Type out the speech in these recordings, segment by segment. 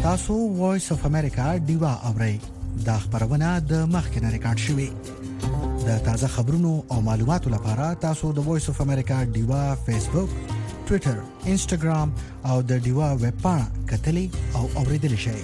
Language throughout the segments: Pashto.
تاسو وایس اف امریکا دیوا اورئ دا خبرونه د مخکنه ریکارډ شوې د تازه خبرونو او معلوماتو لپاره تاسو د وایس اف امریکا دیوا فیسبوک ټوئیټر انسټاګرام او د دیوا ویب پاڼه کتلی او اوریدل شئ.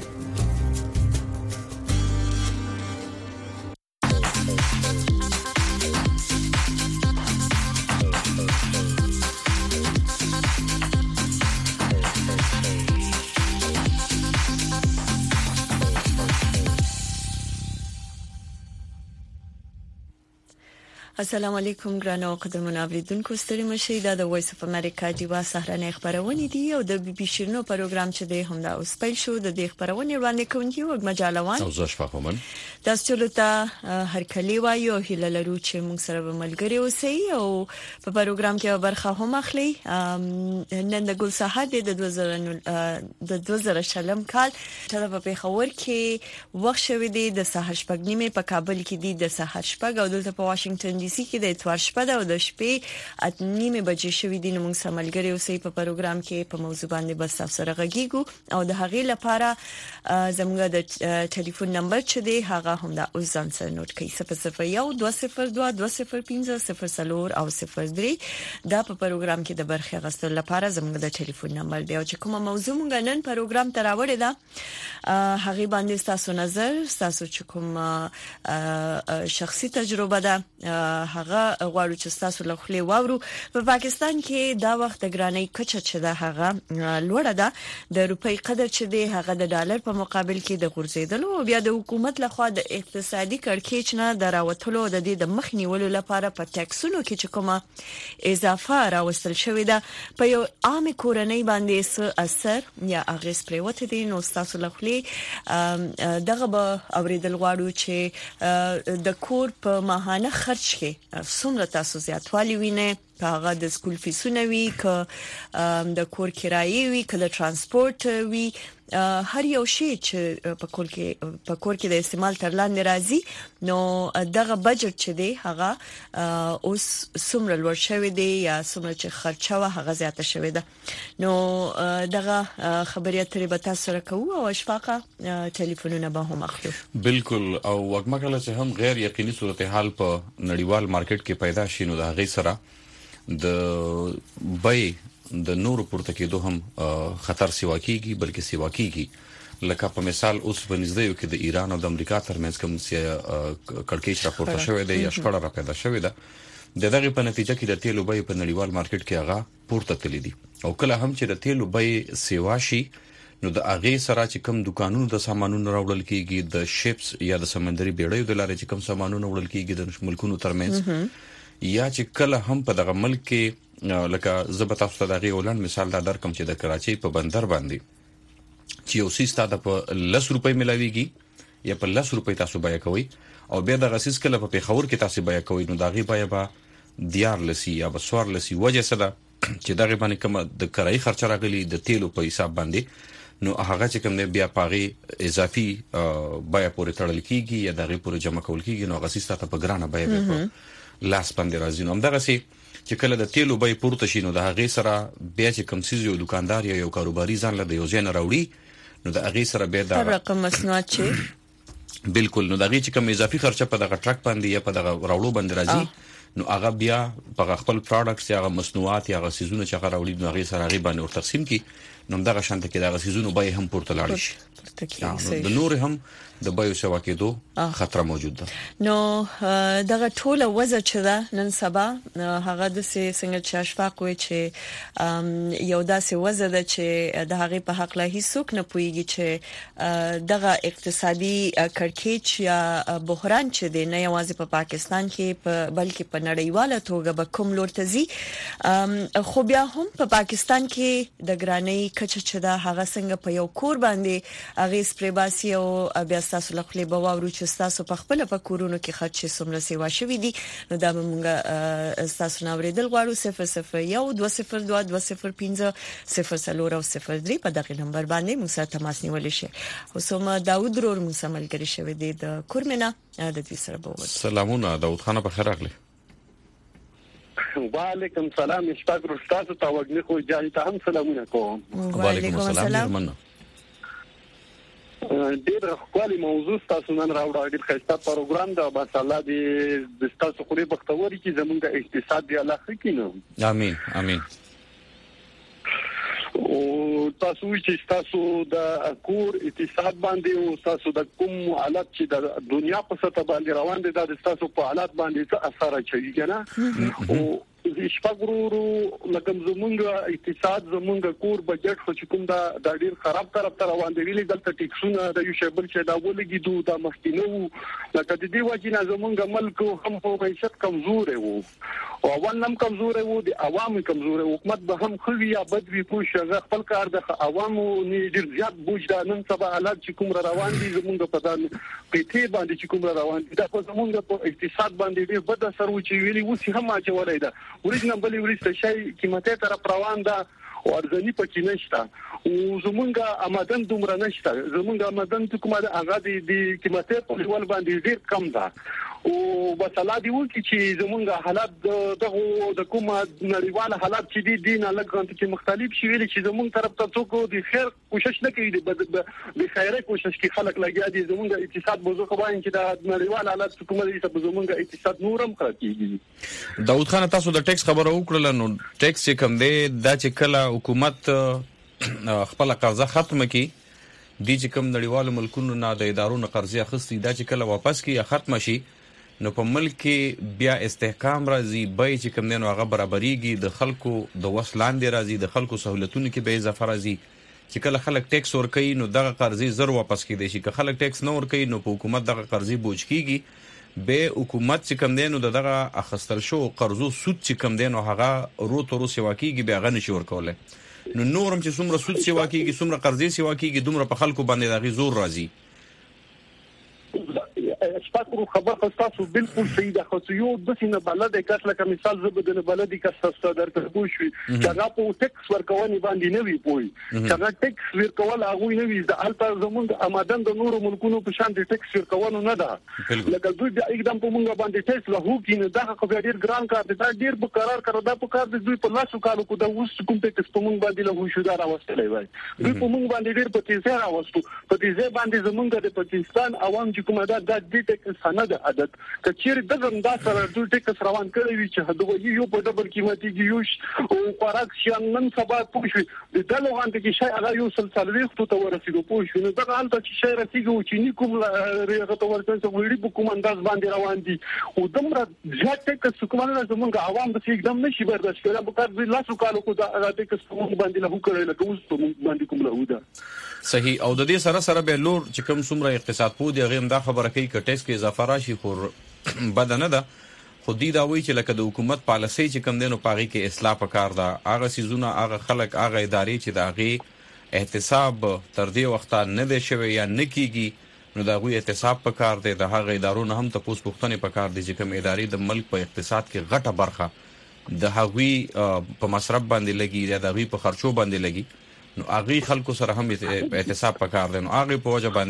السلام علیکم ګرانو قدرمن اوریدونکو ستړي مشي دا د وایس اف امریکا دیوا سهرنه خبرونه دي او د بي بي شیرنو پروګرام چې د همدا اوس پیل شو د دې خبرونه وړاندې کوونکی وګ مجالوان او زه شفاهمن تاسو ته هر کلی وایو هله لرو چې موږ سره ملګری اوسئ او په پروګرام کې برخه هم اخلي. نن د ګل ساحه د 2000 کال چې په پیښور کې وخت شوی دی د سحر شپږ نیمه په کابل کې دی د سحر شپږ او دلته په واشنگټن ډي سي کې د اتوار شپه او د شپې اته نیمه بجې شوې دي. موږ سره ملګری اوسئ په پروګرام کې په موضوع باندې بس تاسو سره غږیږو او د هغې لپاره زموږ د ټلیفون نمبر چې دی هغه هم دا اوس ځان سره نوٹ کړئ 002022050 او 03 دا په پروګرام کې د برخه غوښتلو لپاره زموږ د ټلیفون نمبر دی او چې کومه موضوع موږ نن پروګرام ته راوړې ده هغه باندې تاسو نظر تاسو چې کوم شخصي تجربه ده هغه غواړو چې تاسو له خپل واورو. په پاکستان کې دا وخت د ګرانۍ کچه چې ده هغه لوړه ده د روپۍ قدر چې دی هغه د ډالر په مقابل کې د غورځیدلو او بیا د حکومت لخوا د اقتصادي کړکېچ نه دراوتلو د دې د مخنیولو لپاره په ټیکسونو کې چې کومه اضافه راوستل شوې ده په یو عام کورنۍ باندې څه اثر یا اغیز پریوت دي. نو تاسو له خپل دغه به اوریدل غواړو چې د کور په ماهانه خرج کې څومره تاسو زیاتوالی وینئ هغه د سکول فیسونه وی ک د کور کرایې وی ک د ترانسپورت وی هر یو شی چې په کور کې د استعمال تر لاندې راځي. نو دغه بجټ چې دی هغه اوس څومره لوړ شوی دی یا څومره چې خرچه هغه زیاته شوی ده. نو دغه خبرې اترې به تاسو سره کوو او اشفاقه ټلیفونونه به هم اخلو. بالکل او وګمکله چې هم غیر یقیني صورتحال په نړیوال مارکیټ کې پیدا شي نو د هغې سره د بای د نور پورته کېدو هم خطر سیوا کیږي بلکې سیوا کیږي. لکه په مثال اوس په نږدې کې د ایران او د امریکا ترمنځ کوم کړکېچ راپورته شوی دی یا شخړه را پیدا شوې ده. د دغه په نتیجه کې د تیلو بای په نړیوال مارکیټ کې هغه پورته تللی دي او کله هم چې د تیلو بای سیوا شي نو د هغه سره چې کوم دکانونو د سامانونو راوړل کیږي د شیپس یا د سمندري بیړیو د لارې چې کوم سامانونه وړل کیږي د ملکونو ترمنځ یا چې کله هم په دغه ملک کې لکه زبط تاسو دغه ولن مثال دا درکم چې د کراچۍ په بندر باندې چې یو سیستا د په 10 روپۍ ملاويږي یا په 10 روپۍ تاسو بیا کوي او بیا د غسیس کله په پیښور کې تاسو بیا کوي نو دغه بیا به دیار لسی یا بسوار لسی وجه څه ده چې دغه باندې کوم د کرایي خرچ راغلي د تیلو په حساب باندې نو هغه چې کوم بیا پاغي اضافي بیا پورې تړل کیږي یا دغه پورې جمع کول کیږي نو غسیس ته په ګرانه بیا به لاس باندې راځي. نو همدغه سي چې کله د تیلو بای پورته شي نو د هغه سره بیا چې کوم سیز یو دکاندار یا یو کاروباري ځان له یو ځای نه راوړي نو د هغه سره بیا د رقم مسنوات شي بالکل نو دغه چې کوم اضافي خرچه په دغه ټرک باندې یا په دغه راوړو باندې راځي نو هغه بیا په خپل پروډکټس یا مصنوعات یا سیزونه چې هغه راوړي نو هغه سره هغه باندې ور تقسیم کی نو دغه شانته کې دغه سیزونه بای هم پورته لاړ شي د نور هم د بایو سوا کېدو خطر موجود ده. نو دغه ټوله وضع چې ده نن سبا هغه د څنګه چې اشفاق وي چې یو داسې وضع ده چې د هغه په حق له هیڅوک نه پويږي چې دغه اقتصادي کړکېچ یا بحران چې دی نه یوازې په پاکستان کې بلکې په نړیواله توګه به کوم لور ته ځي. خو بیا هم په پاکستان کې د ګرانۍ کچه چې ده هغه څنګه په یو کور باندې هغه سپریباسي او بیا تاسو له خپل باورو چې تاسو په خپل په کورونو کې خرچ سمره سیوا شوې دي نو دا موږ تاسو نو ورېدل غواړو 0022050 په دغه نمبر باندې موږ سره تماس نیول شي. اوسم داوود رور موږ سره ملګری شوی دی د کورمنه د دې سره بوت. سلامونه داوود خان په خیر راغلی. وعلیکم سلام اشتاق رستاسو ته وګړي خو جاي ته هم سلامونه کوم. وعلیکم السلام. ډېر خپل موضوع تاسو نن راوړل ډېر ښه پروګرام دا بس الله دې تاسو خوري بختوري چې زمونږ اقتصاد دی الله خو کینو امين امين او تاسو چې تاسو د کور اقتصاد باندې او تاسو د کوم حالت چې د دنیا په سطح باندې روان دي د تاسو په حالت باندې څه اثر اچوي کنه او شپږورو لکه زمونږ اقتصاد زمونږ کور بجټ خو چې کوم دا ډیر خراب طرف ته روان دی ویلي دلته ټیکسونه د یو شیبل چې دا ولګي دوه د مخکینو لکه د دې وجه نه زمونږ ملک هم په معیشت کمزور وو او عوام کمزور وو د عوام کمزور وو حکومت به هم خو یا بد وی پوښ خپل کار د عوامو نه ډیر زیات بوج دا نن سبا حالات چې کوم روان دي زمونږ په دان پیټي باندې چې کوم روان دي دا زمونږ په اقتصاد باندې ډیر بد اثر و چې ویلي وسی هم اچولای دا ورځ بلې ورسته شي قیمته تر روان ده او ارزنی پکې نشته او زمونږه آمدن دومره نشته زمونږه آمدن کومه ده هغه د قیمته په ډول باندې ډیر کم ده او مثلا دی وکی چې زمونږه حالات د کومه نړیواله حالات چې دي دین الګ چې مختلف شي ویل چې زمونږ طرف ته څوک د خیر کوشش نه کوي د خیره کوشش کوي خلک لګیا دي زمونږه اقتصاد موضوع کوي چې د نړیواله حالات کومه دي چې زمونږه اقتصاد نورم خرابېږي داود خان تاسو د ټیکس خبره وکړه نو ټیکس چې کم دی دا چې کله حکومت خپل قرضه ختمه کی دي چې کم نړیوالو ملکونو نه د ادارو قرضې اخستي دا چې کله واپس کی یا ختم شي نو په ملک کې بیا استحکام راځي به چې کوم دینو هغه برابرېږي د خلکو د وسلاندې راځي د خلکو سہولتونو کې به اضافه راځي چې کله خلک ټیکس ورکوي نو دغه قرضې زر واپس کیدي شي که خلک ټیکس نه ورکوي نو په حکومت دغه قرضې بوج کیږي به حکومت چې کوم دینو دغه اخستل شو قرضو سود چې کوم دینو هغه روتو سیوا کیږي به غن شي ورکوله نو نورم چې څومره سود سیوا کیږي څومره قرضې سیوا کیږي دومره په خلکو باندې دغه زور راځي شپږ خبر تاسو بالکل صحیح ده خو یو د سینه بلد کس لکه مثال زبدل بلدی کس تاسو درته پوښوي چې هغه په ټیکس ورکونې باندې نه وی پوي چې هغه ټیکس ورکول هغه نه وی د الته زمونږ آمدن د نورو ملکونو په شان د ټیکس ورکول نه ده لکه دوی د اقدام په مونږ باندې ټیکس له هو کې نه ده خو ډیر ګران کار دی دا ډیر به قرار کړو دا په کار د دوی په لاسو کارو کو د اوس کوم ټیکس په مونږ باندې له هو شو دا راوستلې وای دوی په مونږ باندې ډیر په تیزه راوستو په تیزه باندې زمونږ د پاکستان عوام چې کومه ده د دې ټیکس نه ده عادت کچیر دغه دا سره د ټیکس روان کړی وي چې هدوی یو په ډبل قیمتي کې یو او خوراک شان نن سبا پوښي د دلو غانته کې شای هغه یو سلسله ته ورسېدو پوښي نو دغه حالت چې شای رسیدو چې نیکوم ریغه ته ورته وړي په کوم انداز باندې روان دي او دمر ځکه ټیکس کومه زمونږ عوام د اقدام نشي برداشت کړي په کار د لاسو کالو کو دا ټیکس کوم باندې له کړی لکه اوس په باندې کوم له ودا صحیح او د دې سره به لور چې کوم څومره اقتصاد پو دی غیم دا خبره کوي ک ټیکس کې اضافه راشي خو بدنه ده خو دې دا وی چې لکه د حکومت پالیسي چې کوم دینو پاغي کې اصلاح وکړ دا هغه سيزونه هغه خلک هغه ادارې چې دا غي احتساب تر دې وخت نه دی شوی یا نکېږي نو دا غوي احتساب وکړ دی د هغه ادارو نه هم تاسو پوښتنه وکړ دي چې کوم ادارې د ملک په اقتصاد کې غټه برخه د هغوی په مصرف باندې لګي یا د هغوی په خرچو باندې لګي نو هغه خلکو سره هم احتساب وکړ دی نو هغه په وجه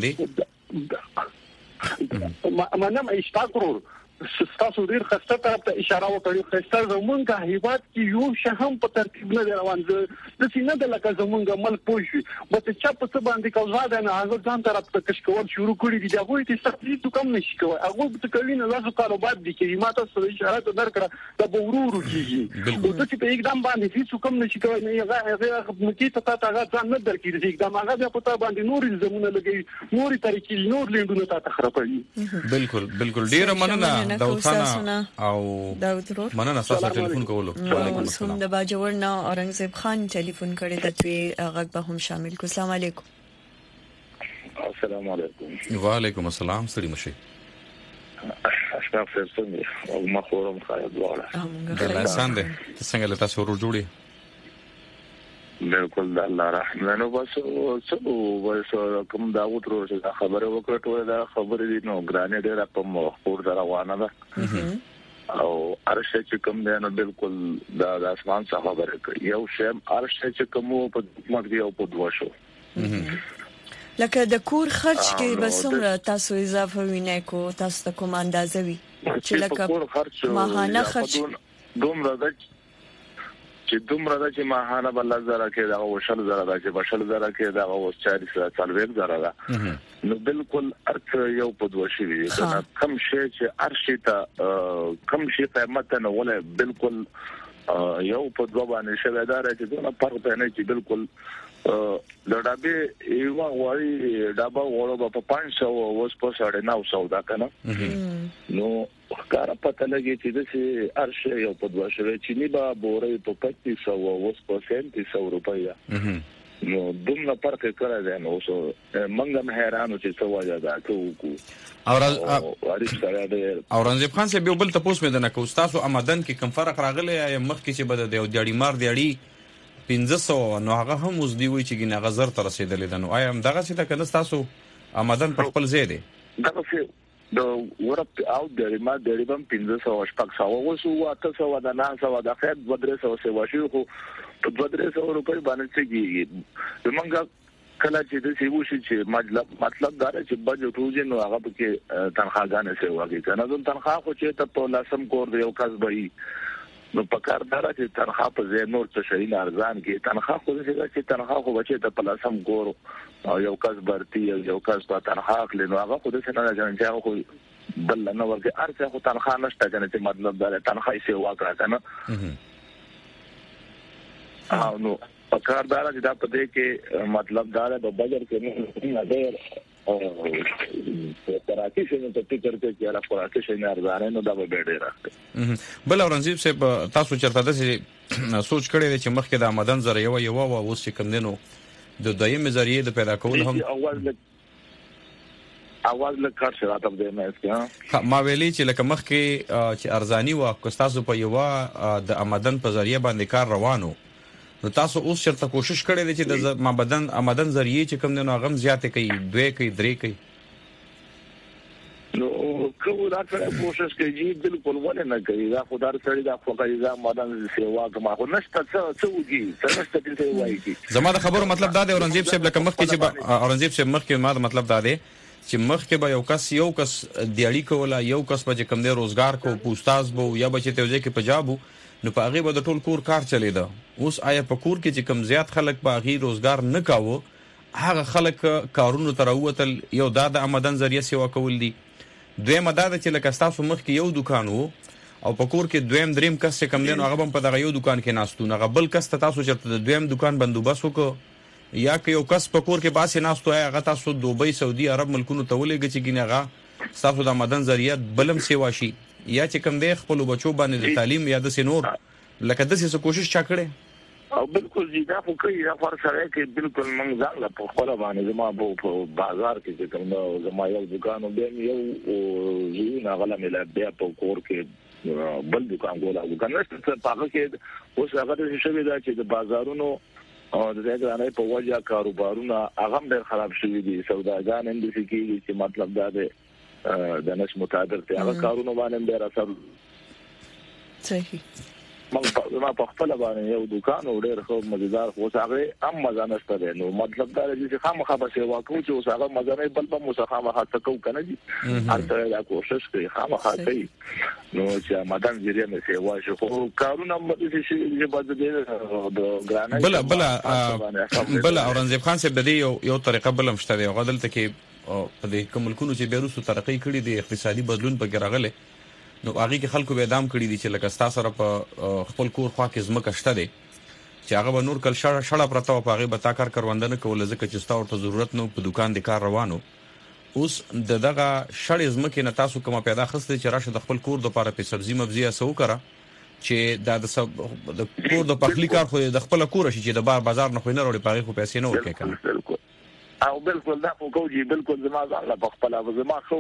باندې منم اشتاقرو تاسو ډیر خسته طرف ته اشاره وکړئ خسته زمونږه هیواد کې یو شهم په ترتیب نه روان د سینه د لکه زمونږه ملک پوښي بس چې په څه باندې کوزاده نه هغه ځان طرف ته کشکول شروع کړی دی هغه ته سختي کم نشي کوي هغه ته کوي نه لاسو کاروبار دي چې ماته سره اشاره درکړه د بورورو کیږي او ته چې په اقدام باندې هیڅ کم نشي کوي نه هغه مکی ته هغه ځان نه درکړي چې اقدام هغه په تا باندې نور زمونه لګي نور طریقې نور لیندونه ته خرابوي بالکل ډیر مننه داود خان او مننه تاسو ټلیفون کولو وعلیکم السلام د باجوړ نه اورنګزیب خان ټلیفون کړی د توی غږ به هم شامل کو السلام علیکم السلام علیکم وعلیکم السلام ستړي مشي اشرف سرسنی او مخورم خالد والا الله ساند څنګه له تاسو ورو جوړي بالکل الله رحمانو بس کوم داوود روز خبره وکړه ټول دا خبره دي نو ګرانې ډېر په مخور روانه ده او ارشه چې کوم دی نو بالکل د اسمان څخه خبره کوي یو شیم ارشه چې کوم په حکومت کې او په دوشو لکه د کور خرج کې بسومره تاسو اضافه وینئ کو تاسو ته کوم اندازه وي چې لکه ماهانه خرج دومره ده چې دومره د چې ماهانه بل زره کې دا وشل زره دا چې بشل زره کې دا اوس 440 زره دا نو بالکل ارث یو په دوه شي دی دا کم شي چې ارشي ته کم شي قیمت نه ولا بالکل یو په دوه باندې شوی دا چې دا فرق نه چې بالکل د ډابې یو وایي ډابا وړو په 500 اوس په 950 دا کنه نو کار پته لګي چې د سي ارشه یو په دوه شوی چې نیبا بورې په 2500 اوس په 700 روپیا نو دومره فرق کړی دی نو اوس منګم حیرانو چې څه وجه ده او رنځب خان صاحب یو بل تاسو مې د نکو تاسو آمدن کې کم فرق راغلی یا مخ کې چې بده دی دیاړي مار دیاړي 1500 نو هغه هم اوس دی وی چې ګنه غزر تر رسیدل دي نو آیا هم دغه څه ته کنه تاسو آمدن په خپل ځای دی دغه څه د ورپ او د ما د ریبم 1500 شپږ سو اوس واته سو د 900 د خیر 200 سو واشي خو په 200 روپۍ باندې څنګه زمونږ کله چې د سیمو شي چې مطلب دا چې بجټ روزي نو هغه کې تنخواهګانې سي واګي کنه د تنخواه خو چې ته په لاسم کور دی یو کس به نو په کار دار چې تنخواه په ځای نور څه شي ارزان کې تنخواه خو چې تنخواه خو بچي ته په لاسم کور او یو کس برتي یو کس په تنخواه لنو هغه خو د څه نه ځان خو بل نه ورته ارزه خو تنخواه نشته کنه چې مطلب دا تنخواه سي واګه کنه نو پکار دار چې دا پدې کې مطلب دا د بجر کې نه ډېر او تراکي شنو ته فکر کوي چې را خوراکي شنو ارزانه نو دا به ډېر راځي بل اورنځيب صاحب تاسو چرته د سوچ کړی چې مخکې د آمدن زره یو اوس چې کم دینو د دایم ذریعہ د پیدا کول هم اواز له کار شراته د مې ما ویلي چې لکه مخکې چې ارزانی وا کوستاسو په یو د آمدن په ذریعہ باندې کار روانو نو تاسو اوس چرته کوشش کړی دی چې د مابدن آمدن ذریعہ چې کوم نه غم زیاته کوي دوی کوي درې کوي نو کوم دا کوشش کوي بالکل ولې نه کوي دا خدای سره دا خدای دا آمدن سیوا کومه خو نشته څه وږي څه نشته چې وایي زما د خبرو مطلب دا دی اورنځيب صاحب لکه مخکې چې اورنځيب صاحب مخکې ما مطلب دا دی چې مخکې به یو کس دیاړي کوله یو کس به کوم دی روزګار کو پوستاز بو یا به چې توځي کې پجابو نو په هغه به د ټول کور کار چلیدا اوس آیا په کور کې چې کم زیات خلک په هغه روزګار نه کاوه هغه خلک کارونو تراوتل یو د آمدن ذریعہ سیوا کول دي دویمه دا چې لکه تاسو مخ کې یو دکان وو او په کور کې دویم دریم کس چې کم دین هغه په دغه یو دکان کې ناستو نه بل کس تاسو چرته د دویم دکان بندوبس وکړو یا که یو کس په کور کې باسي ناستو هغه تاسو دوبۍ سعودي عرب ملکونو ته ولېږي چې ګینغه تاسو د آمدن ذریعہ بلم سیوا شي یا چې کوم دی خپل بچو باندې د تعلیم یا د سينور لکه د څه کوشش چا کړي او بالکل دي دا خو کوي دا فرق سره کې بالکل موږ ځان له په خپل باندې زما په بازار کې کوم زما یو دکان او یو زینا غلا مله بیا په کور کې بل دکان ګولا دکان نشته په هغه کې اوس هغه د شوی دا چې د بازارونو او د ځای په وجه کاروبارونه هغه ډېر خراب شوی دي سوداګان هم د فکرې چې مطلب دا دی د نش مطابق ته هغه کارونه باندې ډېر اثر صحیح ما په خپل باندې یو دکان او ډېر خو مزیدار خو هغه هم مزه نشته دی نو مطلب دا دی چې خامخا به سیوا کوو چې هغه مزه نه بل په مصخامه تکو کنه دي هر څه دا کوشش کوي خامخا کوي نو چې مدام ذریعہ مې سیوا شو خو کارونه مې چې بعد د ګرانای بل اورنځيب خان صاحب د دې یو طریقه بل مشته دی غدلته کې په دې کوم ملکونو چې بیروسو ترقی کړي دي اقتصادي بدلون په ګرغله نو هغه کې خلکو به دام کړی دي چې لکه تاسو سره په خپل کور خوا کې زمکه شته دي چې هغه به نور کل شړه پرته په هغه به تا کار کروندنه کول ځکه چې تاسو ته ضرورت نو په دکان د کار روانو اوس دغه شړې زمکه نه تاسو کومه پیدا خسته چې راشه د خپل کور د لپاره په سبزی مبزی اسو کړه چې د کور د پخلی کار خو د خپل کور شي چې د بازار نه خو نه وروړي پاره خو پیسې نه ورکې کنه او بالکل دا خو کوجی بالکل زما ځان لا خپل او زما خو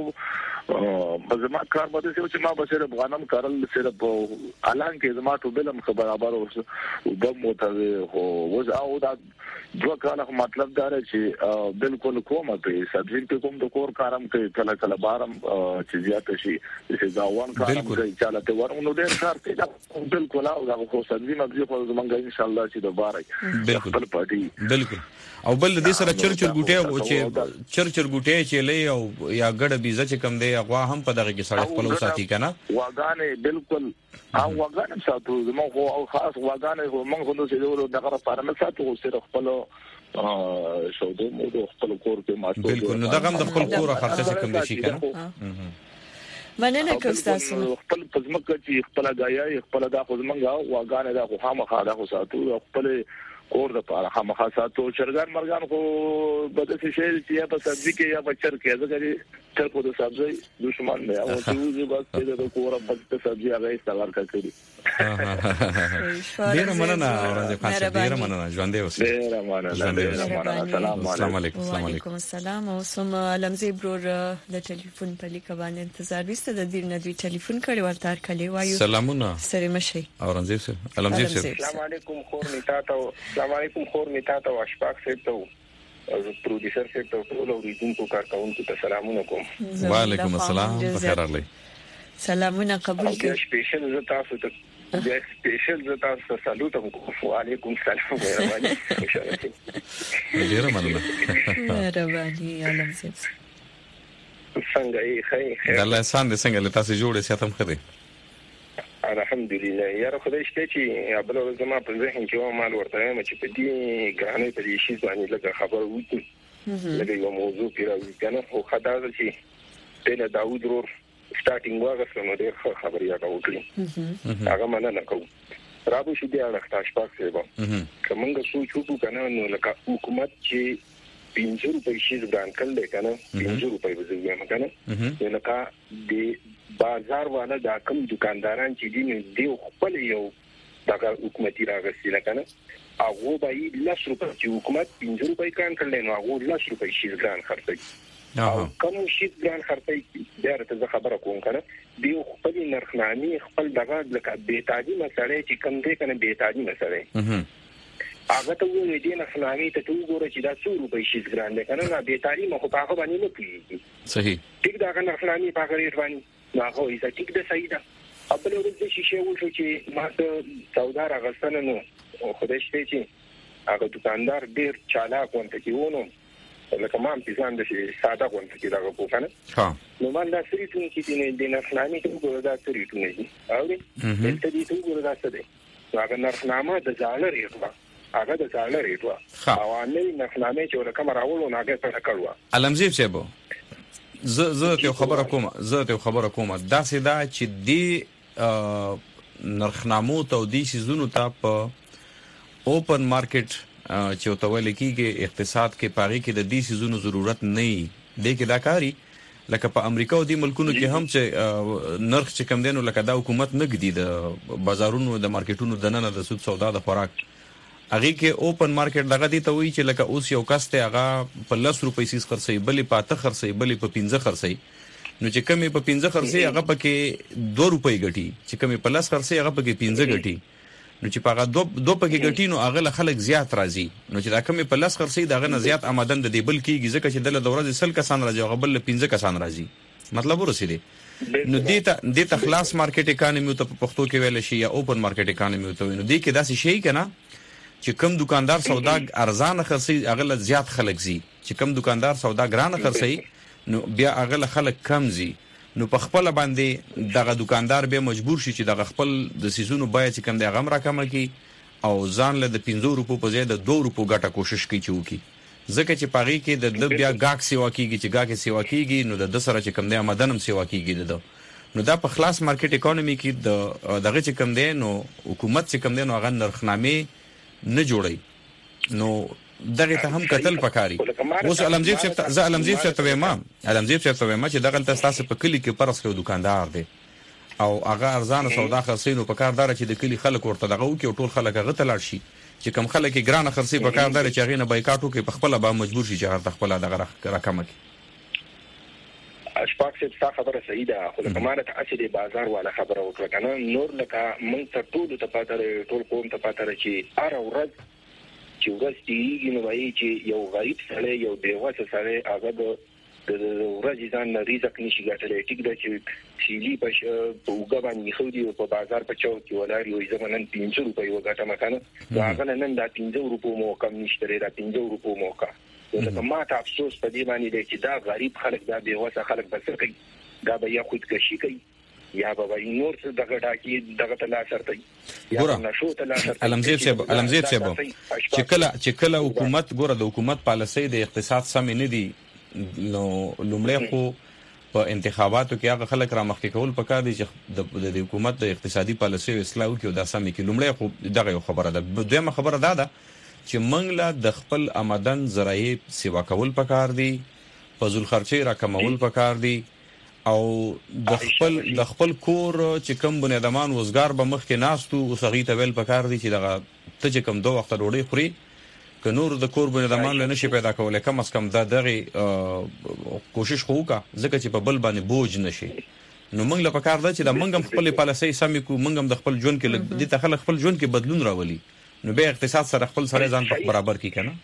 زما کار به چې ما به صرف غنم کارل صرف الان کې زما ته بلم برابر او د موټر خو وز او دا دوه کاله مطلب دا چې بالکل کومه په سبزی په کوم د کور کارم کې کله کله بارم چې زیات شي چې دا وان کارم کې چاله ورونو ډېر کار کوي بالکل او دا خو سبزی مبزی خو زمونږ ان شاء الله چې دوباره خپل پټي بالکل او بل دې سره چرچر ګوټه او چې چرچر ګوټه چې لې او یا ګډه بيزه چې کم دی هغه هم په دغه کې سړی خپل وساتي کنه واغانې بالکل او واغانې ساتو زموږ او خاص واغانې موږ نو چې دغه لپاره نه ساتو سره خپل سودو مو خپل کور کې ماته بالکل نو دغه هم د خپل کور خرڅه کوم دي شي کنه مننه کوم تاسو خپل پزمکه چې خپل غایا خپل د خپلمنګه واغانې د خامخا د ساتو خپل کور د پاره خامخا ساتو چرګان مرغان خو بده شي چې یا په سبزي کې یا په چر کې ځکه تر په د سبزي دشمن دی او چې بس د کور په سبزي هغه استعمال کوي ډیر مننه اورنګ خاصه ډیر مننه ژوند دی اوس ډیر مننه السلام علیکم وعلیکم السلام او سم علمزي برور د ټلیفون په لیک باندې انتظار وسته د دیر نه دوی ټلیفون کړي ورته کړي وایو سلامونه سره مشي اورنګ سره علمزي سره السلام علیکم خور میتا السلام علیکم خور میتا او اشفاق سره ته او پروډوسر سره ته ټول اوریدونکو کارکونکو ته سلامونه کوم وعلیکم السلام بخیر راغلی سلامونه قبول کړئ سپیشل ز تاسو ته د سپیشل ز تاسو سلوټ کوم وعلیکم السلام مهرباني ډیر مننه مهرباني علمزي څنګه یې خیر الله احسان دې څنګه له تاسو جوړې ساتم خدي الحمدلله یاره خدای شته چې ابل زما په ذهن کې مال ورته مې چې په دې ګرانې په دې شي باندې لکه خبر وکړي لکه یو موضوع پیراوي کنه خو خدای چې ته داوود رور سٹارټینګ واغسل نو ډېر خبري راوړي هغه مننه کوم رابو شي دی هغه تاسو به کومه سوچو کنه نو لکه حکومت چې 500 روپۍ شي ځان کړل کنه 500 روپۍ وزوي کنه لکه د بازار والا دا کوم دکانداران چې دی خپل یو دغه حکومتي راغسي کنه هغه به 10 روپۍ چې حکومت 500 روپۍ کان کړل نو هغه 10 روپۍ شي ځان خرڅي او کوم شي ځان خرڅي درته خبره کوم کنه دی خپل نرخنامي خپل دغه لکه بیتاجي مسالې چې کوم دی کنه بیتاجي مسالې هغه ته وایي چې نرخنامي ته وګوره چې دا 100 روپۍ شي ځان دی کنه نه بیتاجي مخ په هغه باندې نه پیږي صحیح ټیک دا نرخنامي په هغه ریټ باندې هغه یې ټیک د سیدا خپل ورته شي وشو چې ما ته سودا راغستنه نو خدای شته چې هغه دکاندار ډیر چالاک ونته کیونه لکه ما هم ځان د ساده ونته کې دا په کنه نو ما دا سریټون کې د نرخنامې ته وګورم دا سریټون دي او دې ته وګورم دا څه دي هغه نرخنامه د ځاله ریټه هغه د ځاله ریټه او نه نرخنامه چې ورکه راولو نه هغه څه کړوا علمزي چبو زه ته خبره کوم دا سیدا چې دی نرخنامو ته د سيزونو ته په اوپن مارکیټ چې توول کېږي اقتصاد کې پاري کې د دې سيزونو ضرورت نه دی کې دا کاری لکه په امریکا او د ملکونو کې هم چې نرخ چې کم دینو لکه دا حکومت نه ګدي د بازارونو د مارکیټونو د نن د سود سودا د خوراک هغه کې اوپن مارکیټ دغه دی ته وی چې لکه اوس یو کس ته هغه په 10 روپۍ سیس خرڅي بلې په 8 خرڅي بلې په 15 خرڅي نو چې کمی په 15 خرڅي هغه پکې 2 روپۍ ګټي چې کمی په 10 خرڅي هغه پکې 15 ګټي نو چې په هغه 2 پکې ګټي نو هغه خلک زیات راځي نو چې دا کمی په 10 خرڅي دغه نه زیات آمدن د دې بل کېږي ځکه چې د دورې سل کسان راځي هغه بل 15 کسان راځي مطلب ورسېدي نو دې ته خلاص مارکیټ اکانومي ته په پښتو کې ویل شي یا اوپن مارکیټ اکانومي ته نو دې کې داسې شي کنه چې کم دکاندار سودا ارزان خرڅي هغه زیات خلک زی چې کم دکاندار سودا ګران خرڅي نو بیا هغه خلک کم زی نو په خپل باندې دغه دکاندار به مجبور شي چې دغه خپل د سيزونو بای چې کم دی هغه راکمل کی او ځان له د 15 روپو په ځای د 2 روپو ګټه کوشش کوي چې وکي ځکه چې پاغي کې د بیا گاک سیوا کیږي چې گاک سیوا کیږي نو د سره چې کم دی آمدنم سیوا کیږي نو دا په خلاص مارکیټ اکانومي کې دغه چې کم دی نو حکومت چې کم دی نو هغه نرخنامه نه جوړي نو دغه ته هم قتل پکاري اوس علمزي څه ته ما چې دغه تاسو په کلی کې پرس یو دکاندار دی او هغه ارزان سودا خرڅینو په کار دار چې د کلی خلک ورته دغه او کې ټول خلک هغه تلل شي چې کم خلک ګرانه خرڅي په کار دار چې هغه نه بایکاټو کې په خپل به مجبور شي چې هغه خپل دغه رقم کې اشفاق څه خبره صحیح ده خو کومه ته اصلي بازار والا خبره وکړه کنه نور لکه مونږ ته ټول ته پاتره ټول قوم ته پاتره چې ار ورځ چې ورستي نو وایي چې یو غریب سره یو دیواسه سره هغه د ورځ ځان ریزق نشي ګټلای ټیک ده چې سیلی په وګ باندې خو دی په بازار په چوک کې ولاري وي زمونږ 300 روپۍ وګټه مکنه هغه نن دا 300 روپۍ مو کم نشته دا 300 روپۍ مو کا لکه ما ته افسوس په دې باندې دی چې دا غریب خلک دا دیواسه خلک بس کوي دا به یا خودکشي کوي یا به نور څه دغه ډاکی دغه تلا سرتي یا نشو تلا سرتي علمزید صاحب چې کله حکومت ګوره د حکومت پالیسي د اقتصاد سم نه دي نو لومړی خو په انتخاباتو کې هغه خلک را مخکې کول پکار دي چې د حکومت د اقتصادي پالیسي او اصلاح کې د سمې کې لومړی خو دغه خبره ده. دویمه خبره ده چې موږ له د خپل آمدن ذرایع سیوا کول پکار دي، فضل خرچي را کمول پکار دي او د خپل کور چې کوم بنیادمان وزګار به مخ کې ناستو او صغی ته ویل پکار دي چې دغه ته چې کوم 2 وخت ډوډۍ خوري که نور د کور بنیادمان له نشي پیدا کولای کم از کم دغه کوشش وکړه ځکه چې په بل باندې بوج نشي. نو موږ له پکار ده چې د موږ خپل پالیسي سمې کو، موږ د خپل ژوند کې د تخلق خپل ژوند کې بدلون راولي نو به اقتصاد سره خپل سره ځان په برابر کی کنه.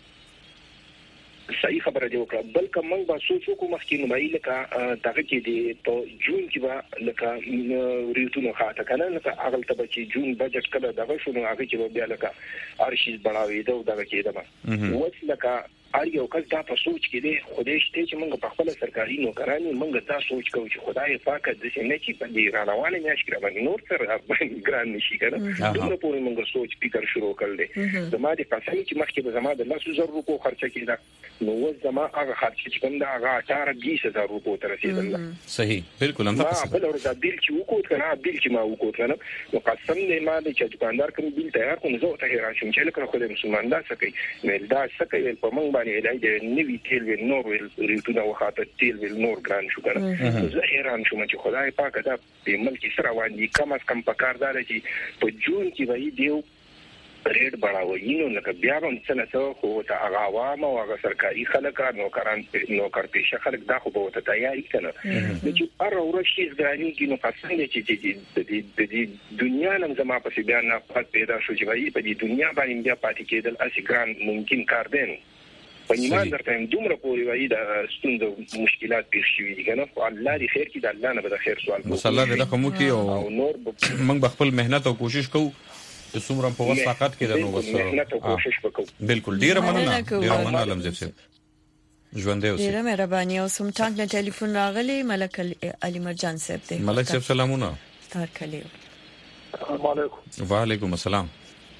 صحیح خبره دی وکړه. بلکې موږ به سوچ وکړو مخکې نو لکه دغه کې دی په جون کې به لکه ریټونو خاطه کنه لکه هغه ته چې جون بجټ کله دغه شنو هغه کې بیا لکه ارشیز بناوي دا دغه کې ده وڅ لکه اړیو کله دا په سوچ کې دی خدای شته چې موږ په خپل سرکاري نوکرانو موږ دا سوچ کوو چې خدای پاک د څه نه چې په دې روانه میاش کړه باندې نور سره ګران نشي کنه دومره پورې موږ سوچ فکر شروع کړل. زما د پاسې چې مخکې به زما د 100,000 روپو خرچه کېده نو وځ زما هغه خرچ چې کوم دا هغه 18,000 روپو تر رسیدل. صحیح بالکل هم تاسو بل ورته بیل چې وکړ کنه بیل چې ما وکړ کنه نو قسم دې ما د چې دکاندار کوم بیل تیار کوم زه ته راشم چې لکه خو د مسلمان دا سکی مې دا سکی په موږ باندې د نوی تیل ویل نور ویل ریټونه وخاطه تیل ویل نور ګران شو کنه زه حیران شوم چې خدای پاک دا په ملک سره باندې کم از کم پکار دار چې په جون کې وایي دیو ریټ بڑاوي نو لکه بیا هم څه خو ته هغه عوام او هغه سرکاري خلک نوکر پیشه خلک دا خو به ته تیاری کنه چې هر ورځ شي ځګرانی کې نو پاسنه چې د دنیا نن زما په بیا نه پات پیدا شو چې وایي په دې دنیا باندې بیا پاتې کېدل اسی ګران ممکن کار دی. په ایمان درته دومره پورې وایي د ستونزو مشکلات پیښ شوي دي کنه خو الله دې خیر کړي د الله نه به د خیر سوال کوو مصالحه دې کوم کې او نور موږ خپل مهنت او کوشش کوو چې څومره په وسه طاقت کې درنو وسه مهنت او کوشش وکړو. بالکل ډیره مننه علمزید صاحب ژوند دی اوسه ډیره مهرباني او سم ټانګ نه ټلیفون راغلی ملک علي مرجان صاحب دی. ملک صاحب سلامونه. تار کلی. السلام علیکم. وعلیکم السلام.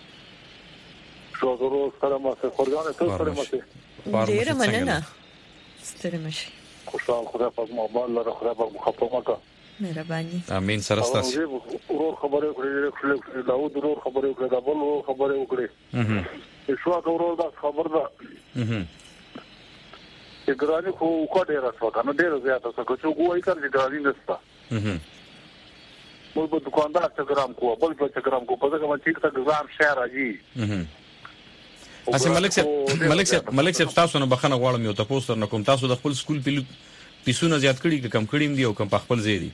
شکر سلام عليكم خورجان ته سره مشه ډیره مننه ستړي مشه خوشحال خدای پاک مقبول لره خدای پاک مخففه کا مهرباني امين سره ستاسو ورور خبره کړې داود ورور خبره کړې دا بل ورور خبره وکړې شو ورور دا خبر ده چې ګرانی خو کوډه راځه کنه ډیره زیاته څه کوڅو کوی کار چې ګرانی نستا مو په دکاندار څخه ګرام کو بل څه ګرام کو په دغه چې څه ګرام شهر راځي. اسه ملک صاحب تاسو نه بخنه غواړم یو تاسو نه کوم تاسو د خپل سکول پیسونه زیات کړي کم کړیم دی او کم په خپل ځای دي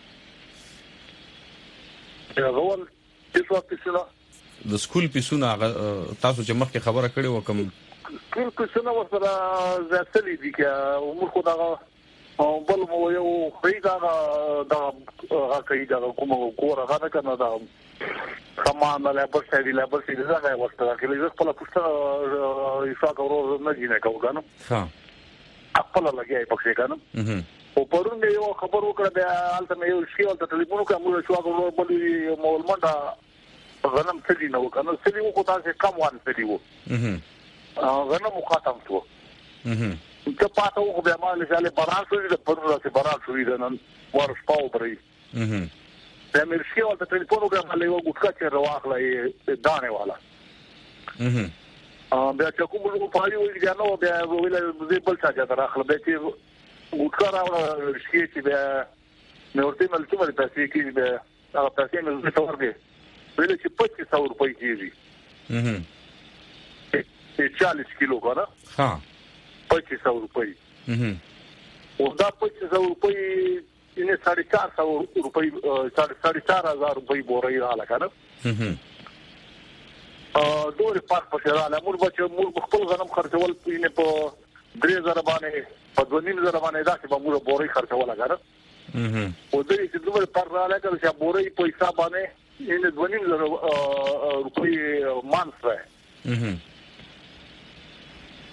غوړ څه پیسونه د سکول پیسونه تاسو چې مخکې خبره کړې و کوم سکول پیسونه وسره زیاتې دي چې عمر خو دا بل مو یو خریدا دا کوي دا کوم کور هغه کنه دا کمان له پرسې له پرسې دا ورته کې زه خپل پښتو ایفاق ورو نه جنې کوم ها خپل لګي پښې کنه او پرون یو خبر وکړه د الته یو شی ولته ټلیفون کوم شو هغه بل مولمنډه غنم څه نو کنه څه دی کو تاسو کم وان څه دی غنم مخاطب شو ته پاتو خو بیا مال ځاله بران شوې د پرونه چې بران شوې ده نن ورس پاو پرې د امریکا ولته ټلیفون وکړم له یو ګټکا چې رواخلې دانه والا بیا چې کوم په اړه ویل نو بیا ویل د بل څه ځای راخله به چې ګټکا راوړل شي چې بیا نو ورته مل څه ورته پیسې کې بیا هغه پیسې مې زه ورته ویل چې 2500 روپۍ کېږي 40 کیلو کنه ها 2500 روپۍ او دا 2500 روپۍ یې 450 روپۍ 4,500 روپۍ بورې رااله کنه دوه پاک په رااله موږ خپل غنم خرڅول یې په 3,000 باندې په 2,000 باندې دا چې موږ بورې خرڅول غواړو او دې چې دوه پاک رااله چې بورې په حساب باندې یې 2,000 روپۍ مانسه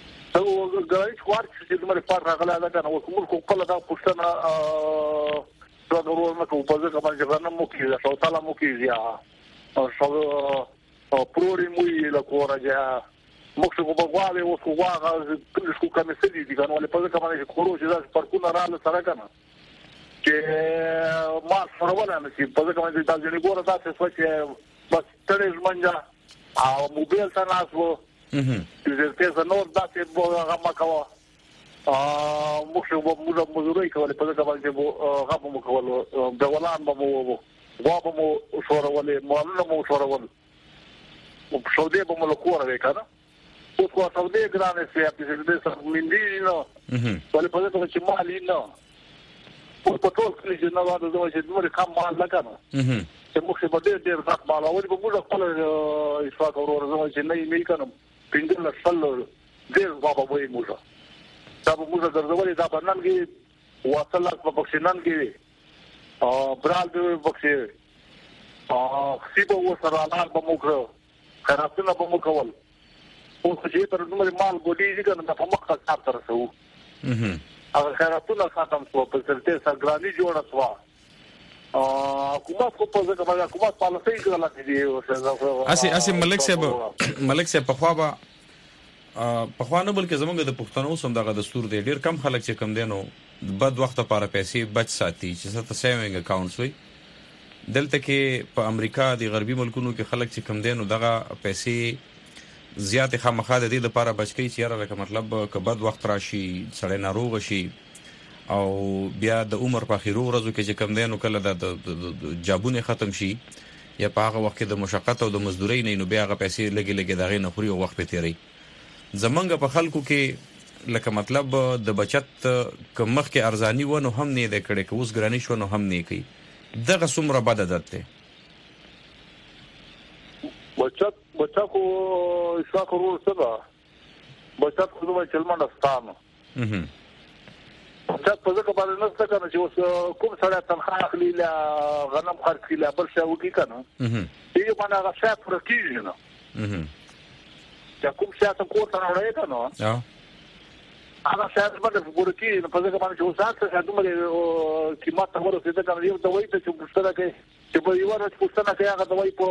او ګرایي کوارت چې موږ په راغله دا کنه او موږ خپل دا پښتنه څو ورور مکو په ځکه باندې غنم مو کې او تعالی مو کې یا او پروري مو یې له کورجه مخ کو بغواله او کو واغه کله کو کمه سدي دي کنه ولې په ځکه باندې خورو چې ځکه پر کو نه رااله سره کنه چې ما سره ولا نه چې په ځکه باندې تاسو نه ګوره تاسو چې بس ترې ځمنجا او موبایل ته ناسو چې څه نور داسې هغه ما کوه مخ کو مزوري کولې په ځکه باندې هغه مو کول د ولان مو غوابه مو شوره ولې مالونه مو شوره ول او سعودي به مو لکوره وکړه او کو سعودي ګرانه سي په دې سره مندي نو ولې په دې چې مالي نو او په ټول کې چې نو دا چې موږ کم مال لګانو چې موږ په دې ډېر ځات مال او په موږ خپل اشفاق اورو چې نه کنه پینګل سره ډېر بابا وایي موږ دا موږ درځولې دا باندې کې واصله په بخښنن کې برال دې بخښي سیبو وسره لار به موږ خرابونه به موږ کول او چې پر نومره مال ګوډي ځکه نه په مخ ښه تر څو هغه خرابونه ختم شو په سرته سګراني جوړه شو حکومت کو په ځکه باندې حکومت پالیسي غلطه دي او اسی ملک صاحب په خوا به په خوا نه بلکې زمونږ د پښتنو سم دغه دستور دی ډیر کم خلک چې کم دینو بد وخت لپاره پیسې بچ ساتي چې څه سیوینګ اکاونټس وي دلته کې په امریکا د غربي ملکونو کې خلک چې کم دینو دغه پیسې زیات خامخا د دې لپاره بچی چې یاره لکه مطلب که بد وخت راشي سړی ناروغ شي او بیا د عمر په اخیرو ورځو کې چې کم دینو کله د جابونه ختم شي یا په هغه وخت کې د مشقت او د مزدورۍ نه بیا هغه پیسې لګي دغه نه خوري او وخت په تیری زمنګ په خلکو کې لکه مطلب د بچت کمخ کې ارزانی ونه هم نه د کړي که اوس ګرانی شو نو هم نه کوي دغه څومره بد عادت ده بچا کو اشفاق ورور سبا بچا کو نو چلمن استانو بچا په ځکه باندې نه څه کنه چې اوس کوم سره تنخواه اخلي لا غنم خرڅ کړي بل څه وکي کنه یی باندې هغه څه پرکیږي نو چې کوم څه تاسو کو ته راوړی کنه هغه څه باندې ورکی په ځکه باندې چې اوس تاسو دومره قیمت ته ورسېده کنه یو دوی ته چې پوښتنه کوي چې په یو ورځ پوښتنه کوي هغه دوی په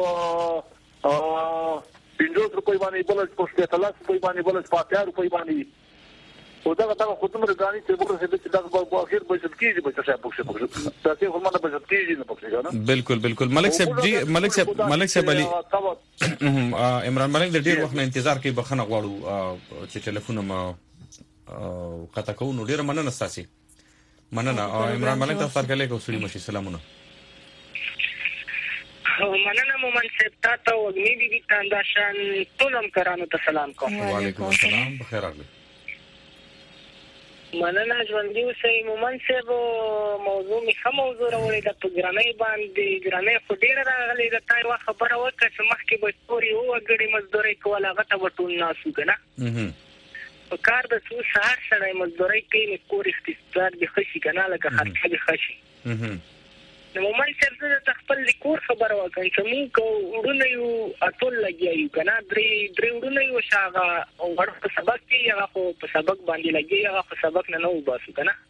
500 روپۍ باندې بل په 40 روپۍ باندې بل په 50 روپۍ باندې او دا خودمه رګانی چې ورسېده چې دا په اخر بچت کیږي بچت څه پوښتنه تاسو هم نه بچت کیږي نه پوښتنه بالکل ملک صاحب علي عمران ملک د ډیر وخت نه انتظار کوي بخنه غواړو چې ټلیفون ما قطع کوو نو ډیر مننه تاسو مننه عمران ملک تاسو سره کله کوم مشي سلامونه مننه مومن صاحب تاسو وګنی دي تانداشان ټولم کرانو ته سلام کوم وعلیکم السلام بخیر راغلی مننه ژوندۍ اوسئ مومن صاحب موضوع می ښه موضوع راوړې ده په ګرانۍ باندې ګرانۍ خو ډېره راغلې ده تا یوه خبره وکړه چې مخکې به ستوري وګړي مزدورۍ کول هغه ته به ټول ناست وو که نه په کار د څو سهار سړی مزدورۍ کوي نو کور اقتصاد دې ښه شي که نه لکه خرچه دې ښه شي نو مومن صاحب زه درته خپل د کور خبره وکړم چې مونږ که وړونه یو اتول لګیا یو که نه درې وړونه یو چې هغه وړ په سبق کې هغه خو په سبق باندې لګیا هغه په سبق نه وباسو که نه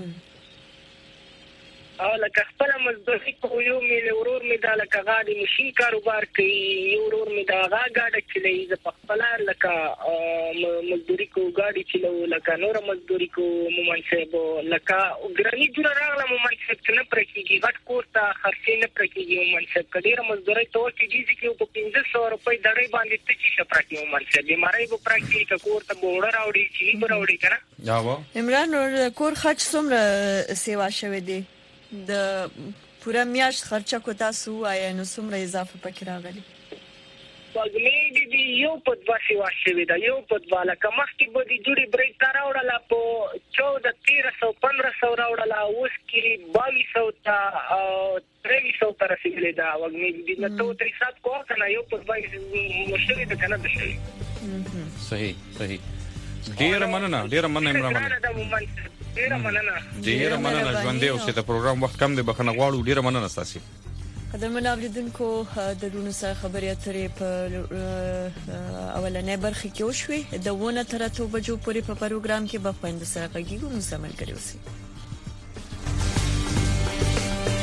او لکه خپله مزدوري کوو یو مې له ورور مې دا لکه هغه د مشین کاروبار کوي یو ورور مې د هغه ګاډه چلوي زه په خپله لکه مزدوري کوو ګاډي چلوو لکه نوره مزدوري کوو مومن صاحب لکه ګراني جوړه راغله مومن صاحب چې نه پوره کېږي غټ کور ته خرڅې نه پوره کېږي مومن صاحب که ډېره مزدورۍ ته وکېږي چې په 1500 روپۍ دړۍ باندې څه شي ښه پوره کړي مومن صاحب بیمارۍ به پوره کړي که کور ته به اوړه راوړي چیني به راوړي که نه عمران کور خرڅ څومره سیوا شوی دی د پوره میاشت خرچه کو تاسو آیا نو څومره اضافه پکې راغلی وګمې دي یو په 2 سیوا شوی دا یو په 2 لکه مخکې به دي جوړي بریک تا راوړله په 1400 1500 راوړله اوس کې 2200 ته 2300 ته رسېدلې ده وګمې دي نو ته ترې حساب کوه که نه یو په 2 شوی ده که نه ده شوی صحیح ډېره مننه عمران ډیره مننه ژوندۍ اوسئ د پروګرام وخت کم دی بخښنه غواړو ډیره مننه ستاسو قدرمن اوریدونکو د رونو سره خبرې اترې په اولنې برخه کې وشوي د ونه تر 2 بجو پورې په پروګرام کې به خوند سره غږیږو نو سمل کړئ اوسئ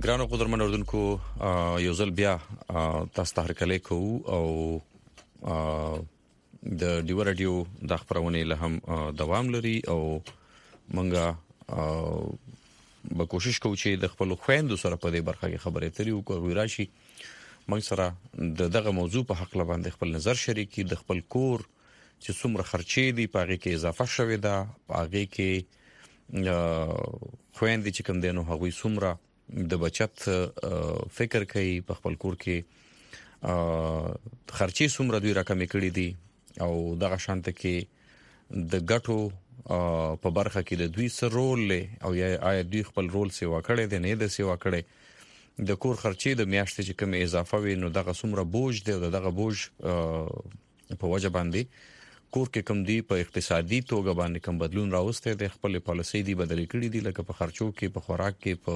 ګرانو قدرمن اردوونکو یو ځل بیا تاسو ته هرکلی کوو او د ډیو رادیو د خبرونه له هم دوام لري او مونږه به کوشش کوو چې د خپل خويندو سره په دې برخه کې خبرې اترې وکړو راشي موږ سره دغه موضوع په حق باندې خپل نظر شریکي د خپل کور چې څومره خرچې دي پاږي کې اضافه شوې ده پاږي کې خويندې چې کوم دینو هغوی څومره د بچت فکر کوي په خپل کور کې خرچې څومره دوی راکمې کړې دي او دغه شانته کې د ګټو په برخه کې د دوی سره رول او یا آیا دوی خپل رول سیوا کړي دي نه د سیوا کړي د کور خرچې د میاشتې چې کوم اضافه وي نو دغه څومره بوج دی او دغه بوج په وجه باندې کور کې کم دی په اقتصادي توګه باندې کم بدلون راوسته د خپل پالیسي دی بدلې کړي دي لکه په خرچو کې په خوراک کې په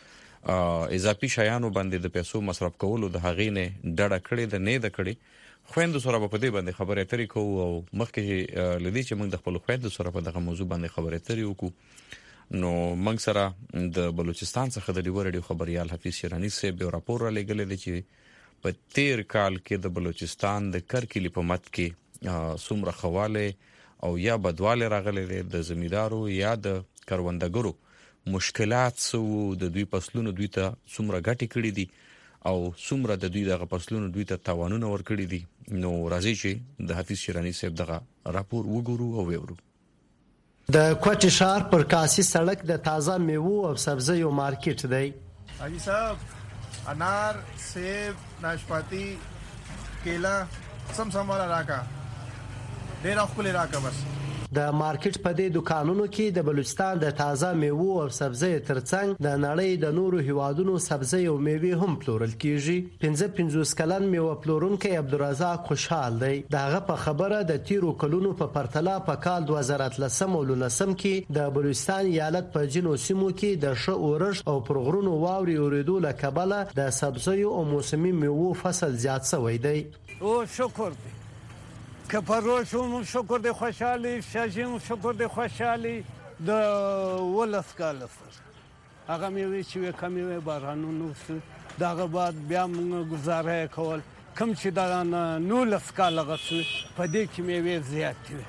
اضافي شیانو باندې د پیسو مصرف کولو د هغې نه ډډه کړي د نه د کړي خويندو سره په دې باندې خبرې اترې کوو او مخکې لدی چې موږ د خپل خويندو سره په دغه موضوع باندې خبرې اترې وکړو نو موږ سره د بلوچستان څخه د ډیو رادیو خبريال حفیظ شیرانی صاحب یو راپور را لګل دی چې په 13 کال کې د بلوچستان د کرکلی په مت کې څومره خواله او یا بدواله راغلي د زمیدارو یا د کروندګرو مشکلات سو د دوی فصلونو دوی ته څومره ګټي کړي دي او څومره د دوی دغه فصلونو دوی ته تاوانونه ور کړی دي نو راځي چې د حفیظ شیرانی صاحب دغه راپور وګورو او وورو د کوټي شهر پر کاسي سړک د تازه میوه او سبزیو مارکیټ دی حاجی صاحب انار سیب ناشپاتی کیلا سم راکا ډیر خپل راکا بس د مارکیټ په دې دکانونو کې د بلوچستان د تازه میوه او سبزیو ترڅنګ د نړۍ د نورو هیوادونو سبزی او میوه هم پلورل کیږي 55 کلن میوه پلورونکي عبدالرزاق خوشحال دی دغه په خبره د تیرو کلونو په پرتله په کال 2013 او 2019 کې د بلوچستان ایالت په جنو سیمو کې د ش اورش او پرغرونو واوري اوریدو لکبله د سبزیو او موسمي میوه فصل زیات شوی دی او شکر دی که پروشون شکر دی خوشحالی شاجیم شکر دی خوشحالی د ولس کال سره هغه میوه چې کمیوه بارانونو سره دغه بعد بیا موږ گزاره کول کم چې دا نو لس کال غسه په دې کې میوه زیات وي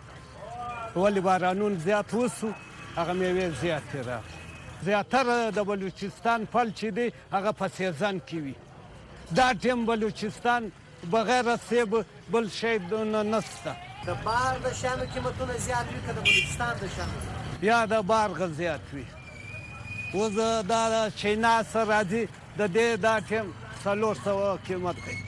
ولی بارانون زیات وسو هغه میوه زیات را زیاتره د بلوچستان فل چې دی هغه په سیزن کې وي دا ټیم بلوچستان بغیر سیب بل شی نسته د بار د شانو قیمتونه زیات وي که د بلوچستان د شانو یا د بارغ زیات وي اوس دا چینا سره راځي د دې دا ټیم 400 قیمت دی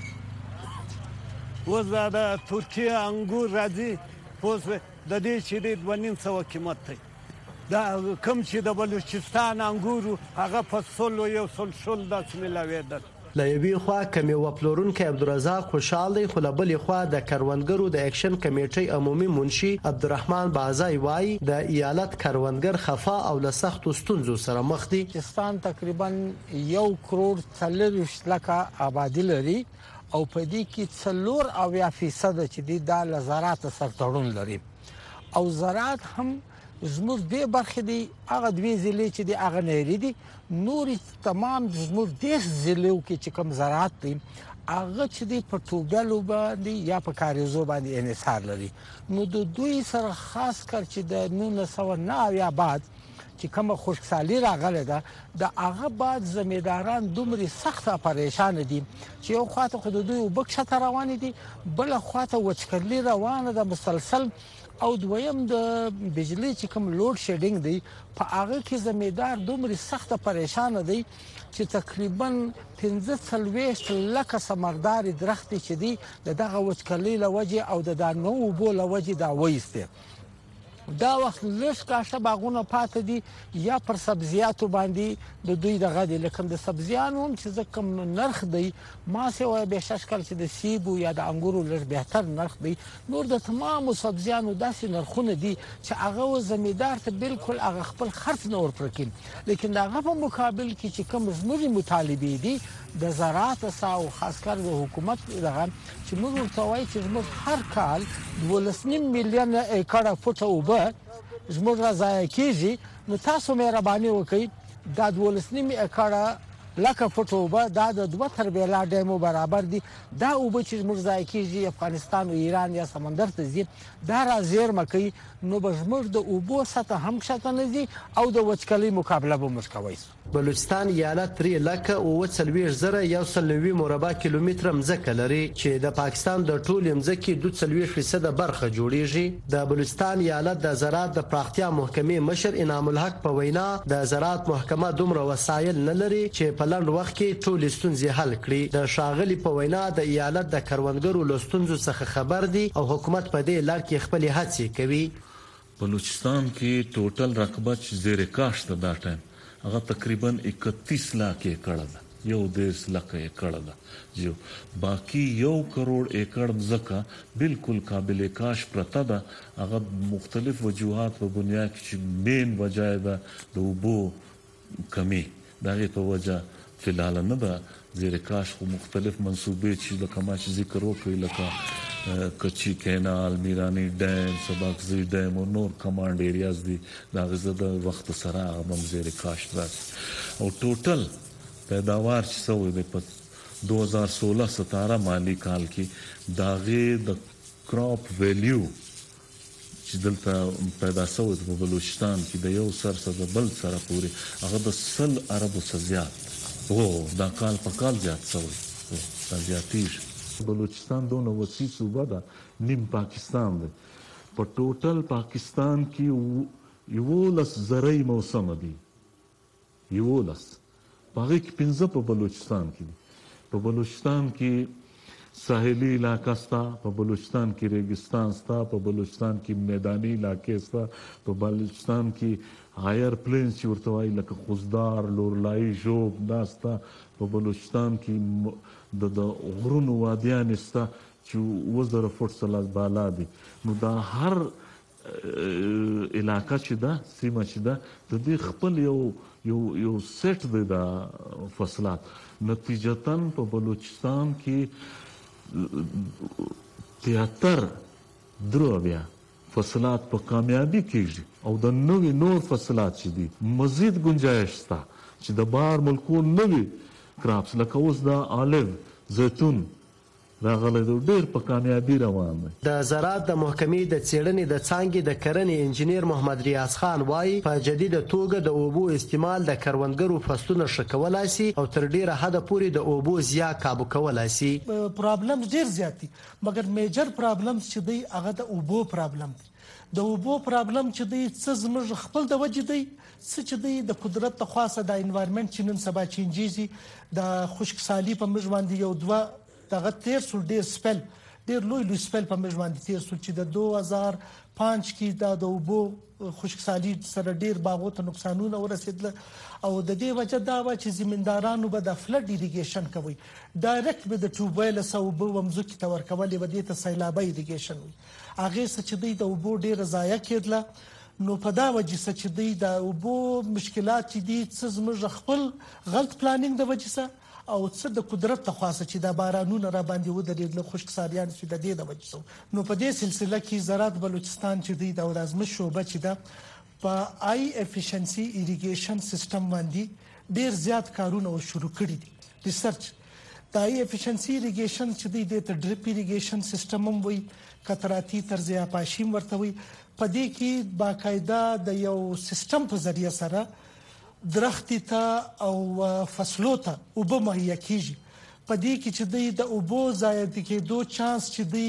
اوس د ترکیه انګور راځي اوس د دې چې د 200 قیمت دی دا کوم چې د بلوچستان انګورو هغه په 100 داس ملاوي لایوي خوا کمی وپلورونکي عبدالرزاق خوشحال دی خو بلې خوا د کروندګرو د اکشن کمیټې عمومي منشي عبدالرحمن بازای وای د ایالت کروندګر خفا او له سختو ستونزو سره مخ دي بلوچستان تقریبا 1 کروڑ 40 لکه آبادی لري او په دې کې 4% چې د زراعت سره تړون لري او زراعت هم زموږ د برخې دی هغه دوی ضلع چې دی هغه نهري دي نور تمام زموږ د ضلعو کې چې کوم زراعت دی هغه چې دی په توګلو باندې یا په کاریزو باندې انحصار لري نو د دوی سره خاص کر چې د 1990 بعد چې کومه خوشحالي راغله ده د هغه بعد زمیداران دومره سخت پریشان دي چې یو خواته خود دوی وبکشته روان دي بل خواته وچکلی روانه ده مسلسل او دویم د بجلی چې کوم لوډ شیډینګ دی په هغه کې زمیدار دومره سخت پریشان دی چې تقریبا 15 لکه سمردار درخت چې دی دغه وچکلی لوجه او د دانو بو لوجه دا وېسته دا وخت لږ کاشه باغونه پاتې دي یا پر سبزیاتو باندې د دوی دغه دي لکه د سبزیانو هم چې کوم نرخ دی ما سه وای به شکل چې د سیبو یا د انګورو لږ بهتر نرخ دی نور د تمامو سبزیانو داسې نرخونه دي چې هغه زمیدار ته بالکل هغه خپل خرڅ نه ورپرکین لیکن هغه په مقابل کې چې کوم زموږ مطالبه دي د زراعت او خاص کر د حکومت دغه چې موږ توای چې موږ هر کال 2.5 میلیون ایکړه فوټه وبه زموږ ضایع کیږي نو تاسو مهرباني وکړئ دا 2.5 ایکړه لکه فوټ اوبه دا د 2 تربیلا ډیمو برابر دي. دا اوبه چې زموږ ضایع کیږي افغانستان او ایران یا سمندر ته ځي دا را زیرمه کوي نو به زموږ د اوبو سطح هم ښکته نه ځي او د وچکالۍ مقابله به موږ کوی شو. بلوچستان ایالت 3,41,190 مربع کیلومتر مځکه لري چې د پاکستان د ټول مځکې 42% برخه جوړیږي. د بلوچستان ایالت د زراعت د پراختیا محکمې مشر انعام الحق په وینا د زراعت محکمه دومره وسایل نه لري چې په لنډ وخت کې ټول ستونزې حل کړي. د ښاغلي په وینا د ایالت د کروندګرو له ستونزو څخه خبر دي او حکومت په دې لار کې خپل هڅې کوي. بلوچستان کې ټوټل رقبه چې زیر کاشت دا ټایم هغه تقریبا 31 लाख एकड़ ده. 1.5 लाख एकड़ ده جو باقی 1 करोड़ एकड़ ځکه بالکل قابل کاش پرته ده. هغه مختلف وجوهات په بنیاد کې مین وجه ده د اوبو کمی دغه په وجه فلحال نه ده زیر کاش. خو مختلف منصوبې چې لکه ما چې ذکر وکړی لکه کچی کینال، میرانی ډیم، سباکزی ډیم او نور کمانډ ایریاز دي دا غزه د وخت سره هم زیر کاش راځي. او ټوټل پیداوار چې سوی دی په 2016-17 مالی کال کې داغه د کراپ ویلیو چې دلته پیدا شوی په بلوچستان کې د یو سر سره بل سره پورې هغه د 100 اربو څخه زیات دا کال په کال زیات شوی دا زیاتیږي. بلوچستان دونه وسیع صوبه ده نیم پاکستان دی. په ټوټل پاکستان کې 11 زرعي موسم دي 11 پاره کې 15 په بلوچستان کې دي. په بلوچستان کې ساحلی علاقہ ستا، په بلوچستان کې ریګستان ستا، په بلوچستان کې میدانی علاقې ستا، په بلوچستان کې هایر پلینز چې ورته وایي لکه خوزدار، لورلایي، ژوب دا ستا، په بلوچستان کې د غرونو وادیان ستا چې 2000 فوټ څخه بالا دي. نو دا هر علاقه چې ده سیمه چې ده د دې خپل یو سیټ دی د فصلات. نتیجتاً په بلوچستان کې 73 فصلات په کامیابی کېږي او د نوې نور فصلات چې دي مزید گنجائش شته چې د بهر ملکو نوې کراپس لکه اوس د آلیو، زیتون راغلی دی ډېر په کامیابی روان دی. د زراعت د محکمې د څېړنې د څانګې د کرنې انجینیر محمد ریاض خان وایي په جدیده توګه د اوبو استعمال د کروندګرو فصلونه ښه کولی شي او تر ډېره حده پورې د اوبو ضیاع کابو کولی شي. پرابلم ډېر زیات دي مګر میجر پرابلم چې دی هغه د اوبو پرابلم دی. د اوبو پرابلم چې دی څه زموږ خپل د وجې دی څه چې دی د قدرت د خاصه د انوایرمنټ چې نن سبا چینجیږي د خشکسالي په موږ باندې یو دوه دغه تیر سول ډیر سپل ډیر لوی سپل په موږ باندې تیر سول چې د 2005 کې د اوبو خشکسالي سره ډیر باغو ته نقصانونه ورسېدل او د دې وجه دا و چې زمیندارانو به د فلډ ایریګیشن کوي ډایرکټ به د ټوبویل اوبه ومځکې ته ورکولې به دې ته سیلابي ایریګیشن وي. هغه څه چې د اوبو ډیر ضایع کېدل نو په دا وجه چې د اوبو مشکلات چې دي څه زموږ خپل غلط پلانینګ د وجه څخه او څه د قدرت ته خاصه چې د بارانونو را باندې ودرېدل خشکسالیان چې د دې د وجه نو په دې سلسله کې زراعت بلوچستان چې دی د ورازمش شوبه چې دا په آی افیشنسي ایریګیشن سیستم باندې ډیر زیات کارونه شروع کړي دي. ریسرچ د آی افیشنسي ایریګیشن چې دی د ډریپ ایریګیشن سیستم هم وي قطراتی طرز آپاشیم ورته وي. په دې کې باقاعده د یو سیستم په ذریعہ سره درختی ته او فصلو ته اوبه مهیا کیږي. په دې کې چې د اوبو ضایع کېدو چانس چې دی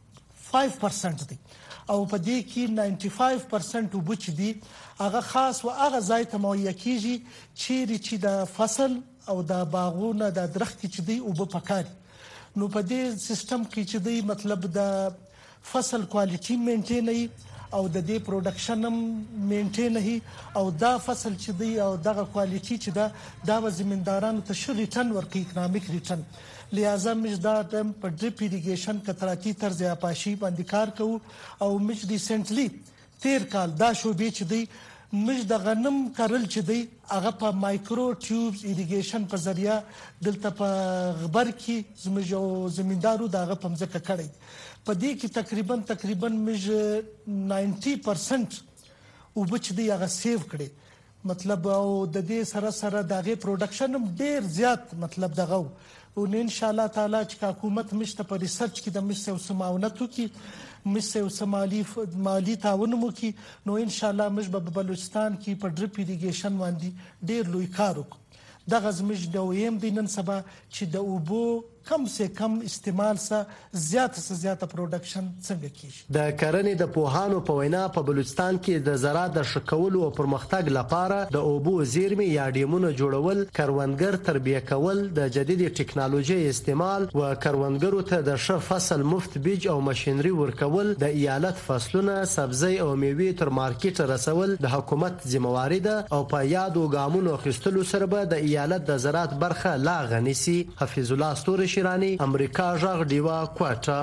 5% دی او په دې کې 95% اوبه چې دی هغه خاص او هغه ځای ته مهیا کیږي چې د فصل او د باغونو د درختی چې دی اوبه پکاري. نو په دې سیستم کې چې دی مطلب د فصل کوالټي مینټین او د دې پروډکشن هم مینټین هي او دا فصل چې دی او دغه کوالټي چې دا و زمیندارانو ته شو ریټرن ورکړي اکونومیک ریټرن. لہذا موږ دا په ډریپ ایریګیشن قطراتی طرز آپاشي باندې کار کوو او موږ ریسنټلی تیر کال دا شوبې چې دی موږ د غنم کرل چې دی هغه په مایکرو ټیوبز ایریګیشن په ذریعہ دلته په غبر کې زموږ زمیندارو دغه په ځکه کړی. په دې کې تقریبا موږ 90% اوبه چې دی هغه سیو کړي مطلب او د دې سره دغه پروډکشن هم ډیر زیات مطلب دغه او ان شاء الله تعالی چې حکومت مشته په ریسرچ کې د مشته او سماونتو کې مشته او مالی تعاون مو کې نو ان شاء الله مش په بلوچستان کې په ډریپ ایریګیشن باندې ډیر لوی کار وکړو دغه زموږ د ویم د نن سبا چې د اوبو کم سے کم استعمال سره زیاته پروډکشن څنګه کیږي د کرنې د پوهانو په وینا په بلوچستان کې د زراعت د شکولو او پرمختګ لپاره د اوبو زیرمې یا ډیمونو جوړول کروندګر تربیه کول د جدید ټکنالوژي استعمال او کروندګرو ته د ښه فصل مفت بیج او ماشينري ورکول د ایالت فصلونه سبزی او میوې تر مارکیټ رسول د حکومت ذمہواری ده او په یادو ګامونو اخیستلو سره به د ایالت د زراعت برخه لا غنیسي حفیظ الله استوري شیرانی امریکا ژغ ډیوا کوټه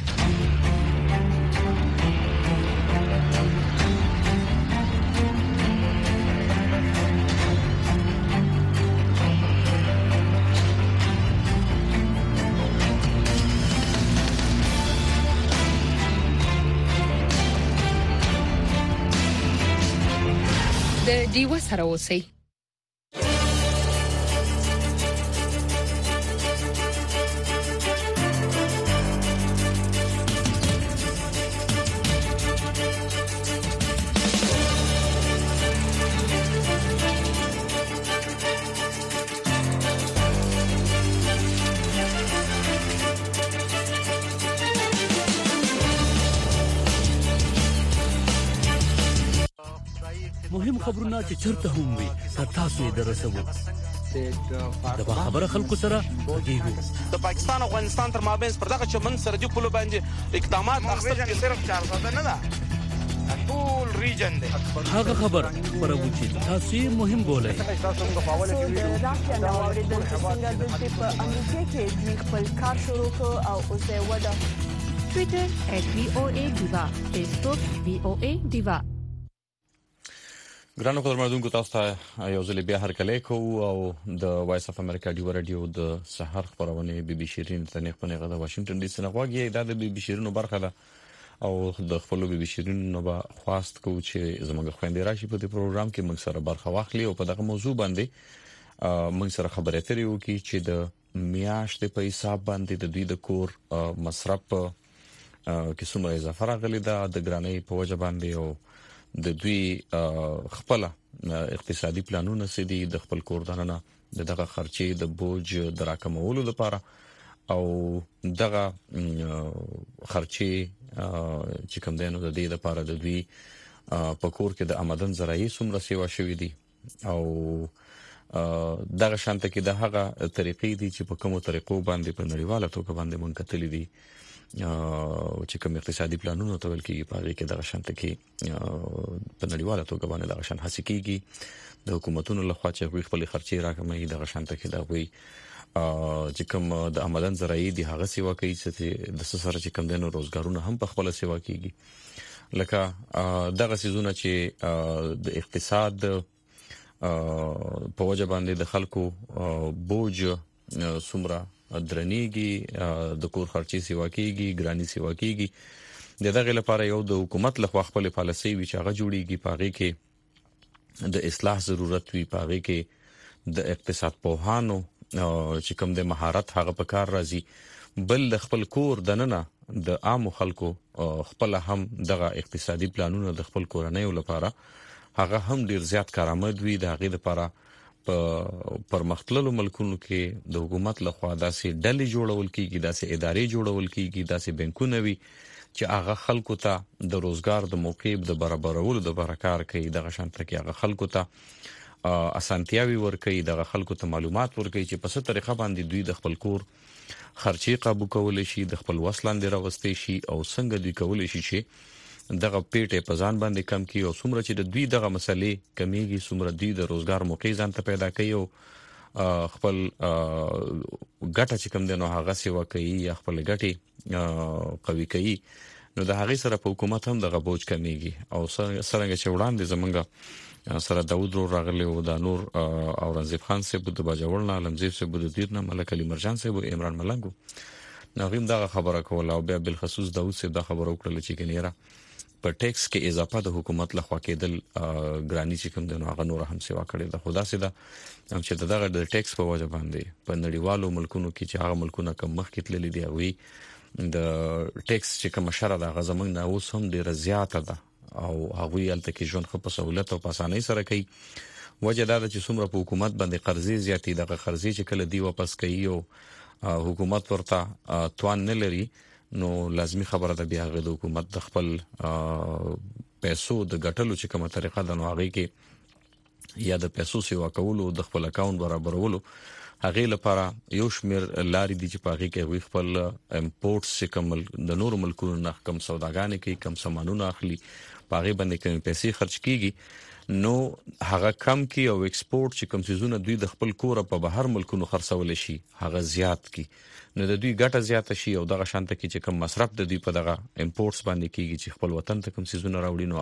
د ډیوا سره اوسئ مهم خبرونه چې چرته هم وي تر تاسو یې درسوو د خبره خلکو سره د پاکستان او افغانستان تر مابین پر دغه چمن سرحدي پولو باندې اقدامات اخیستل چې صرف 4 نه ده ټول ریجن دی هغه خبر پرو چې تاسو یې مهم بولئ تاسو موږ په اول کې راځي نو اوریدل څنګه د په امریکا کې د خپل کار شروع کړ او اوسه ودا ټوئیټر @voa_diva فیسبوک voa_diva ګرانو خبرمندونکو تاسو ته یو ځل بیا هرکلی کوو او د وایس اف امریکا ډیو رادیو د سحر خبرونه بي بي شيرین تنه خپل غږ د واشنگټن ډي سي نه غواګي د بي بي شيرینو برخه ده او د خپل بي بي شيرینو به خواست کوو چې زموږ خويندې راشي په دې پروګرام کې موږ سره برخه واخلي او په دغه موضوع باندې موږ سره خبرې اترې وکړي چې د میاشتې په حساب باندې د دوی د کور مصرف کې څومره اضافه راغلي ده د ګرانۍ په وجه باندې او د دوی خپل اقتصادي پلانونه سدي د خپل کور دننه دغه خرچې د بوج دراکمولو لپاره او دغه خرچې چې کوم دینو د دې لپاره د دوی په کور کې د آمدن ذرایع څومره سیوا شوې دي او دغه شانته کې د هغه طریقې دي چې په کومو طریقو باندې په نړیواله توګه باندې مونږ کتلې دي چې کوم اقتصادي پلانونه تول کې په هغه کې د شانته کې په نړیواله توګه باندې د شان حسي کېږي د حکومتونو لخوا چې خپل خرچې راکمي د شانته کې دا وي چې کوم د آمدن ذرایع دي هغه سیوا کوي چې د سره چې کوم دینو روزګارونه هم په خپل سیوا کېږي لکه دغه سيزونه چې د اقتصاد په وجه باندې د خلکو بوج سمرا درنیږي د کور خرچي سیوا کیږي ګرانی سیوا کیږي دغه لپاره یو د حکومت لخوا خپل پالیسي وی چې هغه جوړیږي پاغي کې د اصلاح ضرورت وی پاغي کې د اقتصاد پوهانو چې کوم د مهارت هغه په کار راځي بل خپل کور دننه د عام خلکو خپل هم دغه اقتصادي پلانونه د خپل کورنۍ لپاره هغه هم ډیر زیات کارآمد وي د هغه لپاره پر مختلفو ملکونو کې د حکومت لخوا داسې ډلې جوړول کیږي داسې ادارې جوړول کیږي داسې بانکونه وي چې هغه خلکو ته د روزګار د موقع د برابرولو د برکار کوي د شانته کې هغه خلکو ته اسانتیاوي ورکوي د خلکو ته معلومات ورکوي چې په څه طریقه باندې دوی د خپل کور خرچي قابو کول شي د خپل وسلاندې راوستي شي او څنګه دوی کول شي چې دغه پیټه په ځان باندې کم کی او څومره چې د دوی دغه مسلې کمیږي څومره دوی د روزګار موقع ځان ته پیدا کوي او خپل ګټه چې کوم دنو هغه سیوا کوي یا خپل ګټي قوي کوي نو د هغه سره په حکومت هم دغه بوج کمیږي او څنګه چې وړاندې زمونږ سره داوود راغلی او د نور اورنګزیب خان صاحب د باجوړنا علمزیب صاحب د دیرنه ملک علي مرجان صاحب عمران ملنګو نو هم دا خبره کوله او بیا بل خصوص داوود صاحب دا خبره وکړه چې کنيره په ټیکس کې اضافه د حکومت لخوا کېدل ګرانی چې کوم د هغه نور هم سیوا کړی د خدا سي دا چې دغه د ټیکس په وجه باندې په نړیوالو ملکونو کې چې هغه ملکونه کم مخ کې تللي دي وي د ټیکس چې کوم شره د غزمن نه اوس هم ډیره زیاته ده او هغه یالته کې ژوند خو په سہولت او په اسانۍ سره کوي وجه دا چې څومره په حکومت باندې قرضې زیاتې دغه قرضې چې کله دی واپس کوي او حکومت ورته توان نه لري نو لازمی خبره ده بیا غو حکومت د خپل پیسو د ګټلو چې کومه طریقه د نوغي کې یا د پیسو سیوا کولو د خپل اکاونټ برابرولو هغه لپاره یو شمیر لاري دي چې پاغي کې خپل امپورټس چې کوم د نور ملکونو نه کم سوداګانې کوي کم سامانونه اخلي پاغي باندې کوم پیسې خرج کیږي نو هغه کم کی او ایکسپورټ چې کوم سيزونه دوی د خپل کور په بهر ملکونو خرڅول شي هغه زیات کی نو د دوی ګټه زیاته شي او دغه شانته کې چې کوم مصرف د دوی په دغه امپورټس باندې کیږي چې خپل وطن ته کوم سيزونه راوړي نو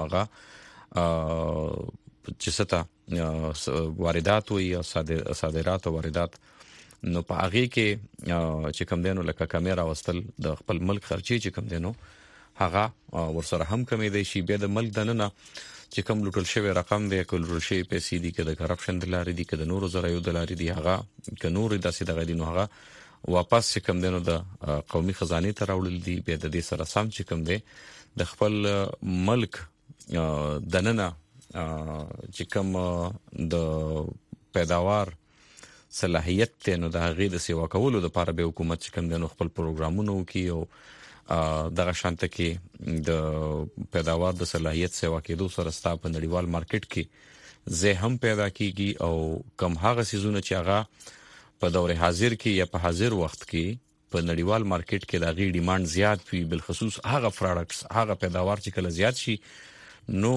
هغه چې ستا واردات وي او صادرات او واردات نو په هغه کې چې کوم دینو لکه کیمرا وستل د خپل ملک خرچي چې کوم دینو هغه ورسره هم کمی دی شي به د ملک دننه چې کوم لوټل شوی رقم دی کول روشي پیسې دي کده کرپشن د لاري دي کده نورو زره یو د لاري دي هغه ک نور داسې دغه دي نو هغه واپس چې کوم دینو د قومي خزانه ته راوړل دي به د دې سره سم چې کوم دی د خپل ملک دننه چې کوم د پیداوار صلاحیت ته نو د غیر سیوا کولو د لپاره به حکومت چې کوم دینو خپل پروګرامونه کوي او دغه شانته کې د پیداوار د صلاحیت سیوا کېدو سره ستاسو په نړیوال مارکیټ کې زه هم پیدا کیږي او کم هغه سيزونه چې هغه په دور حاضر کې یا په حاضر وخت کې په نړیوال مارکیټ کې د غي ډیماند زیات وي بل خصوص هغه پروډکټس هغه پیداوار چې کله زیات شي نو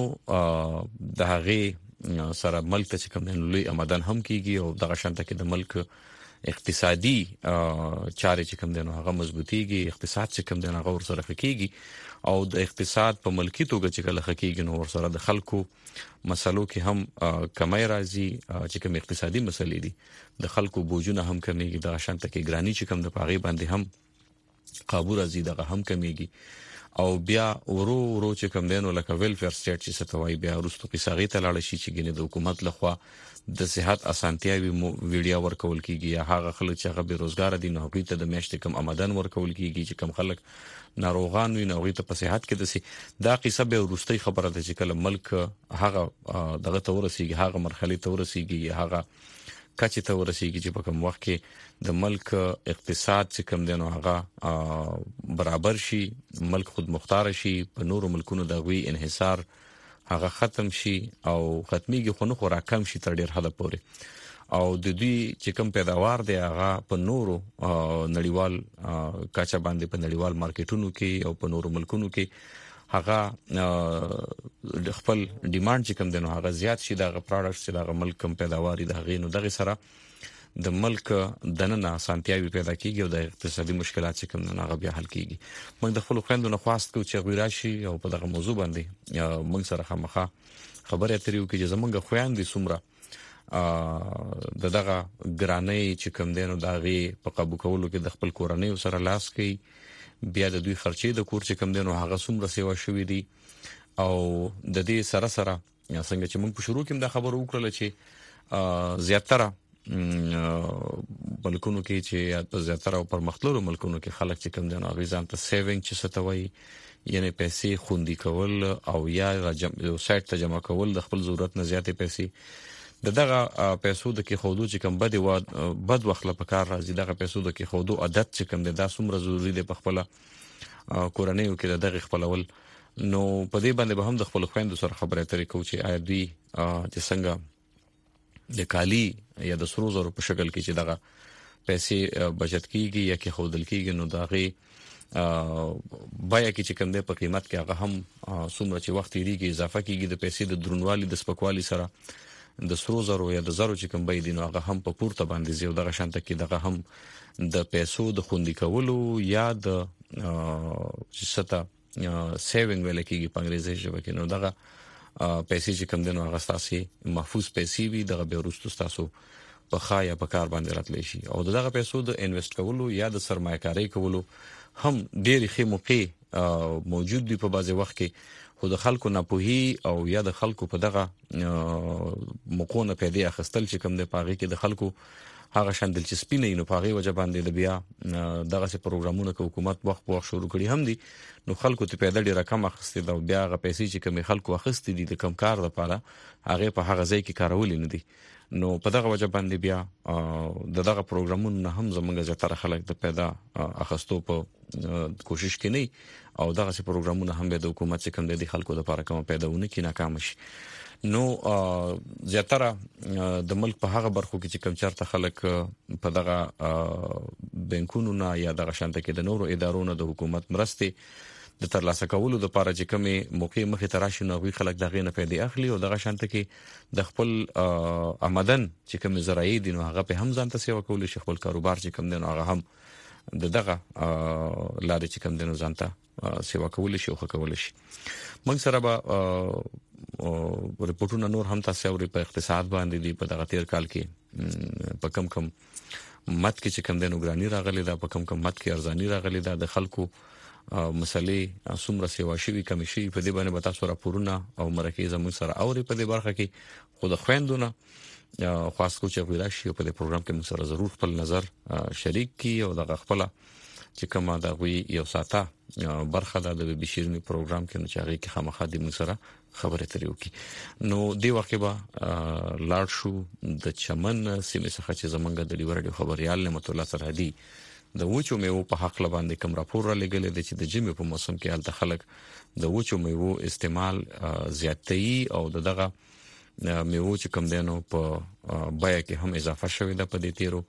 د هغه سره ملک ته کوم لوی آمدن هم کیږي او دغه شانته کې د ملک اقتصادي چارې چې کوم دنو هغه مضبوطيږي اقتصاد چې کوم دنو هغه ورسره خکېږي او د اقتصاد په ملکی توګه چې کله خکېږي نو ورسره د خلکو مسلو کې هم کمای راځي چې کوم اقتصادي مسلې دي د خلکو بوجونه هم کمیږي د شانته کې ګرانی چې کوم د پاغي باندې هم قابو راځي دغه هم کمیږي او بیا ورو چې کوم دینو لکه ویلفیر سټیټ چې ستوي بیا ورستو قصاغي ته لاړ شي چې ګنې د حکومت لخوا د صحت اسانتیاوي ویډیا ورکول کیږي یا هغه خلک چې هغه بیروزګار دي نو هغه ته د میاشتې کم آمدن ورکول کیږي چې کم خلک ناروغان وي نو هغه ته په صحت کې دسي دا قصه به ورستي خبره ده چې کله ملک هغه دغه تورسيږي هغه مرحله تورسيږي هغه کچې ته ورسیږي چې په کوم وخت کې د ملک اقتصاد چې کوم دینو هغه برابر شي ملک خود مختار شي په نورو ملکونو د غوي انحصار هغه ختم شي او ختميږي خو نه خو راکم شي تر ډیر حد پورې او د دوی چې کوم پیداوار دی هغه په نورو نړیوال کاچا باندې په نړیوال مارکیټونو کې او په نورو ملکونو کې هغه خپل ډیماند چې کوم دنو هغه زیات شي دغه پروډکټس چې دغه ملک کم پیداواري د غینو دغه سره د ملک دننه سانتیاوي پیدا کیږي او د اقتصادي مشکلات چې کوم نه هغه بیا حل کیږي موږ د خپل خويندو نه خواست کوو چې غوړا شي او په دغه موضوع باندې موږ سره خامخا خبرې اترې وکړو چې زمونږ خويندې سمره دغه ګرانۍ چې کوم دینو دغه په قابو کولو کې د خپل کورنۍ سره لاس کوي بیا د دوی خرچې د کور چې کم دینو هغه څومره سیوا شوې دي او د دې سره سره څنګه چې موږ په شروع کې د خبرو وکړل چې زیاتره ملکونو کې چې زیاتره پرمختللو ملکونو کې خلک چې کم دینو هغه ځان ته سیوینګ چې ستوي یعنی پیسې خوندي کول او یا سایت ته جمع کول د خپل ضرورت نه زیاتې پیسې دغه پیسو د کې خودو چې کوم بد وخت لپاره کار راځي دغه پیسو د کې خودو عادت چې کوم د څومره ضروری دی په خپل کورنۍ کې دغه خپلول نو په دې باندې به هم د خپل خويندو سره خبرې اترې کوو چې آیا دوی چې څنګه د کالی یا د سرو زرو په شکل کې چې دغه پیسې بچت کیږي یا کې خودل کیږي نو دغه بیا کې چې کوم د په قیمت کې هغه هم څومره چې وخت یې اضافه کیږي د پیسې د درنوالي د سپکوالي سره د سرو زرو یا د زرو چې کوم به دي نو هغه هم په پورته باندې زیو دغه شانته کې دغه هم د پیسو د خوندي کولو یا د ستا سیوینګ ویل کېږي په انګریزي ژبه کې نو دغه پیسې چې کوم دنو هغه ستاسو محفوظ پیسې وي دغه به ورستو تاسو په خایا په کار باندې راتلی شي او دغه پیسو د انویسټ کولو یا د سرمایه‌کاري کولو هم ډېری ښه موقع موجود دي په بعضي وخت کې خو د خلکو ناپوهي او یا د خلکو په دغه مقونه پیدا اخستل چې کوم د پاغي کې د خلکو هغه شان دلچسپي نه نو پاغي وجه باندې د بیا دغه سي پروګرامونه کې حکومت وخت شروع کړي هم دي نو خلکو ته پیدا ډیره کم اخستې دا بیا غ پیسې چې کوم خلکو اخستې دي د کم کار لپاره هغه په هغه ځای کې کارول نه دي نو په دغه وجه باندې بیا دغه پروګرامونه هم زمونږ زیاتره خلک د پیدا اخستو په کوشش کې نه او دغه سي پروګرامونه هم د حکومت څخه کم دي خلکو لپاره کوم پیداونه کې ناکام شي نو زیاتره د ملک په هغه برخو کې چې کم چارته خلک په دغه بانکونو نه یا دغه شانته کې د نورو ادارو نه د حکومت مرستې د ترلاسه کولو د لپاره چې کومه موقع مخې تراشي نو غوي خلک دغه نه پیدا اخلي او دغه شانته کې د خپل آمدن چې کوم زراعي دي نو هغه په هم ځان ته سیوا کول شي خپل کاروبار چې کوم دي نو هغه هم دغه لارې چې کوم دي نو ځان ته سیوا کول شي او کول شي موږ سره به ریپورتونه نور هم تاسو اوري په اقتصاد باندې دی په دغه تیر کال کې په کم مت کې چې کم دنو ګرانی راغلي دا په کم مت کې ارزانی راغلي دا د خلکو مسلې څومره سیوا شي کم شي په دې باندې تاسو راپورونه او مرکه زموږ سره اوري په دې برخه کې خود خويندونه خاص کو چې ویلا شي په دې پروګرام کې موږ سره ضرور خپل نظر شریک کی او دغه خپل چې کومه دا وی یو ساته برخه د بي بي شيرني پروګرام کې نو چاغي کې خامخا د موږ سره خبره تریو کی نو دی وخت به لاړ شو د چمن سیمه څخه چې زمونږ د ډیور ډیو خبريال نعمت الله سرحدي د وچو میوه په حق لباندې کوم راپور را لګل دي چې د جمی په موسم کې حالت خلک د وچو میوه استعمال زیاتې او دغه میوه چې کوم دینو په بیا کې هم اضافه شوې ده په دې تیرو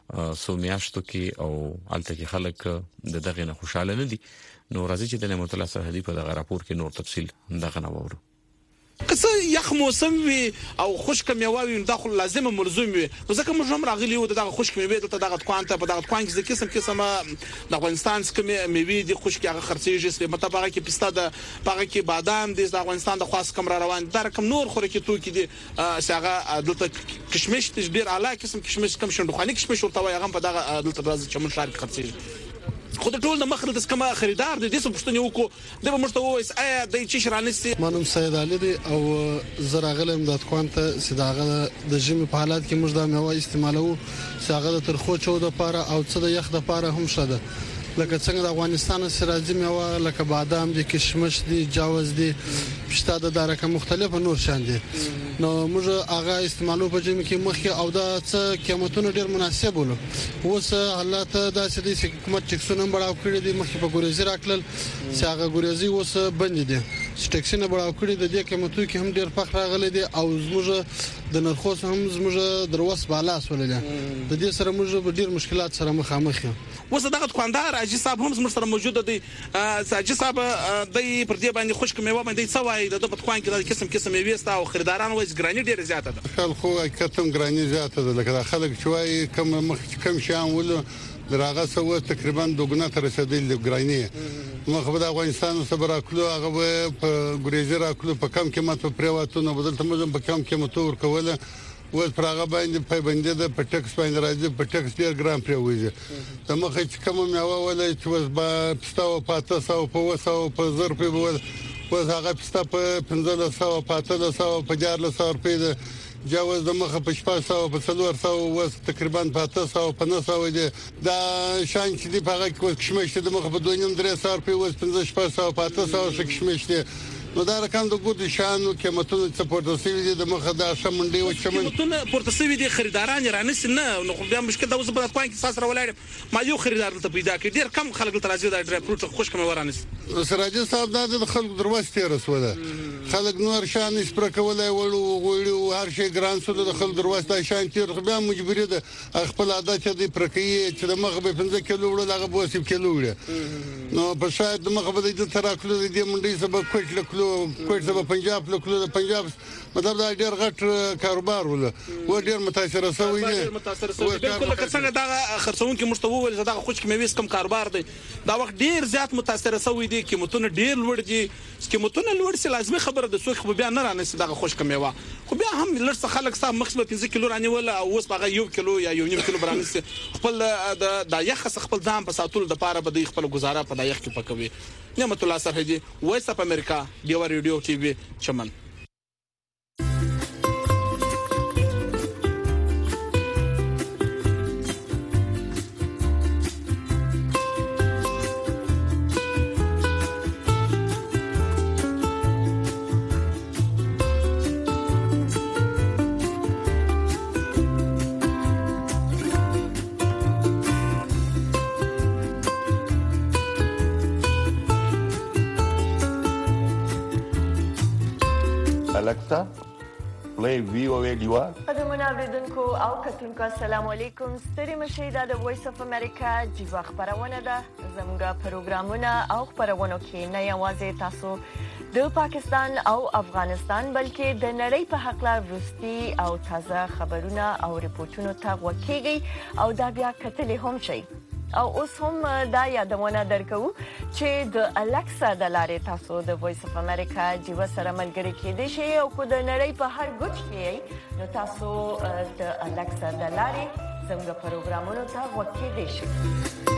سو میاشتو کې او الته کې خلک دغه نه خوشاله نه دي نو راځي چې د نعمت الله سرحدي په دغه راپور کې نور تفصیل دغه نه وورو قصه یخ موسم وي او خشک میوه وي داخل لازمه ملزوم وي ځکه موږ هم راغلي و دغه خشک میوه دلته دغه کوانته په دغه کوان کې قسمه د افغانستان څخه میوه دي خشک هغه خرڅيږي چې مطابق کې پسته د پاګه کې بادام د افغانستان د خاص کم را روان در کم نور خوراکي توکي دي هغه دلته کشمش ډیر اعلی قسم کشمش کم شندخاني کشمش ورته وي هغه په دغه دلته راځي چې موږ شارک خرڅيږي خو د ټول د مخرج د کما خریدار د دې څه پښتنه وکړو د مشته وایس آیا د چی شرانسي مانم سید علي دی او زراغلم د کوانته سیداغه د جمی په حالت کې موږ د میوه استعمالو ساغه د ترخو چو د پاره او څه د یخ د پاره هم شته لکه څنګه د افغانستان سرازي میوه لکه بادام دي کشمش دي جوز دي پښتا د دارکه مختلفه نور شان دي نو موږ هغه استعمالو په جمی کې مخکې او دا څه قیمتونه ډیر مناسب ول اوس حالات د سدي حکومت ټیکسونه بڑاو کړی دي مخکې په ګوريزي راکلل چې هغه ګوريزي اوس بند دي ټیکسونه بڑاو کړی د دې قیمتو کې هم ډیر فخر راغلي دي او زموږ د نرخوس هم زموږ دروس بالا سولل د دې سره موږ ډیر مشکلات سره مخامخ یو اوس دغه دکاندار اجي صاحب هم زموږ سره موجود دي اجي صاحب د پر دې باندې خشک میوه باندې څه وایي د دکان کې د قسم میوه ستا او خریداران وایي ګرانی ډیره زیاته ده خلکو کتم ګرانی زیاته ده لکه خلک شوي کم شان ول دراغه سو تقریبا دوګنا تر رسیدل د ګرانی مخ په افغانستان صبر اکلو هغه په ګریزر اکلو په کم قیمت په پریواتونو بدلته موږ په کم قیمت ور کوله ول پرغه باندې په باندې د پټکس باندې راځي پټکس ډیر ګرام پریوځي د مخه چې کوم میوه ولې چې وس با پستاو پاته سو په وسو په زر په ول وس هغه پستا په 1500 پاته سو په 1400 روپے جواز د مخه په 600 په 400 وس تقریبا په 700 په 900 دي دا شان چې دی په هغه کې کشمش د مخه په 2.5 روپے وس 1500 په 800 کشمش دي نو دا رقم د ګوډ شانو قیمتونو څخه پورته شوی دي د مخه د شمنډي او چمن قیمتونه پورته شوی دي خریداران رانس نه نو خو بیا مشکل د اوس په کوان کې ساسره ولاړ ما یو خریدار ته پیدا کړ ډیر کم خلک ته راځي دا ډرای فروټ خوش کوم ورانس سراجي صاحب دا د خلک دروازه رسوله خلک نور شان سپر کولای وړو هر شي ګران سود د خلک دروازه د شان تیر بیا مجبوری ده خپل عادت دي پرکې چې د مخه په 15 کیلو وړو لغه 20 کیلو وړو نو په شاید د مخه به د تراکلو د منډي سبب کوټ کوټ سبا پنجاب لکلو د پنجاب مطلب دا ډیر غټ کاروبار ول و ډیر متاثر شوی دی بالکل څنګه دا خرڅون کې مشتوه ول دا خوش کې میويس کم کاروبار دی دا وخت ډیر زیات متاثر شوی دی قیمتونه ډیر لوړ دي قیمتونه لوړ سي لازمي خبره د سوق بیا نه رانه دا خوش کې میوه خو بیا هم لږ خلک صاحب مخصبه 15 کیلو رانه ول او اوس هغه 1 کیلو یا 1.5 کیلو برانه خپل د یخ خپل ځان په ساتلو د پاره به د خپل گزاره په د یخ کې پکوي. نعمت الله سرحدي وایس اپ امریکا ډیوا ریډیو ټي وي چمن. Alexa, play VOA Diva. قدمونه اوریدونکو او کتونکو السلام علیکم. ستړي مشئ د وایس اف امریکا جیوا خبرونه ده. زموږه پروګرامونه او خبرونه کې نه یوازې تاسو د پاکستان او افغانستان بلکې د نړۍ په حق لا وروستي او تازه خبرونه او ریپورتونو ته وکیږي او دا بیا کتلې هم شي. او اوس هم دا یادونه درکو چې د الکسا د لارې تاسو د وایس اف امریکا جیوا سره ملګری کېدئ شئ او کو د نړۍ په هر ګوټ کې نو تاسو د الکسا د لارې زموږ پروګرامونو ته وکیدئ شئ.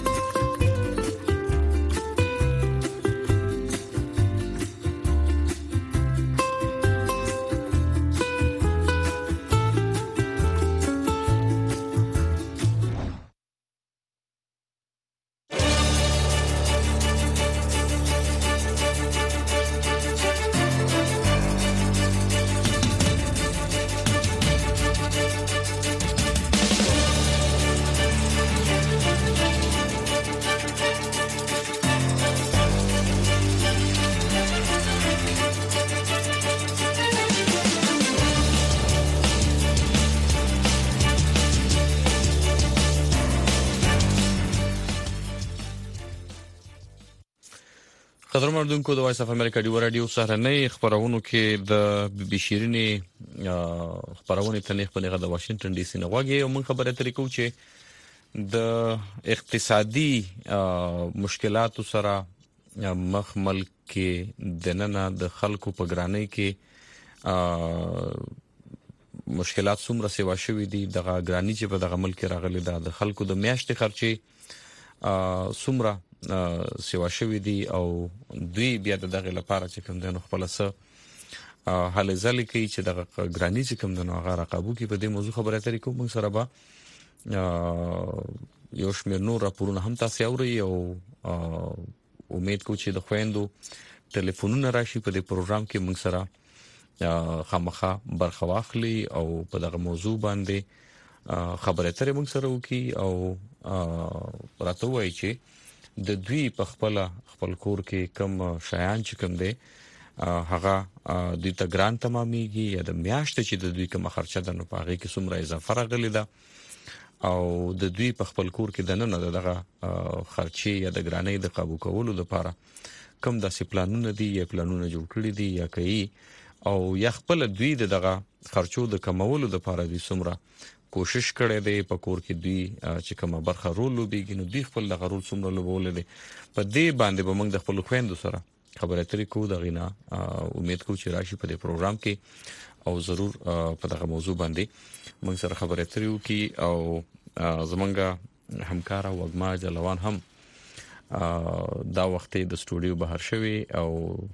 قدرمن اوریدونکو د وایس اف امریکا ډیو رادیو سهرنۍ خبرونو کې د بي بي شيرینې خبرونه تنیخ په نغه د واشنگټن ډي سي نه واګي او موږ خبره ترې کوو چې د اقتصادي مشکلاتو سره مخ ملک کې د نننه د خلکو په ګرانۍ کې مشکلات څومره سیوا شوي دي دغه ګرانی چې په دغه ملک راغلي ده د خلکو د میاشتې خرچې څومره سیوا شوي دي او دوی بیا دغه لپاره چې کوم دنو خپل سره حل ځل کوي چې دغه ګرانی چې کوم دنو هغه رقابو کې په دې موضوع خبره اترې کوم موږ سره به یو شمېر نور راپورونه هم تاسو اوري او امید کوم چې د خويندو ټلیفونونه راشي په دې پروګرام کې موږ سره خامخا برخه واخلي او په دغه موضوع باندې خبره اترې موږ سره وکي او راته وایي چې د دوی په خپل کور کې کم شایان چې کوم دي هغه د تګران تماميږي یا د میاشتې چې د دوی کوم خرچه ده نو په هغه کې څومره اضافه راغلي ده او د دوی په خپل کور کې د نن دغه خرچي یا د ګرانۍ د قابو کولو لپاره کوم داسې پلانونه دي یا پلانونه جوړ کړي دي یا کوي او یا خپل دوی دغه خرچو د کمولو لپاره دوی څومره کوشش کړي دی په کور کې دوی چې کومه برخه رول لوبيږي نو دوی خپل د رول څومره لوبول دي په دې باندې به موږ د خپل خويندو سره خبرې اترې کوو د غینا امید کوم چې راشي په دې پروګرام کې او ضرور په دغه موضوع باندې موږ سره خبرې اترې وکي او زمونږ همکار او وګما جلوان هم دا وخت د سټوډیو بهر شوی او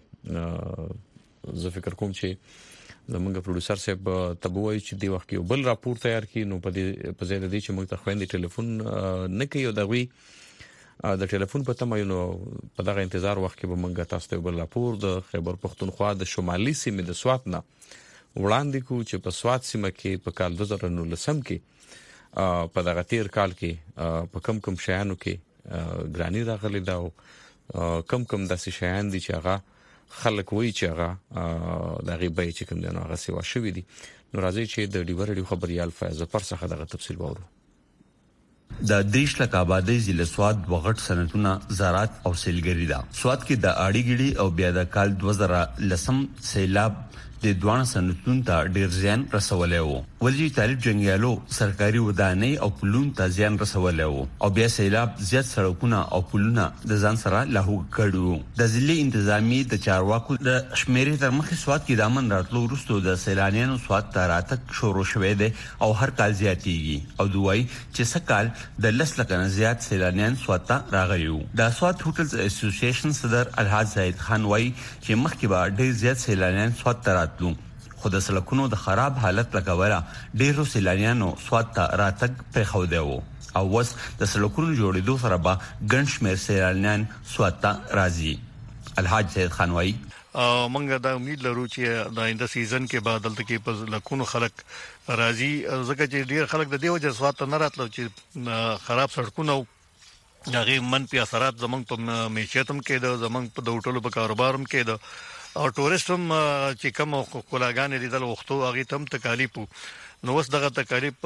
زه فکر کوم چې زمونږ پروډوسر صاحب تبوي چې دی وخت یو بل راپور تیار کړي نو په ځای د دې چې موږ ته خويندې ټلیفون نه کوي او دغوی د ټلیفون په تمه نو په دغه انتظار وخت کې به موږ تاسو ته بل راپور د خیبر پختونخوا د شمالي سیمې د سوات نه وړاندې کو چې په سوات سیمه کې په کال 2019 کې په دغه تیر کال کې په کم شیانو کې ګرانی راغلي دا کم داسې شیان دي چې هغه خلک وایي چې هغه د غیبې چې کوم دنو هغه سیوا شوې دي نو راځي چې د ډیور ډیو خبريال فیض پر څخه دغه تفصیل وورو. د دیش لک آبادی ضلع سواد وغټ سنتونه زراعت او سیلګری ده. سواد کې د اړیګړي او بیا د کال 2010 سیلاب د دوه سنتونو ته ډیر زیان رسولی وو. ولې طالب جنگیالو سرکاري ودانۍ او پلون ته زیان رسولی وو او بیا سیلاب زیات سړکونه او پلونه د ځان سره لاهو کړو. د ضلع انتظامی د چارواکو د شمیرې تر مخې سواد کې د امن راتلو وروسته د سیلانیانو سواد ته راتګ شروع شوی دی او هر کال زیاتیږي او دوی چې سکال د 10 لک نه زیات سیلانیان سواد ته راغلي وو. د سواد هوټلز اسوسییشن صدر الحاج زاهد خان وایي چې مخکې به ډېر زیات سیلانیان سواد ته راتلو خو د سړکونو د خراب حالت لکوله ډېرو سیلانیانو سواد ته راتګ پرېښودی وو او اوس د سړکونو جوړېدو سره به ګڼ شمېر سیلانیان سواد ته راځي. الحاج زاهد خان وایي موږ دا امید لرو چې د آینده سیزن کې به دلته کې په لکونو خلک راځي ځکه چې ډېر خلک د دې وجه سواد ته نه راتلو چې خراب سړکونه هغه منفي اثرات زمونږ په معیشت هم کې د زمونږ په د هوټلو په کاروبار هم کې د او ټوریست هم چې کوم کولاګانې لیدل وختو هغه تم تکالیف نو اوس دغه تکالیف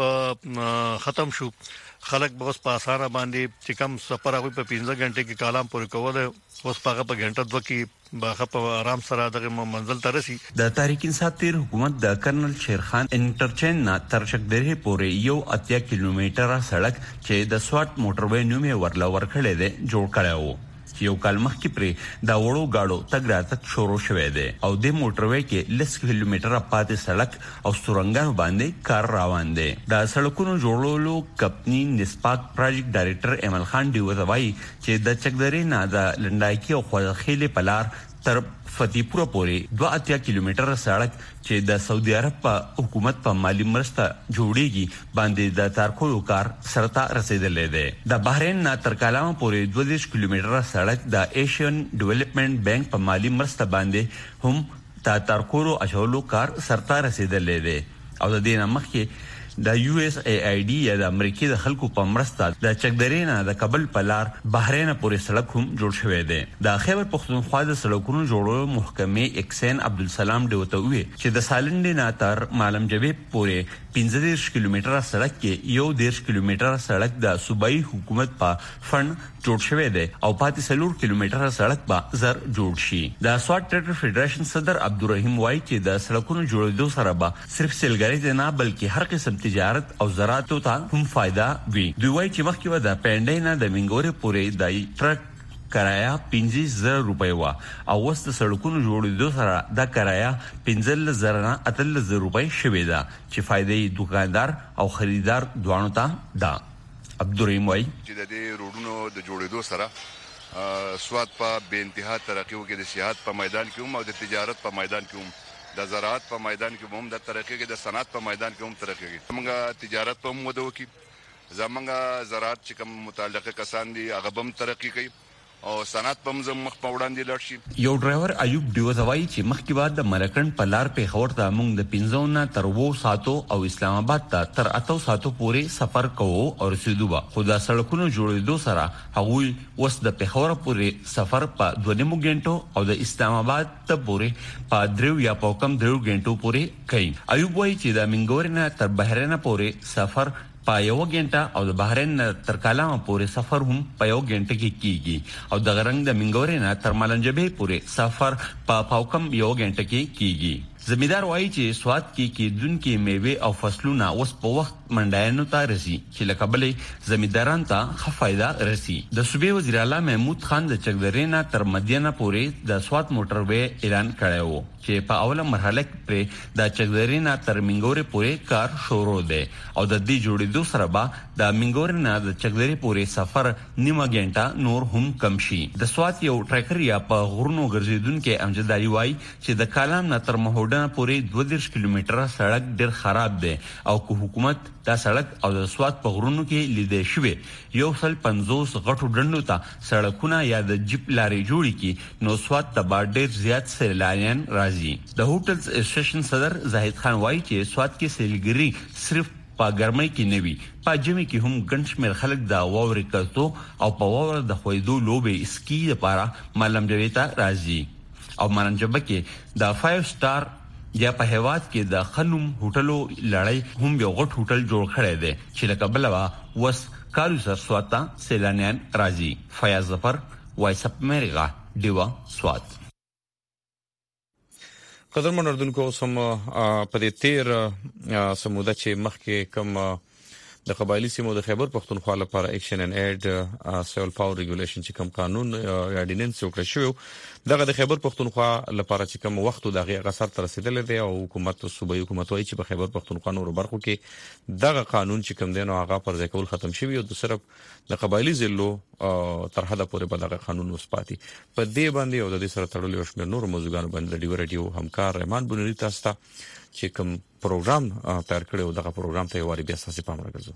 ختم شو. خلک به اوس په اسانه باندې چې کوم سفر هغه په 15 غنټه کې کالام پورې کوله اوس په غنټه 2 کې باغه په آرام سره دغه منزل ته رسي. د تحریک انصاف تیر حکومت د کرنل شیرخان انټرچینج نه تر چکدرې پورې یو 80 کیلومتره سړک چې د سوات موټروي نومې ورلا ورکړې ده جوړ کړی وو. یو کال مخکې پرې دا وړو گاډو تګ راتګ شروع شوه دی او د موټروي کې 10 کیلومتره پاتې سړک او سورنګانو باندې کار روان دی. د سړکونو جوړولو کمپنی نسپاک پروجیکټ ډایریکټر ایمل خان دی وایي چې د چکدرې نه د لنډایکی او خوځخېلې پلار تر فتیپورا پورې 82 کیلومتره سړک چې د سعودي عرب په حکومت په مالی مرسته جوړیږي باندې د تارکولو کار سرته رسیدلې ده. د بحرین نه تر کالام پورې 22 کیلومتره سړک د ایشین ډیولپمنٹ بانک په مالی مرسته باندې هم د تارکولو اچولو کار سرته رسیدلې ده او د دې نه مخکې د یو اس ای آی ډی یا د امریکای د خلکو په مرسته د چکدرې نه د کابل په لار بحرین پورې سړک هم جوړ شوی دی. د خیبر پختونخوا د سړکونو جوړولو محکمې اکسین عبدالسلام ډوته وی چې د سالنډ نه تر مالم جبه پورې 15 کیلومتره سړک کې 11 کیلومتره سړک د صوبایي حکومت په فند جوړ شوی دی او پاتې 4 کیلومتره سړک به زر جوړ شي. د سوات ټریډر فدریشن صدر عبدالرحیم وای چې د سړکونو جوړېدو سره به صرف سیلګری نه بلکې هر قسم تجارت او زراعت ته هم فائدہ وي. دوی وایي چې مخکې و د پینډای نه د منګورې پورې د ټرک کرایه 15,000 روپۍ و او اوس د سړکونو جوړېدو سره د کرایه 15,000 نه 18,000 روپۍ شوې ده چې فائدې دکاندار او خریدار دواړو ته ده. عبدالرحیم وای چې د دې روډونو د جوړېدو سره سواد په بے انتها ترقی وکړي د سیاحت په میدان کې هم او د تجارت په میدان کې هم د زراعت په میدان کې هم د ترقی کې د صنعت په میدان کې هم ترقی کوي. موږ تجارت په مو دوه کې زمونږ زراعت چې کوم متعلقه کسان دي هغه هم ترقی کوي او صنعت په مزم مخ په وړاندې لاړ شي. یو ډرایور ایوب دیوته وایي چې مخکې بعد د ملکند په لار په خور ته موږ د 15 نه تر 2 ساعتو او اسلام آباد ته تر 8 ساعتو پورې سفر کوو او رسیدو به خو د سړکونو جوړېدو سره هغه وس د پیښور پورې سفر په 2.5 غنټو او د اسلام آباد ته پورې په 3 یا په کم 3 غنټو پورې کوي. ایوب وایي چې د منګور نه تر بحرین پورې سفر په 1 غنټه او د بحرین تر کالام پورې سفر هم په 1 غنټه کې کیږي او د غرنګ د منګورې نه تر مالنجبه پورې سفر په پاوکم 1 غنټه کې کیږي. زمیدار وایي چې سواد کې دونکو میوه او فصلونه اوس په وخت منډایانو ته رسي چې لکه بلې زمیداران ته ښه فائدہ رسي. د صوبې وزیر اعلی محمود خان د چکدرې نه تر مدینه پورې د سواد موټروي اعلان کړی وو چې په اوله مرحله کې د چکدرې نه تر منګورې پورې کار شروع دی او د دې جوړېدو سره به د منګورې نه د چکدرې پورې سفر نیمه غنټه نور هم کم شي. د سواد یو ټریکر یا په غرونو ګرځیدونکو امجد علي وایي چې د کالام نه تر مهوډه پورې 22 کیلومتره سړک ډېر خراب دی او کو حکومت دا سړک او د سواد په غرونو کې لیدې شوې 150 غټو ډنډو ته سړکونه یا د جیپ لارې جوړې کی نو سواد ته ډېر زیات سیلانیان راځي. د هوټلز اسوسییشن صدر زاهد خان وایي چې سواد کې سیلګری صرف په ګرمۍ کې نه وي په ژمي کې هم ګڼ شمېر خلک د واورې کتو او په واوره د خویدو لوبې سکی لپاره ملمجوي ته راځي او ملمجبه کې د 5 سٹار یا په هواد کې د خنوم هوټلو لړۍ هم یو غټ هوټل جوړ کړی دی چې لکه بلوا وس کارو سر سواتا سیلانیان راځي. فیاض ظفر وایس اپ امریکا دیوا سوات. قدرمن اردوونکو سم په دې تیر سموده چې مخکې کم د قبایلی سیمو د خیبر پختونخوا لپاره اکشن ان ایډ سیول پاور ریګولیشن چې کوم قانون اډیننس جوړ شو دغه د خیبر پختونخوا لپاره چې کوم وخت دغه غسر تر رسیدل دی او حکومت صوبایي حکومت وایي چې په خیبر پختونخوا نور برخو کې دغه قانون چې کوم دی نو هغه پر ځای کول ختم شوی او د صرف د قبایلی ضلعو تر حد پورې په دغه قانون وسپاتي په دې باندې او د دې سره تړلې شمیر نور موضوعګانو باندې د ډیو همکار رحمان بنوري تاسو ته چې کوم پروګرام تیار کړو دغه پروګرام ته واري بیا تاسو پام راکړئ.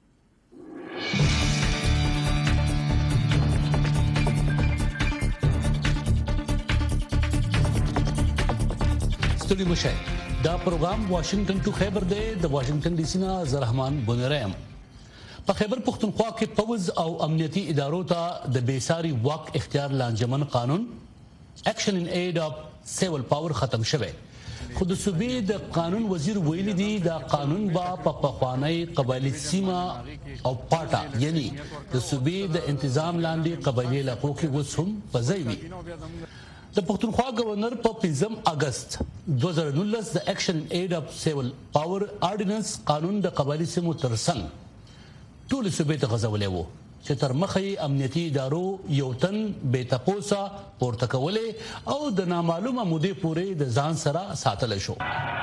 ستړي مشه دا پروګرام واشنگټن ټو خیبر دی د واشنگټن ډي سي نه زرحمان بنورم په خیبر پختونخوا کې پوز او امنیتي ادارو ته د بیساري واک اختیار لانجمن قانون اکشن ان ایډ اف سیول پاور ختم شوه خو د صوبې د قانون وزیر ویلي دی دا قانون با په پخوانی قبایلی سیمه او پاټا یعنی د صوبې د انتظام لاندې قبایلی علاقو کې وسوم پځوي د پختونخوا گورنر په 5 اگست 2019 د اکشن ایډ اف سیول پاور آرډیننس قانون د قبایلی سیمو ترڅنګ ټول صوبې ته غځولې وو چې تر مخې امنیتي ادارو یو تن بې تپوسه پورته کولې او د نامعلومه مودې پورې د ځان سره ساتل شو.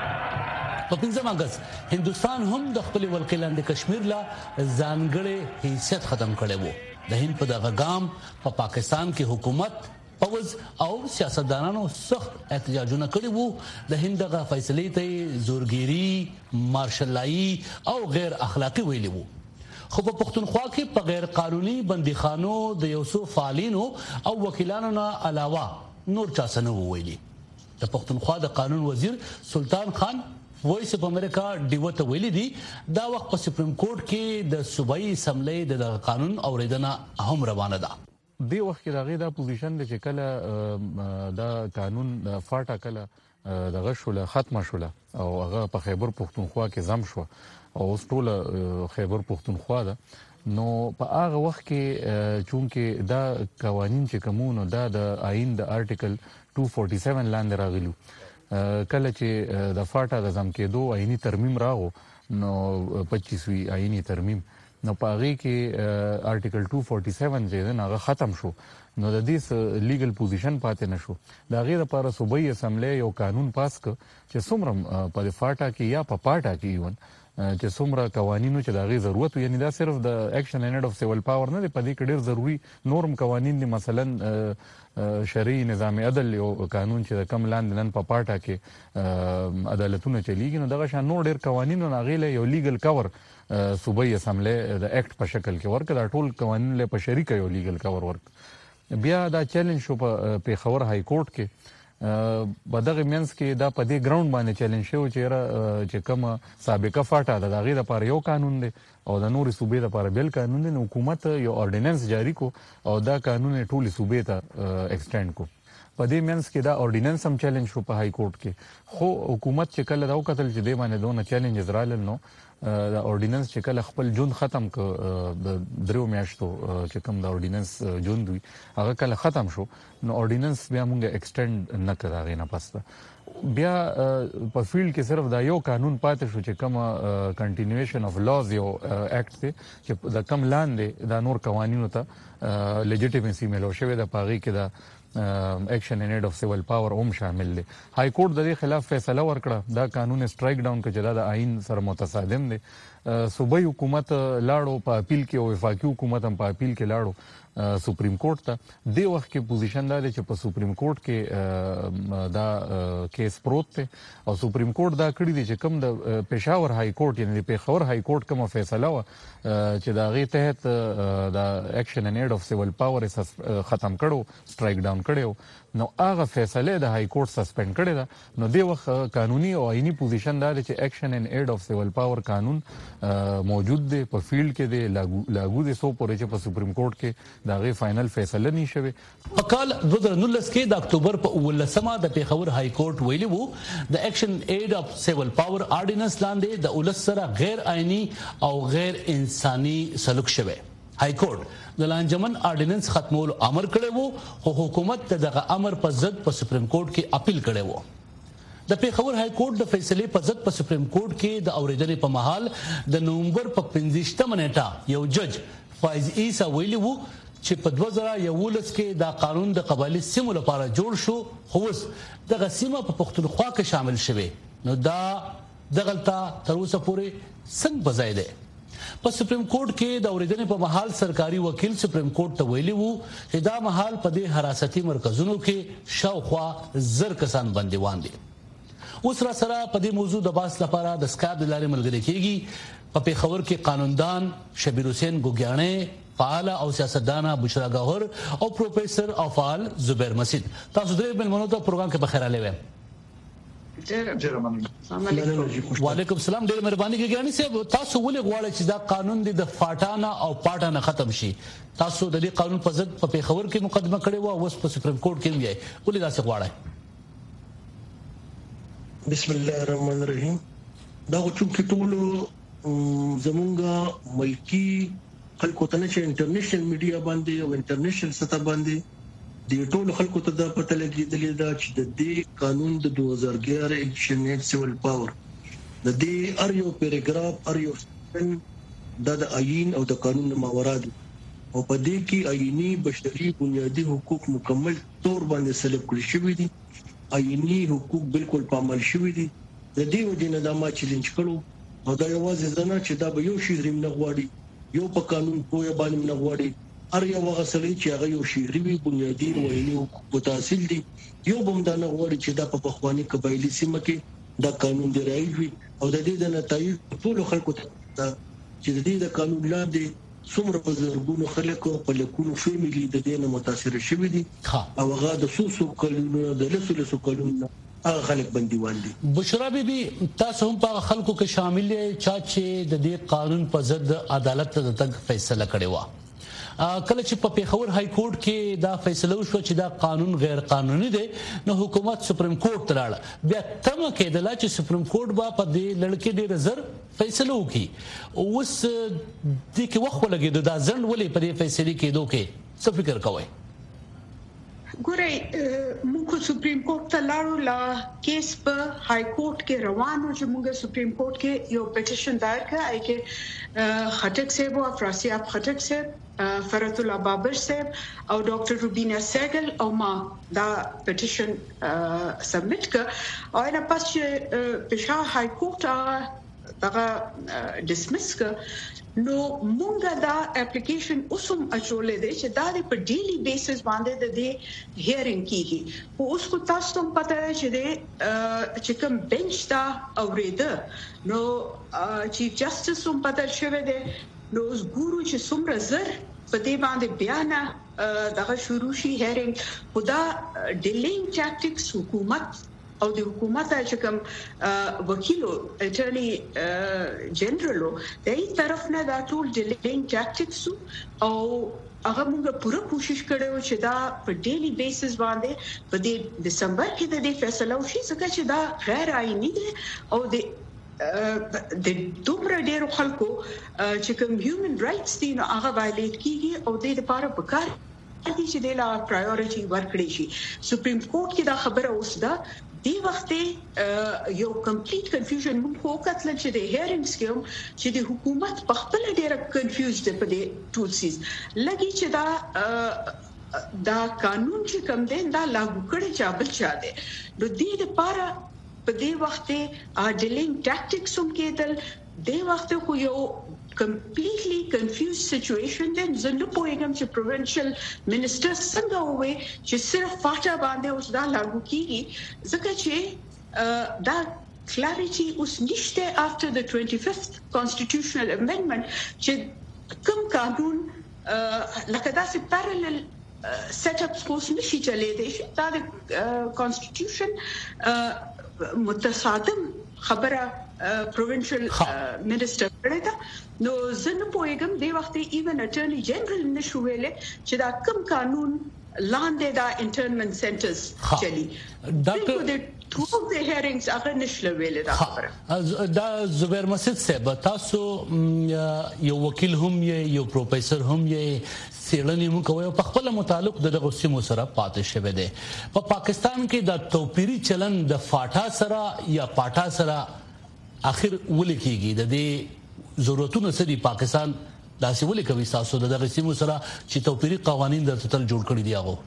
په 5 اگست هندستان هم د خپل ولکې لاندې کشمیر لا ځانګړی حیثیت ختم کړی وو. د هند په دغه ګام په پاکستان کې حکومت پوز او سیاستدانانو سخت احتجاجونه کړي وو. د هند دغه فیصلې ته زورګيري مارشلایي او غیر اخلاقی ویلي وو. خو په پختونخوا کې په غیر قانوني بنديخانو د یوسو فعالینو او وکیلانو نه علاوه نور چا څه نه ویلي. د پختونخوا د قانون وزیر سلطان خان وایس اف امریکا ډیوته ویلي دی دا وخت په سپریم کورټ کې د صوبایي اسمبلی د قانون اوریدنه هم روانه ده. دی وخت کې دغه د پوزیشن د چکله دا قانون فاټا کله دغه شوله ختمه شوله او هغه په خیبر پختونخوا کې زم شو او ټول خیبر پختونخوا ده نو په هغه وخت کې چونکه دا قوانين چې کومونو دا د آئین د آرټیکل 247 لاندې راغلو کله چې د فاټا د زم کېدو آئینی ترمیم راغو نو 25وی آئینی ترمیم نو پاره کې آرټیکل 247 چې هغه ختم شو نو د دې لیګل پوزیشن پاتې نشو دا غیر لپاره صوبایي اسمبلی یو قانون پاس ک چې څومره په فاټا کې یا په پاټا کې ایون چې څومره قوانینو چې دا غي ضرورت یعنی دا صرف د اکشن ان ایډ اف سیول پاور نه دی په دې کې ډیر ضروری نورم قوانین دي مثلا شرعي نظام عدل یو قانون چې کم لاندې نن په پاټا کې عدالتونه چلیږي نو دغه شان نور ډیر قوانینو ناغیله یو لیګل کور صوبایي اسمبلی د اکټ په شکل کې ورک دا ټول قوانین له په شریکه یو لیګل کور ورک بیا دا چیلنج شو په پیښور های کورټ کې بدغه مینس کې دا په دې ګراوند باندې چیلنج شو چې کوم سابقه فاټا د دغه لپاره یو قانون دی او د نوري صوبې لپاره بل قانون دی نو حکومت یو اورډیننس جاری کو او دا قانون ټولي صوبې ته ایکسټند کو په دې مینس کې دا اورډیننس هم چیلنج شو په های کورټ کې خو حکومت چې کله راو قتل چې دی باندې دونه چیلنج زرال نو د اورډیننس چې کله خپل جون ختم ک د درو میاشتو چې کوم د اورډیننس جون دوی هغه کله ختم شو نو اورډیننس بیا مونږه ایکسټند نه کړه نه پسته بیا په فیلډ کې صرف دا یو قانون پاتې شو چې کوم کنټینیویشن اف لاز یو اکټ دی چې د کم لاندې د نور قوانینو ته لیجټیمیسي ملو شوی د پاغي کې د اکشن ان ایډ اف سیول پاور هم شامل دي های کورټ د دې خلاف فیصله ورکړه دا قانون سټرایک ډاون کړه د آئین سره متصادم دي صوبایي حکومت لاړو په اپیل کې او وفاقي حکومت هم په اپیل کې لاړو سپریم کورټ ته د وخت کې پوزیشن دا دی چې په سپریم کورټ کې دا کیس پروت دی او سپریم کورټ دا کړی دی چې کوم د پېښور های کورټ یعنی د پیښور های کورټ کوم فیصله و چې دا غي تحت د اکشن ان ایډ اف سیول پاور ختم کړو سټرایک ډاون کړو نو هغه فیصله د های کورټ سسپند کړی دا نو د وخت قانوني او آئینی پوزیشن دا دی چې اکشن ان ایډ اف سیول پاور قانون موجود دی په فیلډ کې دی لاګو دي سو پورې چې په سپریم کورټ کې دا غي فائنل فیصله نشوي په کال 2019 کې د اکتوبر په 19مه د پیښور های کورټ ویلي وو د اکشن ایډ اف سیول پاور آرډیننس لاندې د ولس سره غیر آئینی او غیر انساني سلوک شوه های کورټ د لانجمن آرډیننس ختمولو امر کړی وو خو حکومت دغه امر په ضد په سپریم کورټ کې اپیل کړی وو د پیښور های کورټ د فیصلې په ضد په سپریم کورټ کې د اوریدنې په مهال د نومبر په 15 نیټه یو جج فایز عیسی ویلي وو چې په 2011 کې دا قانون د قبایلی سیمو لپاره جوړ شو خو اوس دغه سیمه په پښتونخوا کې شامل شوه نو دا دغلطه تر اوسه پورې څنګه بځای دی په سپریم کورټ کې د اوریدنې په مهال سرکاري وکیل سپریم کورټ ته ویلي وو چې دا مهال په دې حراستي مرکزونو کې شاوخوا 1000 کسان بنديوان دي اوس را سره په دې موضوع د باس لپاره د سکاپ د لارې ملګری کیږي په پیښور کې قانوندان شبیر حسین ګوګیانه فعال او سیاستدان بشرا گوهر او پروفیسر او فعال زبیر مسید تاسو درې ملمنو ته پروګرام کې بخیر علیه وعلیکم السلام ډېر مهرباني ګرانی صاحب تاسو ولې غواړئ چې دا قانون د فاټانا او پاټانا ختم شي تاسو د دې قانون په ضد په پیښور کې مقدمه کړې و او اوس په سپریم کورټ کې ویای ولې دا څه غواړئ بسم الله الرحمن الرحیم دا چې ټول زمونږه ملکی خلکو ته چې انټرنیشنل میډیا باندې او انټرنیشنل سطح باندې د ټولو خلکو ته د پته لګیدلې ده چې د دې قانون د 2011 الیکشن ایکټ سیول پاور د دې ار یو پیراګراف ار یو د آئین او د قانون ماورا دي او په دې کې آئینی بشري بنیادی حقوق مکمل طور باندې سلب کړی شوی دي آئینی حقوق بالکل پامل شوی دي د دې وجه نه دا ما چیلنج کړو او دا یوازې ځنه چې دا به یو شی ریم نه غواړي یو په قانون پوهه باندې نه غواړي ار یو غسلې چې هغه یو شهري بنیادی روایي حقوق تحصیل دي یو بم دا نه غواړي چې دا په بخوانی قبایلی سیمه کې دا قانون دی راځي او د دې د نتایج ټول خلکو ته چې د دې د قانون لاندې څومره په زرګونو خلکو په لکونو فیملی د دې نه متاثر شوي دي او هغه د سوسو کلونو د لسو کلونو هغه خلک بنديوان دي بشرا بیبي تاسو هم په خلکو کې شامل یې چې د دې قانون په ضد عدالت ته تک فیصله کړې و کله چې په پیښور های کورټ کې دا فیصله وشو چې دا قانون غیر قانوني دی نو حکومت سپریم کورټ ته لاړ بیا تمه کېدله چې سپریم کورټ با په دې لړکې ډېر زر فیصله وکړي اوس د کې وخت ولګېد دا ځند ولې په دې فیصله کېدو کې څه فکر کوئ ګورئ موږ سپریم کورټ ته لاړو لا کیس په های کورټ کې روانو چې موږ سپریم کورټ کې یو پټیشن دایر کړ چې خټک صاحب او افراسیاب خټک صاحب فرات الله بابر صاحب او ډاکټر روبینا سیګل او ما دا پټیشن سبمټ کړ او نه پس چې پېښه های کورټ هغه ډسمس کړ نو مونږه دا اپلیکیشن اوسم اچولې دي چې دا په ډیلی بیسس باندې د دې هیرینګ کیږي او اوس کو تاسو ته پته ده چې کوم بنچ دا اوریده نو چیف جسټس هم پته شوی دی نو اوس ګورو چې څومره زر په دې باندې بیان دغه شروع شي هیرینګ خدا ډیلینګ ټاکټکس حکومت او د حکومت چې کوم وکیلو اټرنی جنرالو د ای طرف نه دا ټول ډیلینګ ټاکټکس او هغه موږ پوره کوشش کړو چې دا په ډیلی بیسس باندې په دسمبر کې د دې فیصله وشي ځکه چې دا غیر آئینی دی او د دومره ډیرو خلکو چې کوم هیومن رائټس دي نو هغه وایلیټ کیږي او د لپاره پکار دي چې د لا پرایورټي ورکړي شي سپریم کورټ کې دا خبره اوس ده دی وخت یو کمپلیټ کنفیوژن موږ وکړل چې د هیرینګز کې چې د حکومت په خپل ډیره کنفیوزډ په دې ټول سیز لګي چې دا قانون چې کوم دی دا لاګو کړي چې بل چا دی نو دې لپاره په دې وخت ډیلینګ ټاکټکس هم کېدل دې وخت خو یو completely confused situation then زنه پوهیږم چې provincial minister څنګه وې چې صرف فاټا باندې اوس دا لاګو کیږي ځکه چې دا clarity اوس نشته after the 25th constitutional amendment چې کوم قانون لکه داسې parallel setups اوس نشي چلېدای شي دا د constitution متصادم خبره provincial minister کړه نو زنه پوهیږم د وخت ایون اټرنی جنرال نشو ویلې چې دا کوم قانون لاندې دا انټرنمنت سنټرز چلی ډاکټر ټول د هیرینګز هغه نشله ویلې دا خبره دا زبیر مسید صاحب تاسو یو وکیل هم یو پروفیسور هم یې سیړنې مو کوي په خپل متعلق دغه سیمو سره پاتې شوی دی په پاکستان کې د توپیری چلن د فاټا سره یا پاټا سره اخر ولې کېږي د دې ضرورتونو سره پاکستان داسې ولې کوي تاسو دغه سیمو سره چې توپیری قوانين د تل جوړ کړی دی هغه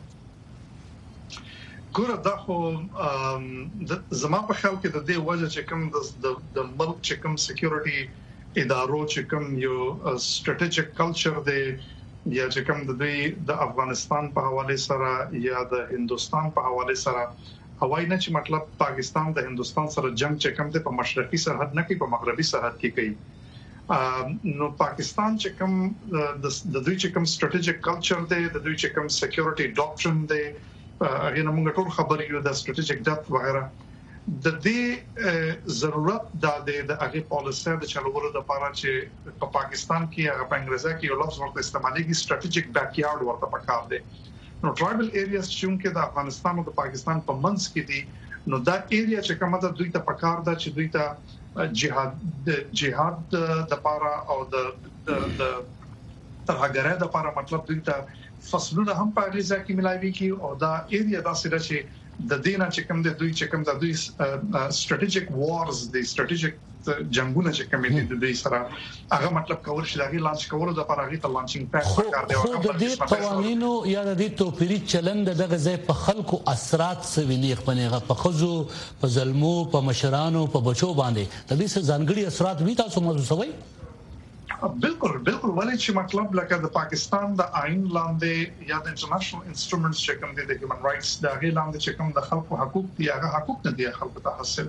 ګوره دا خو زما په خیال کې د دې وجه چې کوم د ملک چې کوم سکیورټي ادارو چې کوم یو سټریټیجیک کلچر دی یا چې کوم د دوی د افغانستان په حواله سره یا د هندستان په حواله سره هوای نه چې مطلب پاکستان د هندستان سره جنگ چې کوم د په مشرقي سرحد نه کې په مغربي سرحد کې کوي نو پاکستان چې کوم د دوی چې کوم سټریټیجیک کلچر دی د دوی چې کوم سکیورټي ډاکټرین دی هغه موږ ټول خبرې یو د سټریټیجیک ډاپ وغیرہ د دې ضرورت د هغه پالیسي د چلولو لپاره چې په پاکستان کې هغه په انګریزي کې یو لفظ ورته استعمالېږي سټریټیجیک بیک یارډ ورته پکار دی نو ټرایبل ایریاز چې د افغانستان او د پاکستان په منځ کې دي نو دا ایریا چې کومه د دوی ته پکار ده چې دوی ته جهاد د لپاره او د ترهګرۍ د لپاره مطلب دوی ته فصلونه هم په غزا کې ملایوي کی او دا ایریا داسې ده چې د دینه چې کوم د دوی چې کوم د دوی سټریټیجیک وارز د سټریټیجیک جنگونه چې کوم دي د دوی سره هغه مطلب کول شي دغه لانچ کول د لپاره هغه ته لانچینګ پیک پکار دی او د دې قوانینو یا د دې توپیری چلن دغه ځای په خلکو اثرات سوینی خپنهغه په خزو په ظلمو په مشرانو په بچو باندې د دې ځانګړي اثرات وی تاسو محسوسوي بالکل ولې چې مطلب لکه د پاکستان د آئین لاندې یا د انټرنیشنل انسټرومنټس چې کوم دي د هیومن رائټس د هغه لاندې چې کوم د خلکو حقوق دي هغه حقوق نه دي خلکو ته حاصل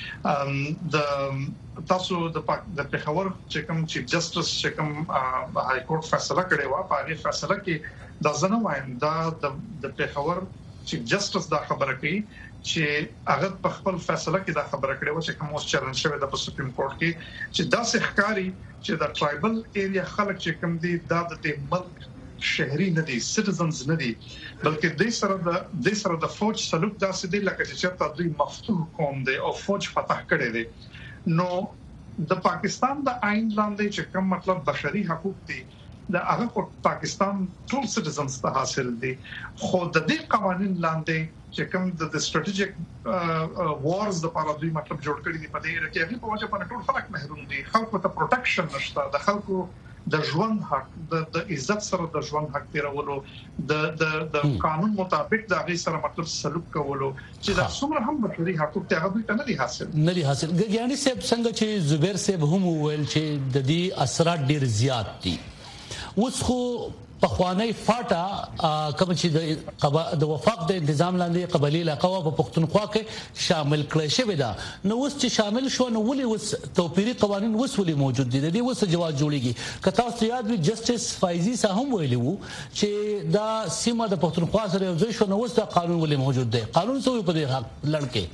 د تاسو د پیښور چې کوم چیف جسټس چې کوم های کورټ فیصله کړې و په هغه فیصله کې د ځنه وایم د پیښور چیف جسټس دا خبره کوي چې هغه په خپل فیصله کې دا خبره کړې و چې کوم اوس چیلنج شوی د سپریم کورټ کې چې دا ښکاری چې د ټرایبل ایریا خلک چې کوم دي د ملک شهري نه دي سټیزنز نه دي بلکې د سره د فوج سلوک داسې دی لکه چې چېرته دوی مفتوح قوم دی او فوج فتح کړي دي نو د پاکستان د آئین لاندې چې کوم مطلب بشري حقوق دي د هغه په پاکستان ټول سټیزنز ته حاصل دي خو د دې قوانين لاندې چې کوم د سټریټیجیک وارز د لپاره دوی مطلب جوړ کړی دي په دې اړه کې هغه په وجه باندې ټول خلک محروم دي خلکو ته پروټیکشن نشته د خلکو د ژوند حق د عزت سره د ژوند حق تیرولو د قانون مطابق د هغه سره مطلب سلوک کولو چې دا څومره هم بشري حقوق ته هغه ته نه دي حاصل ګګیانی صاحب څنګه چې زبیر صاحب هم ویل چې د دې اثرات ډیر زیات دي اوس خو په خوانی فاټا کوم چې د وفاق د نظام لاندې قبلي علاقه په پښتونخوا کې شامل کړی شوی دا نو اوس چې شامل شو نو ولې اوس توپیری قوانين اوس ولې موجود دي د دې اوس جواز جوړیږي کته تاسو یاد وي جسټس فایزي صاحب هم ویلي وو چې دا سیمه د پښتونخوا سره یو ځای شو نو اوس دا قانون ولې موجود دی قانون څه په دې حق لړکې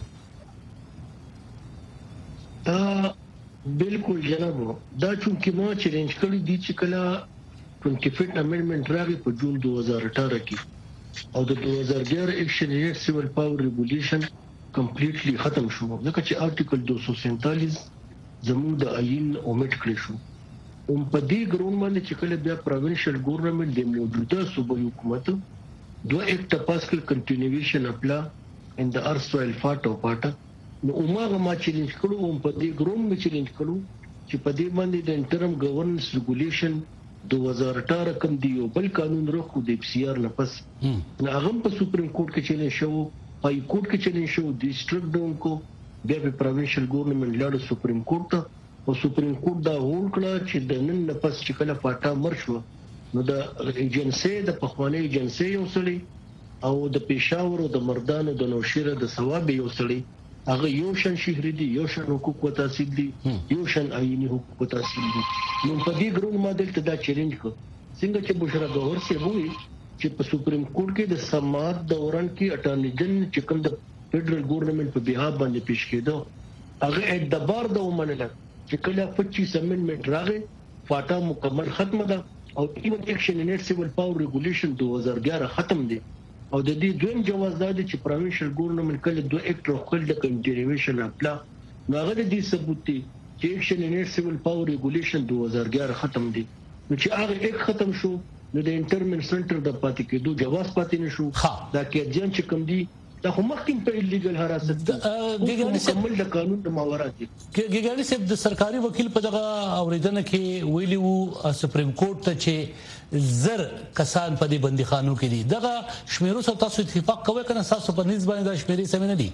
بالکل جناب دا چې ما چیلنج کړی دي چې کله 25 امندمنت راغی په جون 2018 کې او د 2011 ایکشن سیول پاور ریګولیشن کمپلیټلی ختم شو ځکه چې آرټیکل 247 زموږ د آئین اومټ کړی شو په دې ګرون باندې چې کله بیا پروینشل ګورنمنت د موجوده صوبایي حکومت دوه اکټ پاس کړ کنټینیویشن اپلا ان د ارسویل فاټو پاټا نو عمره ما چیلنج کړو په دې ګرون می چیلنج کړو چې په دې باندې د انټرم گورننس ریګولیشن 2018 کوم دی یو بل قانون راخو د پی سی آر نه پس نه هغه په سپریم کورټ کې چلے شو پای کورټ کې چلے شو ډیسټریکټ ډون کو بیا په پروینشل ګورنمنت لاړ سپریم کورټ ته او سپریم کورټ دا هول کړ چې د نن نه پس چې کله پاټا مرشو نو د ایجنسی د پخوانی ایجنسی یو سړي او د پېښور او د مردان او د نوشیره د ثواب یو سړي هغه یو شان شهري دي یو شان حقوق او تحصیل دي یو شان آئینی حقوق او تحصیل دي نو په دې ګرون ماډل ته دا چیلنج کو څنګه چې بشرا گوهر سے وایي چې په سپریم کورټ کې د سماعت دوران کې اټارنی جنرال چې کوم د فدرل ګورنمنت په بیهاب باندې پیش کېدو هغه اعتبار د ومنل چې کله 25 امندمنت راغی فاټا مکمل ختم ده او ایون ایکشن ان سیول پاور ریګولیشن 2011 ختم دي او د دې دویم جواز دی چې پروینشل ګورنمنت کله دوه اکټ راخل د کنټینیویشن اپلا نو هغه د دې ثبوت دی چې ایکشن ان سیول پاور ریګولیشن 2011 ختم دي نو چې هغه یک ختم شو نو د انټرمن سنټر د پاتې کېدو جواز پاتې نشو دا کې ځان چې کوم دي دا خو مخکې په لیګل حراست مکمل د قانون د ماورات دي. ګیګانی صاحب د سرکاري وکیل په دغه اوریدنه کې ویلی وو سپریم کورټ ته چې زر کسان په دې بندیخانو کې دي دغه شمیرو سره تاسو اتفاق کوئ کنه تاسو په نسبت باندې د شمیرې سم نه دي؟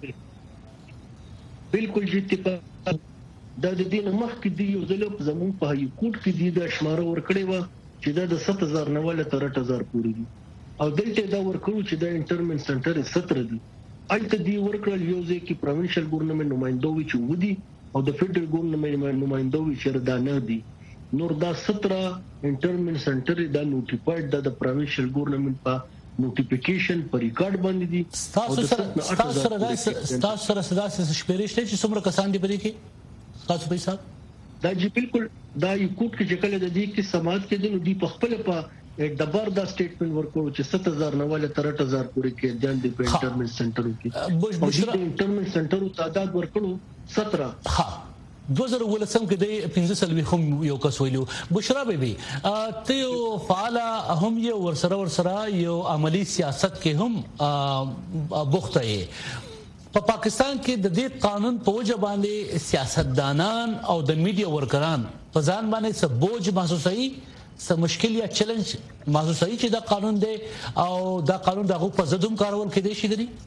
بالکل چې اتفاق دا د دې مخکې دی یو ځل په زمون په هاي کورټ کې دی د شماره ورکړې و چې دا د 7000 نه ول تر 8000 پورې دي او دلته دا ورکړو چې دا انټرمن سنټر 17 دي اته دی ورکړل یو ځکه پروینشل ګورنمنت نمائندوي چې ودی او د فدرل ګورنمنت نمائندوي چې دا نه دي نور دا 17 انټرمن سنټر دا نوټیفاید د پروینشل ګورنمنت په نوټیفیکیشن پر ریکارډ باندې دي تاسو سره شمیرې شته چې څومره کسان دي پدې کې تاسو په حساب دا چې بالکل دا یو کوټ کې چې کله د دې کې سماعت کې دي نو دی په خپل په دبر دا سټیټمنټ ورکړو چې 7000 نه ول تر 8000 پورې کې ځان د انټرمن سنټرو کې بشرا انټرمن سنټرو تعداد ورکړو 17 ها 2013 کې د 15 هم یو کس ویلو بشرا بیبي ته یو فعال هم یو ورسره یو عملی سیاست کې هم بوخته یې په پاکستان کې د دې قانون په وجه باندې سیاستدانان او د میډیا ورکران په ځان باندې څه بوج محسوسوي څه مشکل یا چیلنج محسوسوي چې دا قانون دی او دا قانون دغه په ضد هم کارول کېدای شي دی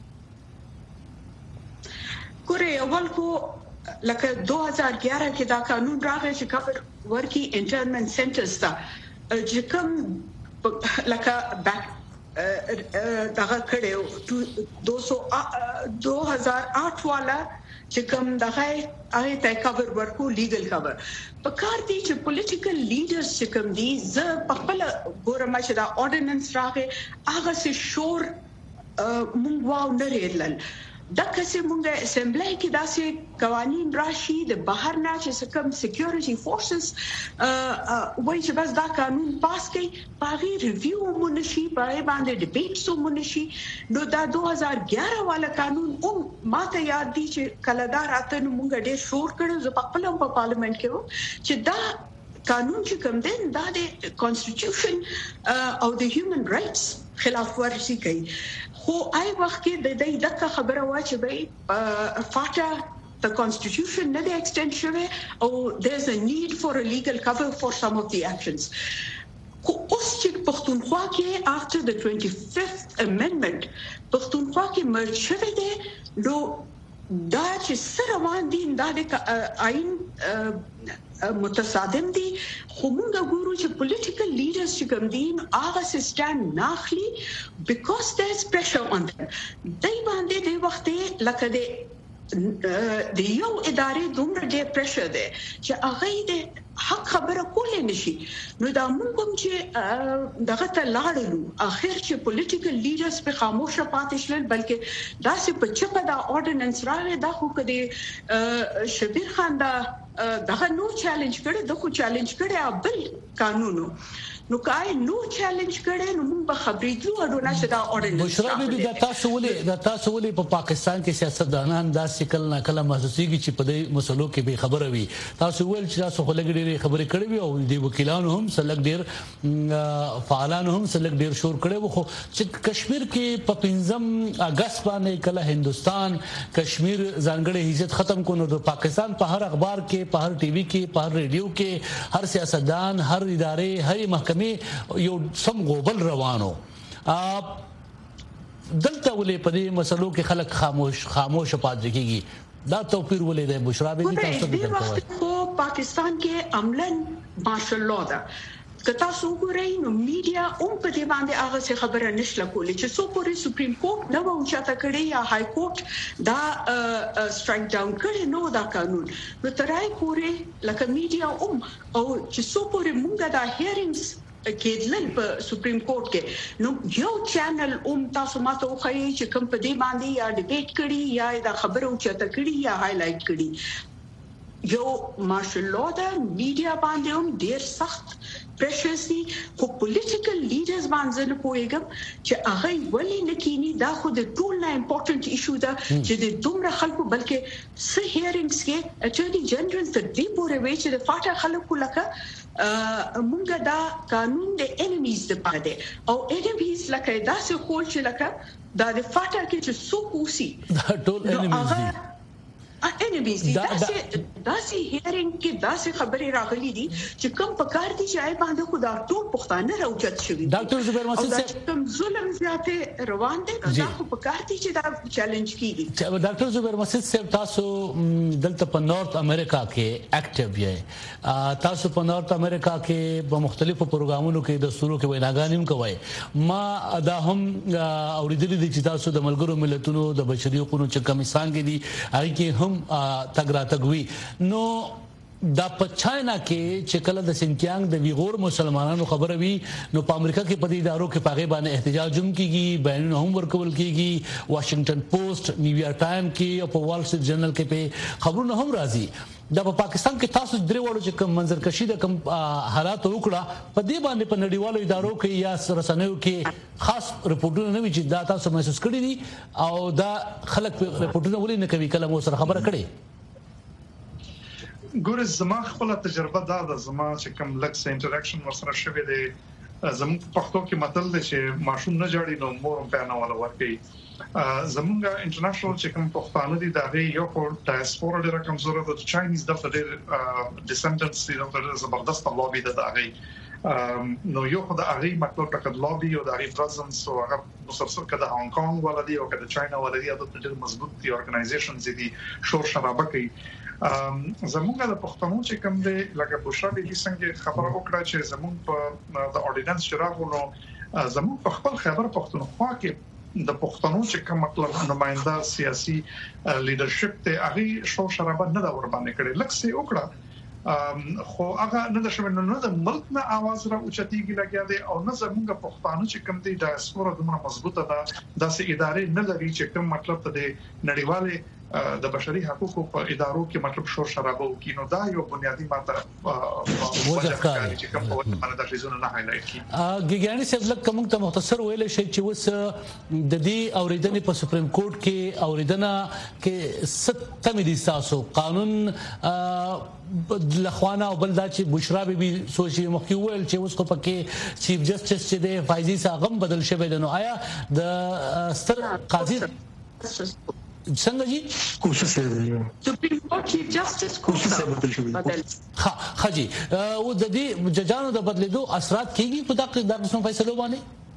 ګوره اول کو لکه 2011 کې دا قانون راغی چې کفر ورکی انټرمن سنټرز ته چې کوم لکه دغه کړو 2008 والا چې کوم دغه هغه ته کور ورکو لیګل کور په کار دي چې پولیټیکل لیډرز چې کوم دي ز په خپل ګورم چې دا اورډیننس راغی هغه سه شور مونږ واو نه لرل دا کسه مونږه اسمبلی کې داسې قوانين راشي د بهر نه چې کوم سکیورټي فورسز وایي چې بس دا قانون پاس کړي باغی ریویو مونږ په باندې ډیبیټس مونږ نو دا 2011 والا قانون ماته یاد دي چې کله دا راته مونږ ډېر شور کړو زه په خپل په پارلیمنت کې چې دا قانون چې کوم دی دا د کانسټیټیوشن او د هیومن رائټس خلاف ورزي کوي خو آی وخت کې د دې دغه خبره وا چې به فاټا the constitution نه دی extend شوی او there's a need for a legal cover for some of the actions خو اوس چې پښتونخوا کې after the 25th amendment پښتونخوا کې مرج شوی دی نو دا چې سره باندې دا د آئین متصادم دي خو موږ ګورو چې پولیټیکل لیډرز چې کوم دي هغه سټاند ناخلي because there's pressure on them دای باندې د وخت لکه د یو ادارې دومره ډېر پریشر دی چې هغه د حق خبره کولای نشي نو دا موږ چې دغه ته لاړو اخر چې پولیټیکل لیډرز په خاموشه پاتې شول بلکې دا چې په چپه دا اورډیننس راغی دا خو کدي شبیر خان دا دغه نو چیلنج کړي دغه چیلنج کړي بل قانونو نو کای نو چیلنج کړي نو موږ به خبرېږو اډو نشه دا اورډیننس بشرا بیبي دا تاسو ولې په پاکستان کې سیاستدانان دا سکل نه کله محسوسيږي چې په دې مسلو کې به خبره وي تاسو ول چې تاسو خلک ډېر خبرې کړې وي او د وکیلانو هم سلګ ډېر فعالانو هم سلګ ډېر شور کړي وو خو چې کشمیر کې په 15 اگست باندې کله هندستان کشمیر ځانګړي عزت ختم کونو د پاکستان په هر اخبار کې په هر ټي وي کې په هر ریډیو کې هر سیاستدان هر ادارې هر محکمه یو سم غوبل روانو دلته ولې په دې مسلو کې خلک خاموش پاتې کیږي دا توپیر ولې د بشرا به تاسو د وخت کو پاکستان کې عملاً ماشاءالله دا کتا سو ګورئ نو میډیا په دې باندې هغه څه خبره نشله کولی چې سو پورې سپریم کورټ نو اوچاته کړي یا های کورټ دا سټرایک ډاون کړي نو دا قانون نو ترای پورې لکه میډیا او چې سو پورې مونږه دا هیرینګز کېدل په سپریم کورټ کې نو یو چینل تاسو ماته وخایي چې کوم په دې باندې یا ډیبیټ کړي یا دا خبره اوچاته کړي یا هایلایټ کړي یو ماشاءالله دا میډیا باندې هم ډیر سخت پریشرز دي خو پولیټیکل لیډرز باندې نه پويګم چې هغه ولې نکینی دا خو د ټول نه امپورټنت ایشو ده چې د دومره خلکو بلکې سه هیرینګز کې اټورنی جنرال د دې پورې وی چې د فاټا خلکو لکه مونږه دا قانون د انیمیز د پاره او انیمیز لکه داسې خول چې لکه دا د فاټا کې چې سو کوسي دا ټول انیمیز دي انیمیز دي داسې هیرینګ کې داسې خبرې راغلي دي چې کوم پکار دي چې آی باندې خدا ټول پښتانه راوچت شوی ډاکټر زبیر مسعود صاحب کوم ظلم زیاته روان دي دا خو پکار دي چې دا چیلنج کیږي ډاکټر زبیر مسعود صاحب تاسو دلته په نارث امریکا کې اکټیو یې تاسو په نارث امریکا کې په مختلفو پروګرامونو کې د سورو کې ویناګانې کوي ما دا هم اوریدل دي چې تاسو د ملګرو ملتونو د بشري حقوقو چې کمیسان کې دي هغه کې هم تګراتګوي نو دا په چاینا کې چې کله د سینکیانګ د ویغور مسلمانانو خبره وی نو په امریکا کې په دې ادارو کې پاغه باندې احتجاج هم کیږي بیانونه هم ورکول کیږي واشنگټن پوسټ نیویارک ټایم کې او په وال سټریټ جرنل کې په خبرونه هم راځي دا په پاکستان کې تاسو درې وړو چې کوم منظرکشي د کوم حالات وکړه په دې باندې په نړیوالو ادارو کې یا رسنیو کې خاص رپورټونه نه وی چې دا تاسو محسوس کړی دي او دا خلک رپورټونه ولې نه کوي کله مو سره خبره کړي ګور زما خپل تجربه دا د زما چې کوم لکس انټریکشن ورسره شوه دي زموږ په پښتو کې متل دی چې ماشوم نه جاړي نو مور په نه ولا ورکي زمونږ انټرنیشنل چې کوم پښتانه دي دا یو خو ډایسپورا ډیره کمزوره ده چاینیز د ډیسندنټس دي د زبردست لوبي ده داغي نو یو خو د هغه مطلب د لوبي او د هغه پرزنس او هغه مسلسل کده هانګ کانګ ولدي او کده چاینا ولدي د ډېر مضبوط دي اورګنایزیشنز دي شور شرابه کوي زمونږ د پښتنو چې کوم دی لکه بشرا به څنګه خبره وکړه چې زمونږ په د اورډیننس چراغونو زمونږ په خپل خبر پښتونخوا کې د پښتنو چې کوم مطلب نماینده سیاسي لیدرشپ ته هغه شور شرابه نه دا ور باندې کړي لکه وکړه خو هغه نه د شمن نه د ملک نه आवाज را اوچتيږي لګیا دي او نه زموږ پښتانه چې کوم دي ډایسپورا دومره مضبوطه ده داسې ادارې نه لري چې کوم مطلب ته د نړیوالې د بشري حقوقو په ادارو کې مطلب شور شرابه وکړي نو دا یو بنیادی ماته وجه کوي چې کوم په وخت باندې د شیزونه نه هایلایټ کی ګګیانی صاحب لکه موږ ته مختصر ویل شي چې وس د دې اوریدنې په سپریم کورټ کې اوریدنه کې ستم دي تاسو قانون لخوانا او بل دا چې بشرا به سوچي مخکې ویل چې اوس کو پکې چیف جسټس چې د فایزي ساغم بدل شوی د نو آیا د ستر قاضي څنګه جی کوشش سپریم کورټ چیف جسټس کوشش بدل ها جی او د دې ججانو د بدلیدو اثرات کیږي په دغه قسم فیصلو باندې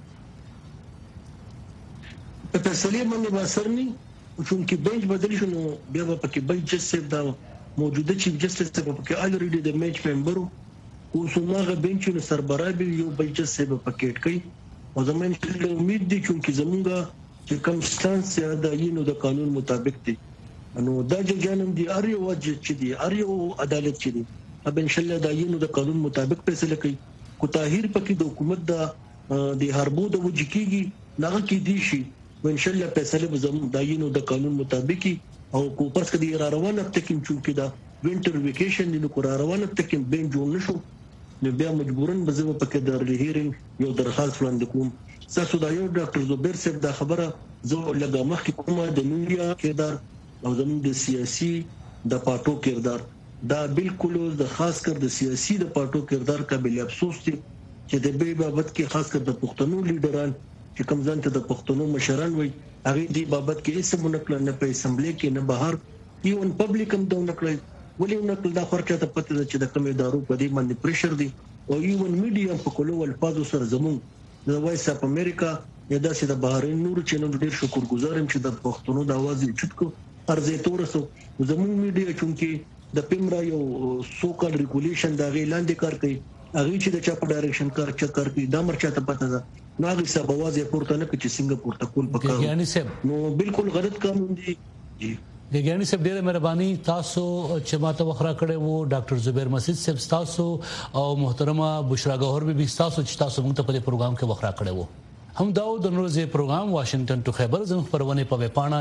په فیصله باندې اثر نه چونکه بنچ بدل شنو بیا په کې بل جسټس دا موجوده چیف جسټس ته په کې الریډي د میچ ممبر او څومره بنچونو سربراه به یو بل جسټس په پکیټ کوي او زموږ امید دي چې زمونږه چې کوم سټانس د عینو د قانون مطابق دي نو دا ججانم دي اړیو وجه چې دي اړیو عدالت چې دي اب ان شاء الله د عینو د قانون مطابق فیصله کوي کو طاهر پکې د حکومت د هربو د وجه کیږي نه کې دي شي ان شاء الله فیصله به زموږ د عینو د قانون مطابق او کو پس کدي را روانه تکین چونکې دا وینټر ویکیشن نو کو را روانه تکین بین جوړ نشو نو بیا مجبورن به زه په کې د هیرینګ یو درخواست وړاندې کوم تاسو دا یو ډاکټر زبیر صاحب دا خبره زه لږه مخکې کومه د میډیا کردار او زموږ د سیاسي د پټو کردار دا بالکل د خاص کر د سیاسي د پټو کردار قابل افسوس دي چې د به بابت کې خاص کر د پښتنو لیډران چې کوم ځانته د پښتنو مشران وي هغه دی بابت کې هیڅ منکل نه په اسمبلی کې نه بهر ایون پبلک هم دا نکړي ولې نکړه دا خرچه ته پته چې د کوم ادارو په دې باندې پریشر دي او ایون میډیا په کولو الفاظو سره زموږ د وایس اپ امریکا یا داسې د بهرین نور چینل ډیر شکرګزار یم چې د پښتنو د आवाज چت کو ارزه تورسو زموږ میډیا چونکی د پیمرا یو سوکال ریګولیشن دا غیلاندې کار کوي هغه چې د چا په ډایرکشن کار کوي دا مرچا ته پته ده نو هغه سبا आवाज یې پورته نه کوي چې څنګه پورته کول پکاره نو بالکل غلط قانون دی جی ګګیانی صاحب ډیره مهرباني تاسو چې ماته وخرا کړې وو ډاکټر زبیر مسعود صاحب تاسو او محترمه بشرا گوهر به تاسو چې تاسو موږ ته په پروګرام کې وخرا کړې وو هم دا د نورځي پروګرام واشنگټن ټو خیبر زموږ پرونه په وپاڼه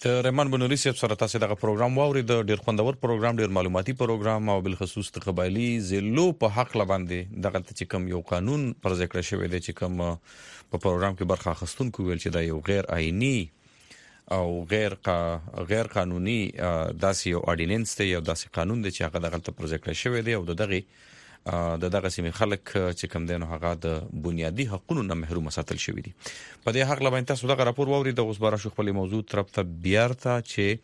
ته رحمان بنوري صاحب سره تاسو دغه پروګرام واوري د ډیر خوندور پروګرام ډیر معلوماتي پروګرام او بل خصوص د قبایلی زلو په حق لباندې دغه چې کوم یو قانون پر ذکر شوی دی چې کوم په پروګرام کې برخه اخیستونکو ویل چې دا یو غیر آئینی او غیر قانوني داسې یو اورډیننس دی او داسې قانون دی چې هغه دغه پر ذکر شوی دی او دغه سیمه خلک چې کوم دینو هغه د بنیادی حقوقو نه محروم ساتل شوی دي په دې حق لباندې تاسو دغه راپور واوري د اوس بارا شو خپل موضوع طرف ته بیارته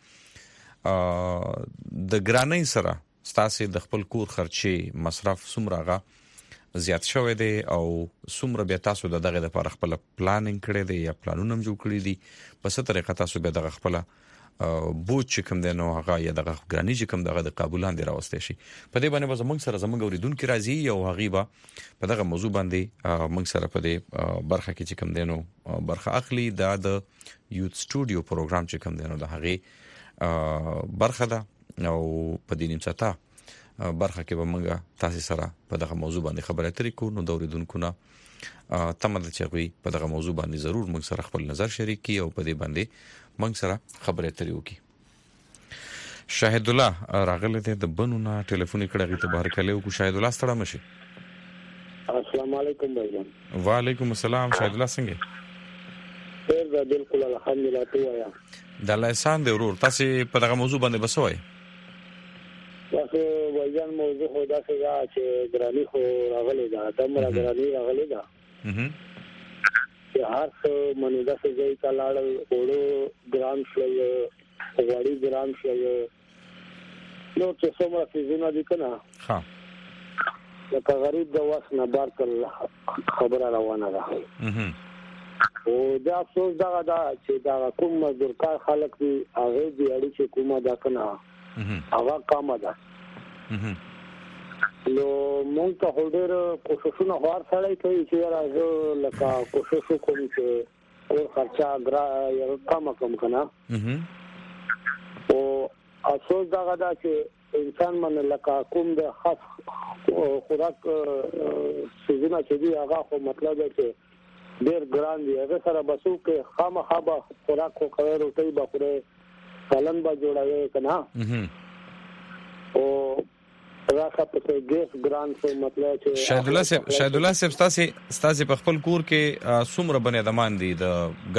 چې د ګرانۍ سره ستاسو د خپل کور خرچي مصرف څومره زیات شوی دی او څومره بیا تاسو دغه لپاره خپل پلانینګ کړی دی یا پلانونه جوړ کړی دي په څه طریقه تاسو به دغه خپل بوج چې کوم دی نو هغه یا دغه ګرانی چې کوم دغه د قابلان دی راوستي شي په دې باندې زموږ سره زموږ اوریدونکو راځي او هغه په دغه موضوع باندې موږ سره په دې برخه کې چې کوم دی نو برخه اخلي د یوت سټوډیو پروګرام چې کوم دی نو د هغه برخه ده او په دې نیم ساعته برخه کې به موږ تاسو سره په دغه موضوع باندې خبرې اترې کوو نو د اوریدونکو نه تمه چې وي په دغه موضوع باندې ضرور موږ سره خپل نظر شریک کی او په دې باندې موږ سره خبرې اترې وکړي شاهد الله راغله د بنونه ټلیفون کړه غي ته بهر کله او شاهد الله ستړه مشي السلام علیکم بھائی وعلیکم السلام شاهد الله څنګه خیر ده بالکل الحمدلله تو یا د الله احسان دی ورور تاسو په دغه موضوع باندې بسوي تاسو وایي موضوع خو دا څنګه چې ګرانی خو راغلی دا تمره ګرانی راغلی دا هر څه منودا څه ځای ته لاړ وړو ګرام شل غوړي ګرام شل نو چې څومره فیزونه دي کنه ها لکه غریب د واس نه بار کړ خبره روانه ده او دا افسوس دا چې دا کوم مزدور کار خلک دي هغه دی اړي چې کومه دا کنه هغه کام ده نو مونږ ته هولډر کوششونه غواړ سړی کوي چې راځو لکه کوشش کوي چې او خرچه غرا یو کم کنه او افسوس دا چې انسان من لکه کوم د خاص خوراک سيزونه چې دی هغه خو مطلب دی چې ډیر ګران دی هغه سره بسو کې خامخا به خوراک کو کوي روټي بخوره سالن به جوړاوي کنه او راخه په ګیس ګران څه مطلب چې شاهد الله صاحب تاسو په خپل کور کې څومره بنی ادمان دي د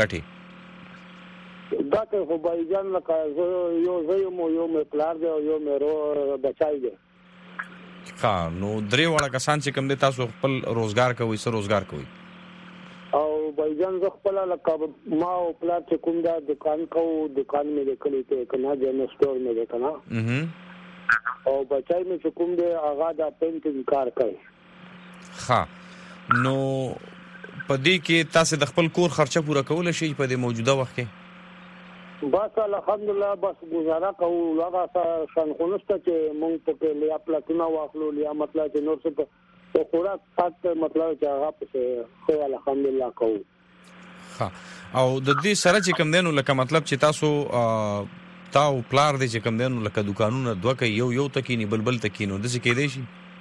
غټي دا ته خو بایجان لکه یو مې پلار دی او یو مې رو بچای دی ها نو درې وړه کسان چې کوم دي تاسو خپل روزګار کوي څه روزګار کوي او بایجان زه خپل لکه ما او پلار چې کوم دا دکان مې لیکلی ته کنه جنرال سٹور مې لیکنه او بچای مې چې کوم دی هغه دا پینټینګ کار کوي ها نو پدې کې تاسو د خپل کور خرچه پوره کول شي په دې موجوده وخت کې بس الحمدلله بس گزاره کوو هغه شان خونسته چې مونږ په لیا پلاتونه واخلو لیا مطلب چې نور څه په خوراک سات مطلب چې هغه په خو الحمدلله کوو ها او د دې سره چې کوم دینو لکه مطلب چې تاسو تاو پلار دې چې کوم دینو لکه دکانونه دوه یو تکینی بلبل تکینو د څه کې دی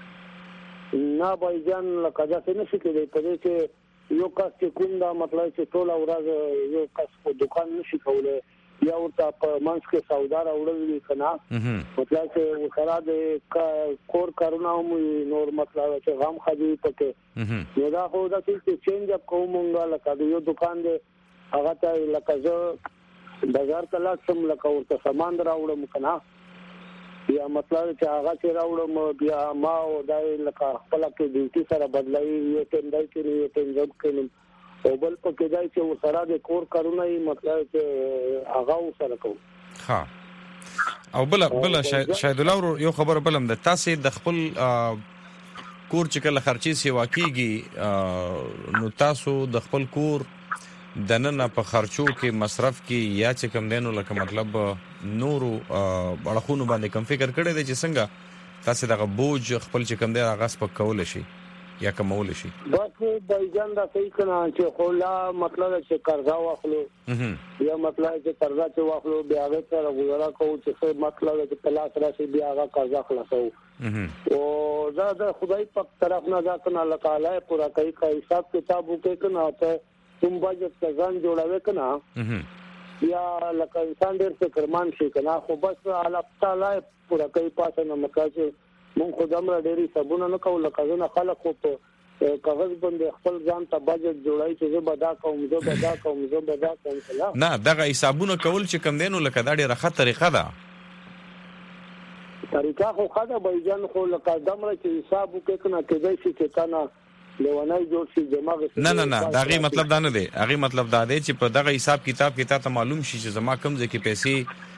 شي نه بایجان لکه دا څه نشي کېدای په دې چې یو کس چې کوم دا مطلب چې ټول ورځ یو کس په دکان نشي کولای یا ورته په منځ کې سودا راوړل کنه مطلب چې وسره د کور کارونه مو نور مطلب چې غم خدي پکې نو دا خو دا چې چینج اپ کومونګه لکه یو دکان دی هغه ته لکه زه بازار ته لاړم لکه ورته سامان راوړم کنه یا مطلب چې هغه چې راوړم بیا ما او دای لکه خپل کې ډیوټي سره بدلای یو ټیم دای کې یو ټیم ځم کې او بل په کې دای چې وسره د کور کارونه مطلب چې هغه وسره کوم ها او بل شاهد الله یو خبر بلم د تاسو د خپل کور چې کله خرچي سیوا کیږي نو تاسو د خپل کور دننه په خرچو کې مصرف کې یا چې کم دینو لکه مطلب نورو اړخونو باندې کم فکر کړی دی چې څنګه تاسو دغه بوج خپل چې کم دی هغه سپک کول شي یا کمول شي بس بایجان دا صحیح کنه چې خولا مطلب چې قرضا واخلو یا مطلب چې قرضا چې واخلو بیا هغه سره گزاره کوو چې مطلب چې پلاس راشي بیا هغه قرضا خلاصو او دا د خدای په طرف نه دا کنه الله تعالی پورا کوي کا حساب کتاب وکړي کنه ته کوم باجت ځان جوړاوي کنه یا لکه انسان ډېر فکرمن شي کنه خو بس الله تعالی پورا کوي پاسه نو مکه مونږ خو دمر ډېری سبونه نه کوو لکه ځنه خلک خو په کاغذ باندې خپل ځان ته بجټ جوړای چې زه بدا کوم نه دغه حسابونه کول چې کم دینو لکه دا ډېره ښه طریقه ده طریقه خو خاطر بایجان خو لکه دمر چې حساب وکړنه کېدای شي چې کنه لونای جوړ شي دماغ نه دا غي مطلب دا نه دی هغه مطلب دا دی چې په دغه حساب کتاب کې تاسو معلوم شي چې زما کم ځکه پیسې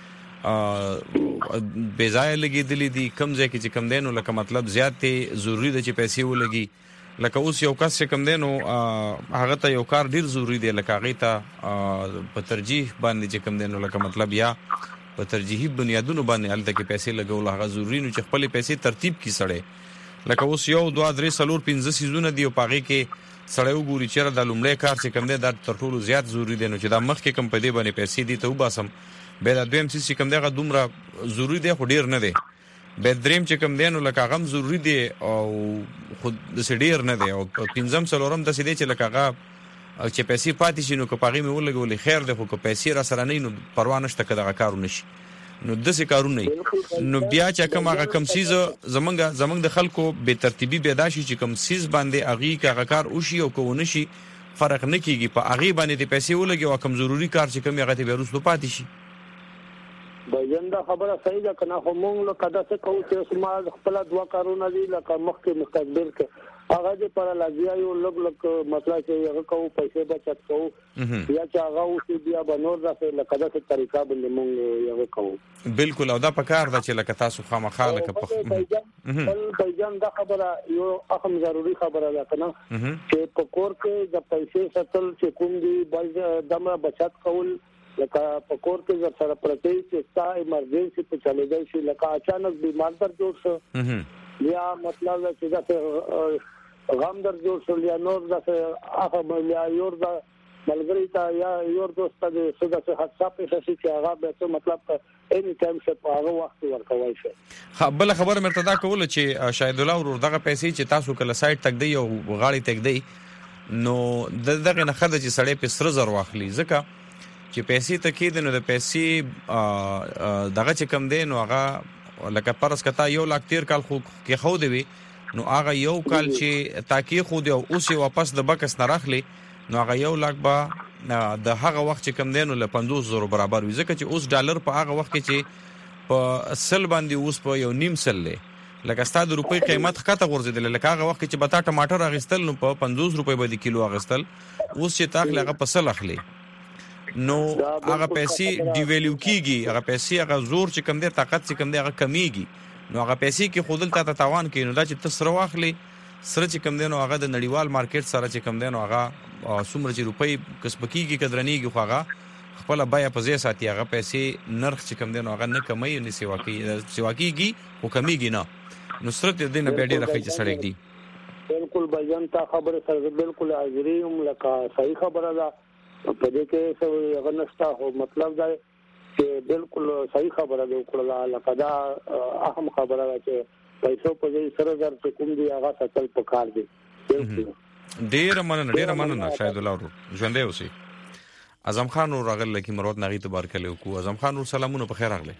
بځای لګیدلې دي کم ځکه چې کم دینو لکه مطلب زیاتې ضروری دی چې پیسې ولګي لکه اوس یو کس چې کم دینو هغه ته یو کار ډیر ضروری دی لکه هغه ته په ترجیح باندې چې کم دینو لکه مطلب یا په ترجیحي بنیادونو باندې الته کې پیسې لګول هغه ضروری نو چې خپل پیسې ترتیب کی سړې لکه اوس یو 2 3 4 5 سيزونه دی او پاغي کې سړیو ګوري چې د لومړی کار چې کم دی دا تر ټولو زیات ضروری دی نو چې دا مخ کې کم پدې باندې پیسې دي ته وباسم به دا دویم چې کم دیغه دومره ضروری دی خو ډیر نه دی به دریم چې کم دی نو لکه غم ضروری دی او خود د سډیر نه دی او پنځم څلورم د سې دی چې لکه هغه چې پیسې پاتې شي نو که پاغي مې ولګولې خیر دی خو که پیسې را سره نه نو پروا نشته که دغه کارونه شي نو دسې کارونه نو بیا چې کوم هغه کم سیز زمنګ د خلکو به ترتیبي پیدا شي چې کم سیز باندې اغي کا کار وشي او کوونه شي فرق نه کیږي په اغي باندې د پیسې ولګي او کم ضروری کار چې کم هغه ته بیروس پاتې شي بجنده خبره صحیح ده کنه خو مونږ له کده څه کوو چې ما خپل دوا کارونه دي لکه مخکې مستقبل کې هغه دې پر لګیا یو لګ مطلب چې هغه کوو پیسې بچت کوو یا چې هغه اوسې بیا بنور راځي لکه دا څه طریقه باندې مونږ هغه کوو بالکل او دا پکار ده چې لکه تاسو خامخا لکه په بجن دا خبره یو اهم ضروری خبره ده کنه چې په کور کې د پیسې ساتل چې کوم دي بل دمه بچت کول لکه په کور کې سره پرته چې ستا ایمرجنسي په چلے دی شي لکه اچانک بیمار در جوړ شو یا مطلب چې دا غم در جوړ شو یا نور دا هغه یا یور دا ملګری تا یا یور دوست ته څه د حادثه په شي چې هغه به مطلب اني ټایم څه په هغه وخت ورکوي شي بل خبر مرتضی کوله چې شاهد الله ورور دغه پیسې چې تاسو کله سایت تک دی او غاړي تک دی نو دغه نه خدای چې سړی په سر زر واخلي ځکه چې پیسې تکید نو د پیسې دغه چې کم دی نو هغه لکه پرس کتا 1 لک 13 کال خو کې خو دی نو هغه یو کال چې تاکي خو دی او اوس واپس د بکس نه راخلی نو هغه 1 لک با د هغه وخت چې کم دی نو ل 500 برابر وي ځکه چې اوس ډالر په هغه وخت کې چې په سل باندې اوس په یو نیم سل لکه ستاسو د روپۍ قیمت ښکته غورځیدل لکه هغه وخت چې بتا ټماټر اغستل نو په 50 روپۍ باندې کیلو اغستل اوس چې تاخله هغه په سل اخلي نو هغه پیسې ډیویلیو کیږي هغه پیسې هغه زور چې کم دی طاقت چې کم دی هغه کمیږي نو هغه پیسې کې خودل ته تاوان کوي نو دا چې تاسو واخلي سره چې کم دی نو هغه د نړیوال مارکیټ سره چې کم دی نو هغه څومره چې روپۍ کسب کیږي قدرنیږي خو هغه خپل بیا په ځای ساتي هغه پیسې نرخ چې کم دی نو هغه نه کمي نه سیوا کیږي او کمیږي نه نو سره دې نه به ډېر راځي سړی دی بالکل بجن تا خبره سره بالکل حاضرې هم لکه صحیح خبره ده په دې کې څه هغه نشته هو مطلب دا چې بالکل صحیح خبره ده وکړه لکه دا اهم خبره ده چې پیسو په دې سره در کوم دی هغه ساتل پکار دي ډیر مننه شاهد الله ورو ژوندې اوسئ اعظم خان ور راغله کی مراد نغی تبارک الله کو اعظم خان ور سلامونه په خیر راغله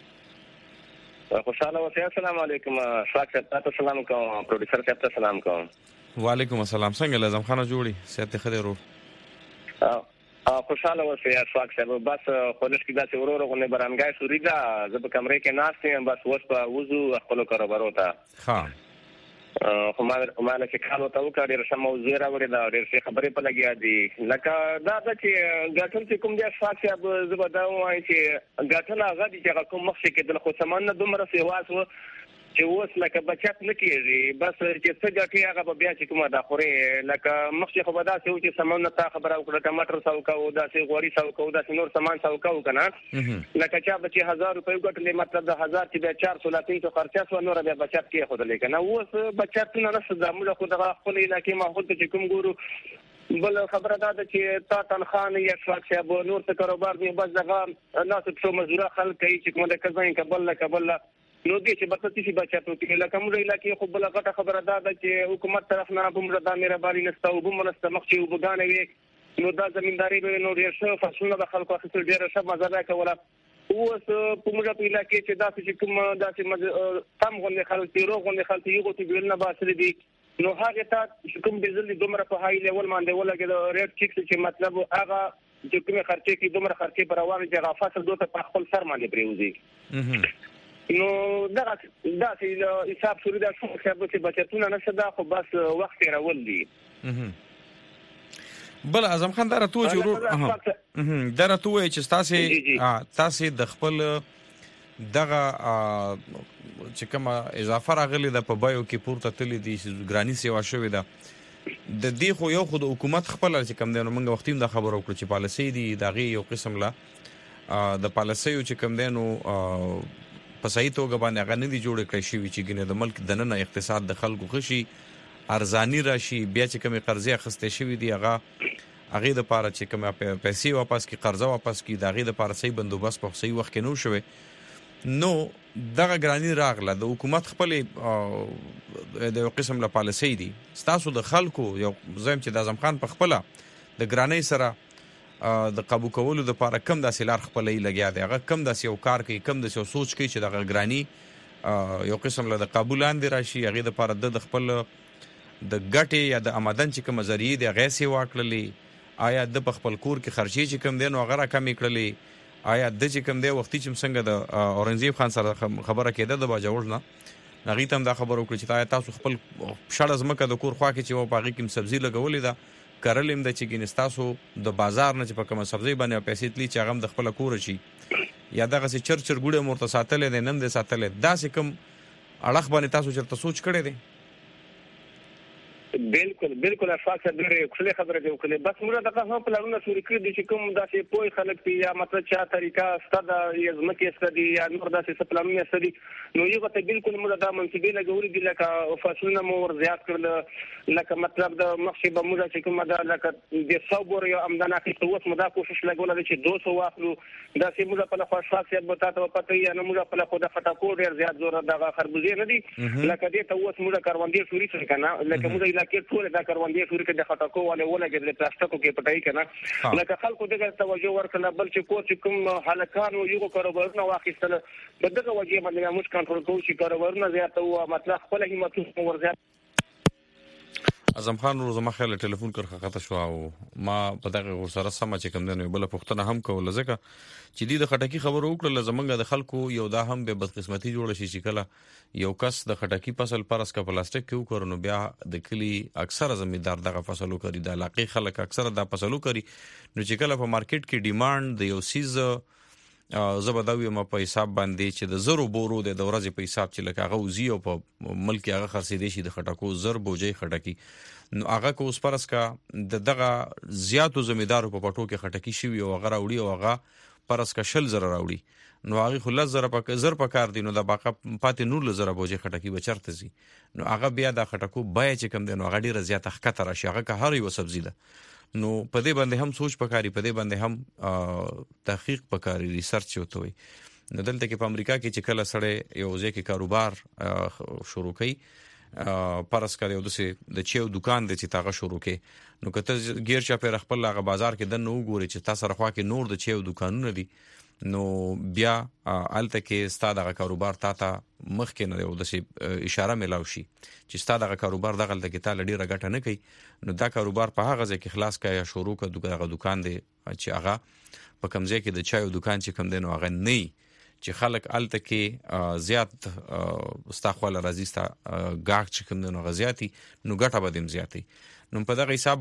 خوشاله اوسئ السلام علیکم شاک صاحب سلام کوم پروډوسر صاحب سلام کوم وعلیکم السلام څنګه اعظم خان جوړي صحت خیر ورو خوشاله اوسئ شاک صاحب بس خودش کې داسې ورور غو نه برانګای سوري دا زه په کمرې کې ناست یم بس اوس په وضو خپل کاروبار وتا ها خو ما چې کالو ته وکړ ډېر سم موضوع راوړې دا ډېر څه خبرې په لګیا دي لکه دا چې ګټل چې کوم دي شاک صاحب زه به دا وایم چې ګټل هغه دي چې کوم مخ کې د خو سامان نه دومره سیواس و چې اوس لکه بچت نه کیږي بس چې څه ګټي هغه بیا چې کومه دا خوري لکه مخکې خو به دا څه و چې سامان نه تا خبره وکړه ټماټر ساو کو دا څه غوړي ساو کو دا نور سامان ساو کو کنه لکه چې به 1000 روپۍ ګټلې مطلب د 1000 چې بیا 400 لاتین ته خرچه سو نور بیا بچت کې خو دلې کنه اوس بچت نه نشته د موږ خو د خپل علاقې ماحول ته کوم ګورو بل خبره دا ده چې تا تنخواه یا شاک صاحب نور څه کاروبار دی بس دغه ناس څو مزدور خلک کوي چې کومه د کزاین کبل نو دې چې بچت شي بچت وکړي لکه موږ علاقې خو بل غټه خبره ده چې حکومت طرف نه به موږ د مهرباني نشته او به موږ مخ چې وبګانې وي نو دا زمینداری به نو ډیر څه فصلونه د خلکو اخیستل ډیر ښه مزه کوله. اوس په موږ په علاقې کې داسې چې کوم داسې کم غونډې خلک تیرو غونډې خلک یو ته بیل نه باسي دي نو هغه ته کوم ډیزل دومره په هاي لیول باندې ولګي د ریټ ټیکس چې مطلب هغه چې کومه خرچه کې دومره خرچه پر روانه چې غافصل دوته په خپل سر باندې پریوزي نو دا حساب شروع ده چې بچتونه نشه دا خو بس وخت راول دي. بل اعظم خان دا راته ضرور دا راته وای چې تاسو د خپل دغه چې کومه اضافه راغلی د په بایو کې پورته تللی دي ګرانی سیوا شوې ده د دې خو یو خود حکومت خپل چې کوم دی نو موږ وختیم د خبرو کړو چې پالیسي دي دغه یو قسم لا د پالیسي چې کوم دی نو په صحیح توګه باندې هغه نه دي جوړ کړی شي چې ګنې د ملک دننه اقتصاد د خلکو خشي ارزانی راشي بیا چې کومه قرضې اخستې شوې دي هغه د پاره چې کومه پیسې واپس کی قرضه واپس کی دغه د پاره صحیح بندوبست په صحیح وخت کې نو شوه نو دغه ګرانی راغله د حکومت خپل د یو قسم له پالیسي دي تاسو د خلکو یو زم چې د اعظم خان په خپل د ګرانی سره د قابو کولو د پاره کم داسې لار خپلې لګیا دی هغه کم داسې یو کار کوي کم داسې سوچ کوي چې د ګرانی یو قسم له قابو لاندې راشي هغه د پاره د خپل د ګټې یا د آمدن چې کوم ذریعہ د غیسي واکړلې آیا د خپل کور کې خرچي چې کوم دین او غره کمې کړلې آیا د چې کوم دی وختي چې څنګه د اورنګزیب خان سره خبره کېده د باجوړ نه نغی تم دا خبر وکړي چې تاسو خپل شړ ازمکه د کور خوا کې چې و باغی کې سبزی لګولې ده کرلم د چې ګینستاسو د بازار نه چې په کوم سبزی باندې پیسې تلی چې هغه د خپل کور شي یا دغه چې چرچر ګوډه مرته ساتلې نه نن د ساتلې دا چې کوم اړه باندې تاسو چرته سوچ کړی دی. بالکل اشفاق ډېر خپل خبره دی وکړي بس موږ دغه هم پلانونه شروع کړی دي چې کوم داسې پوي خلک دي یا مطلب چې طریقه ستاده یزمکه ستدي یا نور داسې پلانونه ستدي نو یو ته بالکل موږ دا منصبې لګولې دي لکه فاصلونه مو ور زیات کړل لکه مطلب د مخشبه موږ چې کوم دا لکه د صبر یو امدانه کې اوس موږ دا کوشش لګول دي چې 200 واخلو داسې موږ په خپل اشفاق څخه به تاسو پته یا موږ په خپل خټکو ډېر زیات زور دغه خربوزې نه دي لکه دې ته اوس موږ کاروندې شوري څه کنه لکه موږ کې ټول دا کاروندې شوري کې د خټکو والے ولګي د پلاستیکو کې پټای کنه لکه خلکو دغه توجه ورکړه بل چې کوم حلقانو یو کاروبارونه واخیستل دغه وجه باندې موږ کنټرول کوو چې کاروبارونه زیات او مطلب خپل همت ورزیات. اعظم خان روزما خیال ټلیفون کړه خطا شو او ما په دغه سره سم چې کوم نه بل پښتنه هم کوله ځکه چې د خټکی خبرو وکړه زمونږ د خلکو یو دا هم به بدقسمتي جوړ شي چې کله یو کس د خټکی فصل پرس کا پلاستیک کیو کورنو بیا د کلی اکثره زمیندار دغه فصلو کوي د علاقې خلک اکثره دا فصلو کوي نو چې کله په مارکیټ کې ډیماند د یو سیز زبداوی ما په حساب باندې چې د زرو بورو د ورځې په حساب چې لکه هغه وزي او په ملک هغه خرڅې دي شي د خټکو زر بوجي خټکی نو هغه کو اوس پرس کا دغه زیاتو زمیدارو په پټو کې خټکی شي او هغه راوړي او هغه پرس کا شل زر راوړي نو هغه خلاص زر په کار دي نو د باقه پاتې نور زر بوجي خټکی بچرته سي نو هغه بیا د خټکو بای چې کم دي نو هغه ډیره زیاته خطر راشي هغه که هر یو سبزی ده نو په دې باندې هم سوچ پکاري په دې باندې هم تحقیق پکاري ریسرچ وته وي نو دلته کې په امریکا کې چې کله سړی یو ځکه کاروبار شروع کړي پرس کړي او د چیو دکان د چې تاغه شروع کړي نو کته غیر چا په خپل هغه بازار کې د نو ګوري چې تاسو رخوا کې نور د چیو دکانونه دي نو بیا الته کې ستاده غ کاروبار تا مخ کې نه یو د اشاره ملاو شي چې ستاده غ کاروبار دغه د کې تعالی ډیره ګټه نه کوي نو دا کاروبار په هغه ځای کې خلاص کړي یا شروع کړي دغه دکان دی چې هغه په کمزې کې د چایو دکان چې کم دی نو هغه نه چې خلک الته کې زیات استخواله راځي ستا غاک چې کم دی نو غزياتي نو ګټه بدیم زیاتی نو په دغه حساب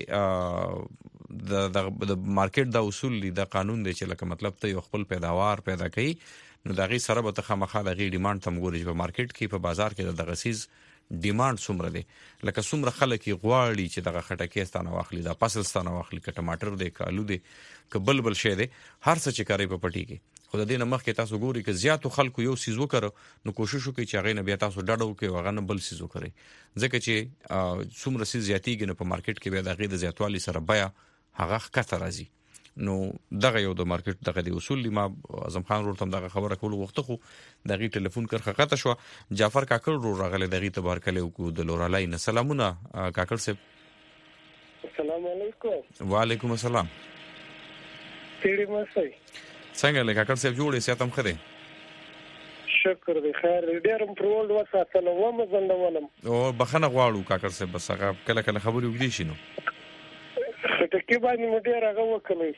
باندې د مارکیټ دا اصول دي د قانون دی چې لکه مطلب ته یو خپل پیداوار پیدا کړي نو دغه سره به خامخا دغه ډیماند تم ګوري په مارکیټ کې په بازار کې دغه سیز ډیماند څومره دی لکه څومره خلک غواړي چې دغه خټکی ستانه واخلي دا فصل ستانه واخلي ک ټماټر دی کالو دی ک بلبل شی دی هر څه چې کوي په پټي کې خو د دې نه مخکې تاسو ګوري ک زیاتو خلکو یو سیز وکړو نو کوشش وکړي چې هغه نه بیا تاسو ډډو کې وغه نه بل سیز وکړي ځکه چې څومره سیز زیاتیږي نو په مارکیټ کې بیا دغه د زیاتوالي سره بیا هغه ښکته راځي نو دغه یو د مارکیټ دغه د اصول ما اعظم خان ورته دغه خبره کول وخت خو دغه ټلیفون کرخه قطه شو جعفر کاکړ رو راغله دغه تبارکله او د لورالای نه سلامونه کاکړ صاحب السلام علیکم. وعلیکم السلام. تیری مسای څنګه لکه کاکړ صاحب جوړې ساتم خره؟ شکر دی خیر ډیرم پرول وساتل و مزندولم او بخنه غواړو کاکړ صاحب بس هغه کله کله خبرې وګړي شي نو خټکی باندې مې ډیر هغه وکړې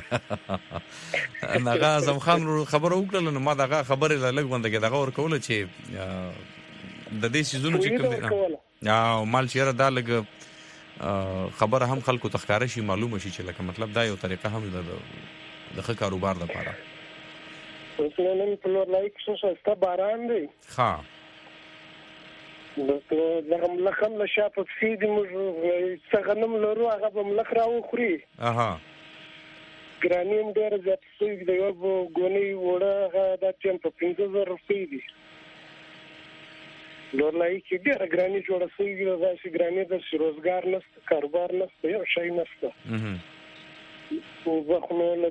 هغه اعظم خان خبر وکړل نو ما دغه خبرې لږ غونډه کې دغه ور کوله چې د دې سيزونو چې کوم یا مال چیرې دا لګ خبره هم خلکو تخکاره شي معلومه شي چې لکه مطلب دا یو طریقه هم د ښه کاروبار لپاره نن په لور لایک څه ستا باران دی ها دغه ملخم له شاپ فید موږ څنګه نم لرو هغه به ملخ راو خوري اها ګرانیم ډیر زیات سوی دی یو غونی وړه هغه د ټیم په 5000 روپۍ دی لور لایک ډیر ګرانی جوړه سوی دی دا چې ګرانی د روزګار نشته کاروبار نشته یو شی نشته او بخنو له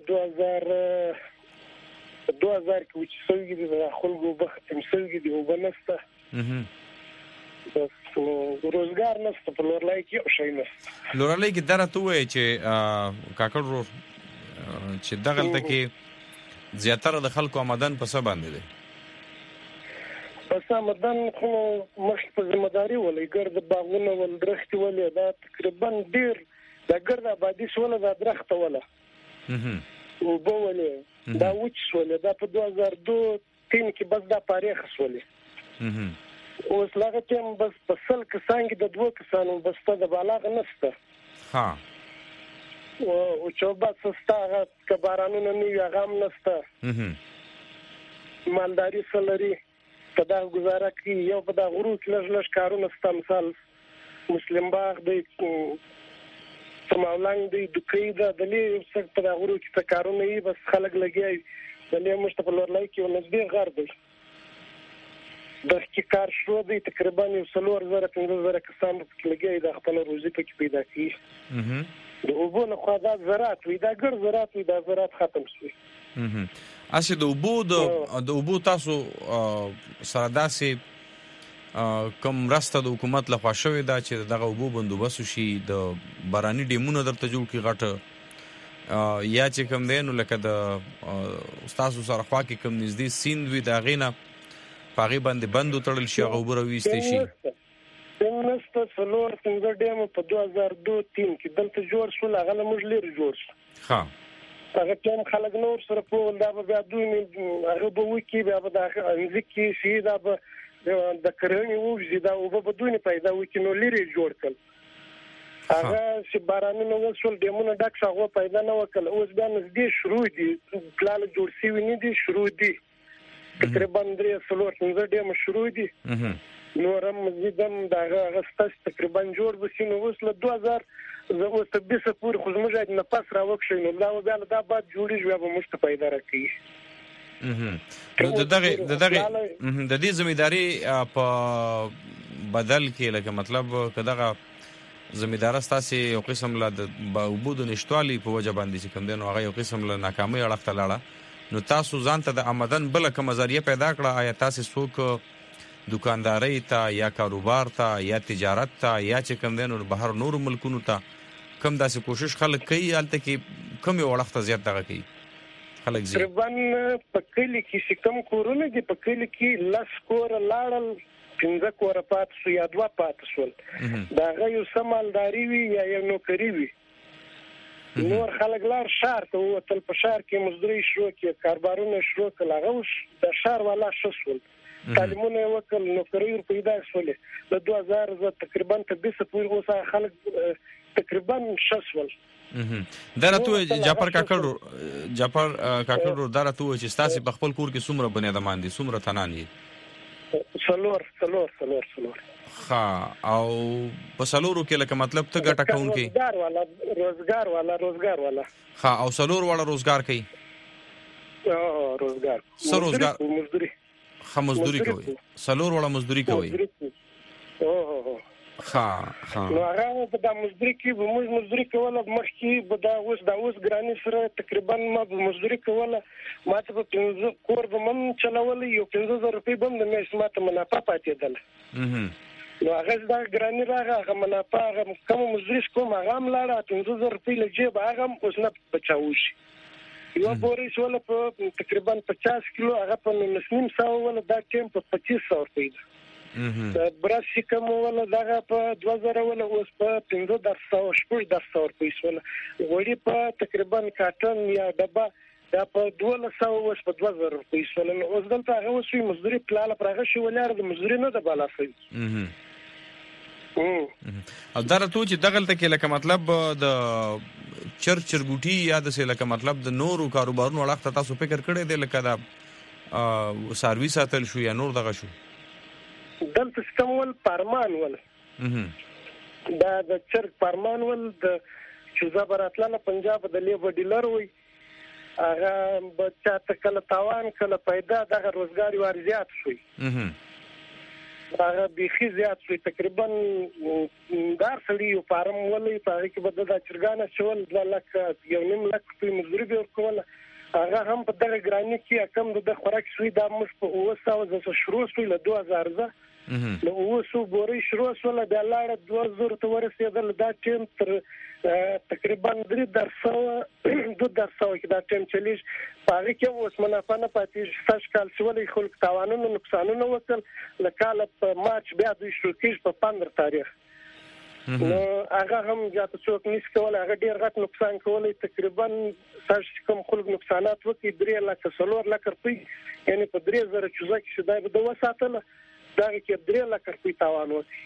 2000 کې چې سوي دي د خلکو بختم سوي دي وبنسته بس روزګار نشته په لورلای کې او شي نشته لورلای کې درته وای چې کاکړ چې دغلته کې زیاتره د خلکو آمدن په څه باندې دي پس آمدن خو مخ په ځمداري ولې ګرد باغونه ول درخت ولې دا تقریبا ډیر د ګرد آبادی سونه د درخت ولا او بولې دا وچ سولې دا په 2002 کې بس دا پاره خسولې اوس لاغه ټیم بس په سل کسان کې د دوه کسانو بس ته د بالاغ نشته ها او چوبات سستا کبارانو نه یو غام نشته مالداري سلري په دا گزاره کې یو په دا غرو کې لږ کارونه ست مثال مسلم باغ دی سماولنګ دی دکې دا د لې څه په دا غرو کې کارونه یې بس خلک لګي د لې مشته په لور لای کې ونځبي غر دی د کی کار شو دی تقریبا 3,000 کسان په لګي د خپل روزي په کې پیدا کی د اوبو نه خو دا زراعت وي دا ګر زراعت وي دا زراعت ختم شوی اسی د اوبو تاسو سره داسې کوم راسته د حکومت لخوا شوې دا چې دغه اوبو بندوبست شي د باراني ډیمونو درته جوړ کی غټه یا چې کوم دین لکه د تاسو سره خوا کې کوم نږدې سیند وي دا غینه پاغي باندې بندو تړل شي اوبو رويستې شي نسته څلور څنګه ډیم په 2002 کې دلته جوړ شو هغه موږ لري جوړ شو ها هغه ټیم خلک نور سره په دا به دوی هغه به وکی بیا به د ځکه شي دا به د کرنې وږي دا او په دوی پیدا وکړي نو لري جوړ کړ هغه چې بارانونه وسول ډیمونه ډک شغه پیدا نه وکړ اوس بیا نږدې شروع دي پلان جوړ شي نه دي شروع دي تقریبا 3 ډیم شروع دي نورم مزیدم دا غستاس تقریبا جوړ بشي نو وسله 2000 زه اوس په بیسه پورې خو زموږ د نفس راوښې نو دا بیا بعد جوړی جوړ به مشت پیدا راکړي د دې ځمېداري په بدل کې لکه مطلب کداغه ځمېدار ستاسو یو قسم لا د وبود نشټوالي په وجه باندې چې کوم دین هغه یو قسم له ناکامۍ اړخته لاړه نو تاسو ځان ته د آمدن بل کوم ذریعہ پیدا کړه آیا تاسو څوک دکانداري ته یا کاروبار ته یا تجارت ته یا چې کوم دین بهر نور ملکونو ته کم داسې کوشش خلک کوي الته کې کم یو وخت زیات دغه کوي خلک زی تقریبا په کلی کې کم کورونه دي په کلی کې لاس کور لاړل 15 کور پات شو یا 2 پات شول دا غيو سمالداري وي یا یو نوکری وي نور خلک لار شهر ته وتل په شهر کې مزدوري شروع کې کاروبارونه شروع کړل هغه د شهر والا شول تعلیمونه وکړل نوکری پیدا شول د 2000 تقریبا ته 20 پورې اوسه خلک تقریبا شول درته جعفر کاکړ درته چې تاسو په خپل کور کې څومره بنیادمان دي څومره تنان دي څلور ها او په سلورو کې لکه مطلب ته ګټه کوم کې روزګار والا ها او سلور والا روزګار کوي روزګار مزدوري مزدوري کوي سلور والا مزدوري کوي ها نو هغه په د مزدوري کې به موږ مزدوري کوله مخکې به دا اوس ګرانی سره تقریبا ما به مزدوري کوله ما ته په 15 کور به من چلول یو 15000 روپۍ به د میاشت ماته منافع پاتېدل نو هغه دا ګرانی راغه هغه منافع هغه کوم مزریش کوم هغه ملاړه 5000 روپۍ لجیب هغه اوس نه بچاوشي یو بورې ولا په تقریبا 50 کیلو هغه په 900 ولا دا ټیم په 2500 روپۍ ده براسي کوم ولا دا په 2000 ولا اوس په 1500 روپۍ ولا وړي په تقریبا کارټن یا ډبه دا په 1200 اوس په 2000 روپۍ ولا اوس دلته هغه اوس مزدوري پلاله پرغه شي ولر د مزدوري نه د بالا شي او درته چې دغلت کې لکه مطلب د چرګوټي یا د څه لکه مطلب د نورو کاروبارونو وړاندې تاسو فکر کړی دی لکه دا سرویس اتل شو یا نور دغه شو دلته ستمول پارمان ول دا د چرګ پارمان ول د چوزابراتلانه پنجاب د لیبر ډیلر وي هغه بچا تکل تاوان کله پیدا دغه روزګاری وار زیات شوی هغه بيخي زیات شوی تقریبا دار سړي یو فارم ولې په کې بده د چرګانه شول 2 لک یو نیم لک په مزدوري به ورکول هغه هم په دغه ګرانی کې کم د خوراک شوی د مش په 200 ز شروع شوی له 2000 ز نو اوسو بوري شروع شول د لاړه 2000 ته ورسېدل دا ټیم تر تقریبا 300 کې دا ټیم چلیش پاره کې اوس منافع نه پاتې شش کال شولې خلک تاوانونه نقصانونه وکړ لکه په مارچ بیا د شروع په 15 تاریخ نو هغه هم جاته څوک نس کول هغه ډیر غټ نقصان کولای تقریبا ساش کوم خلک نقصانات وکړي 3 لک 4 لک روپۍ یعنی په 3000 چوزه کې شدای به د وساتله دا کې 3 لک روپۍ تاوان وکړي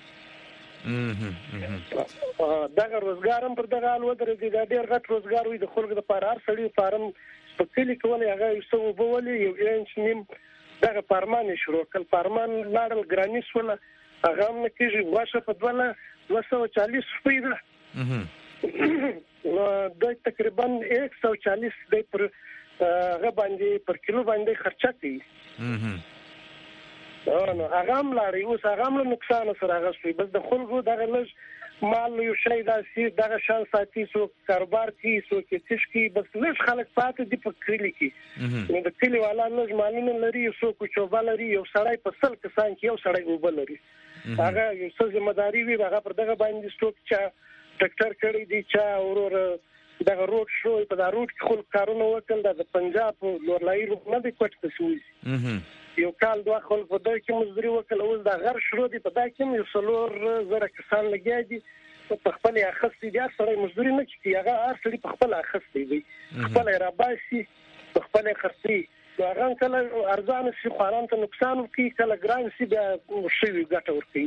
دغه روزګار هم پر دغه حال ودرېږي دا ډېر غټ روزګار وي د خلکو لپاره هر سړی فارم په کلي کې ولې هغه یو څه وبولي یو انچ نیم دغه پارمان شروع کړ پارمان لاړل ګرانی سول هغه هم کېږي واشه په 240 روپۍ ده نو د تقریبا 140 د پر هغه باندې پر کیلو باندې خرچه کوي نو هغه هم لاري اوس هغه هم نقصان سره غوښتي بس د خلکو دغه لږ مال یو شی داسي دغه شان ساتي سو کاروبار کی سو کې تشکی بس لږ خلک پاتې دي په کلی کې نو د کلی والا لږ مالونه لري سو کو چوبه لري یو سړی په سل کسان کې یو سړی وبل لري هغه یو څه ځمداري وي هغه پر دغه باندې سټوک چا ټریکټر کړی دی چا اورور دغه روډ شو په دا روډ کې خلک کارونه وکړل د پنجاب لورلای روډ نه دی کوټ ته شوی یو کال دوه خلک په دای کې مزدوري وکړل اوس دا غر شروع دي په دای کې یو څلور زره کسان لګیا دي په خپل اخستي دي سره مزدوري نه کوي هغه هر څړي په خپل اخستي دي خپل راباسي په خپل خرڅي هغه کله ارزان شي خواران ته نقصان کوي کله ګران شي بیا شي ګټه ورکوي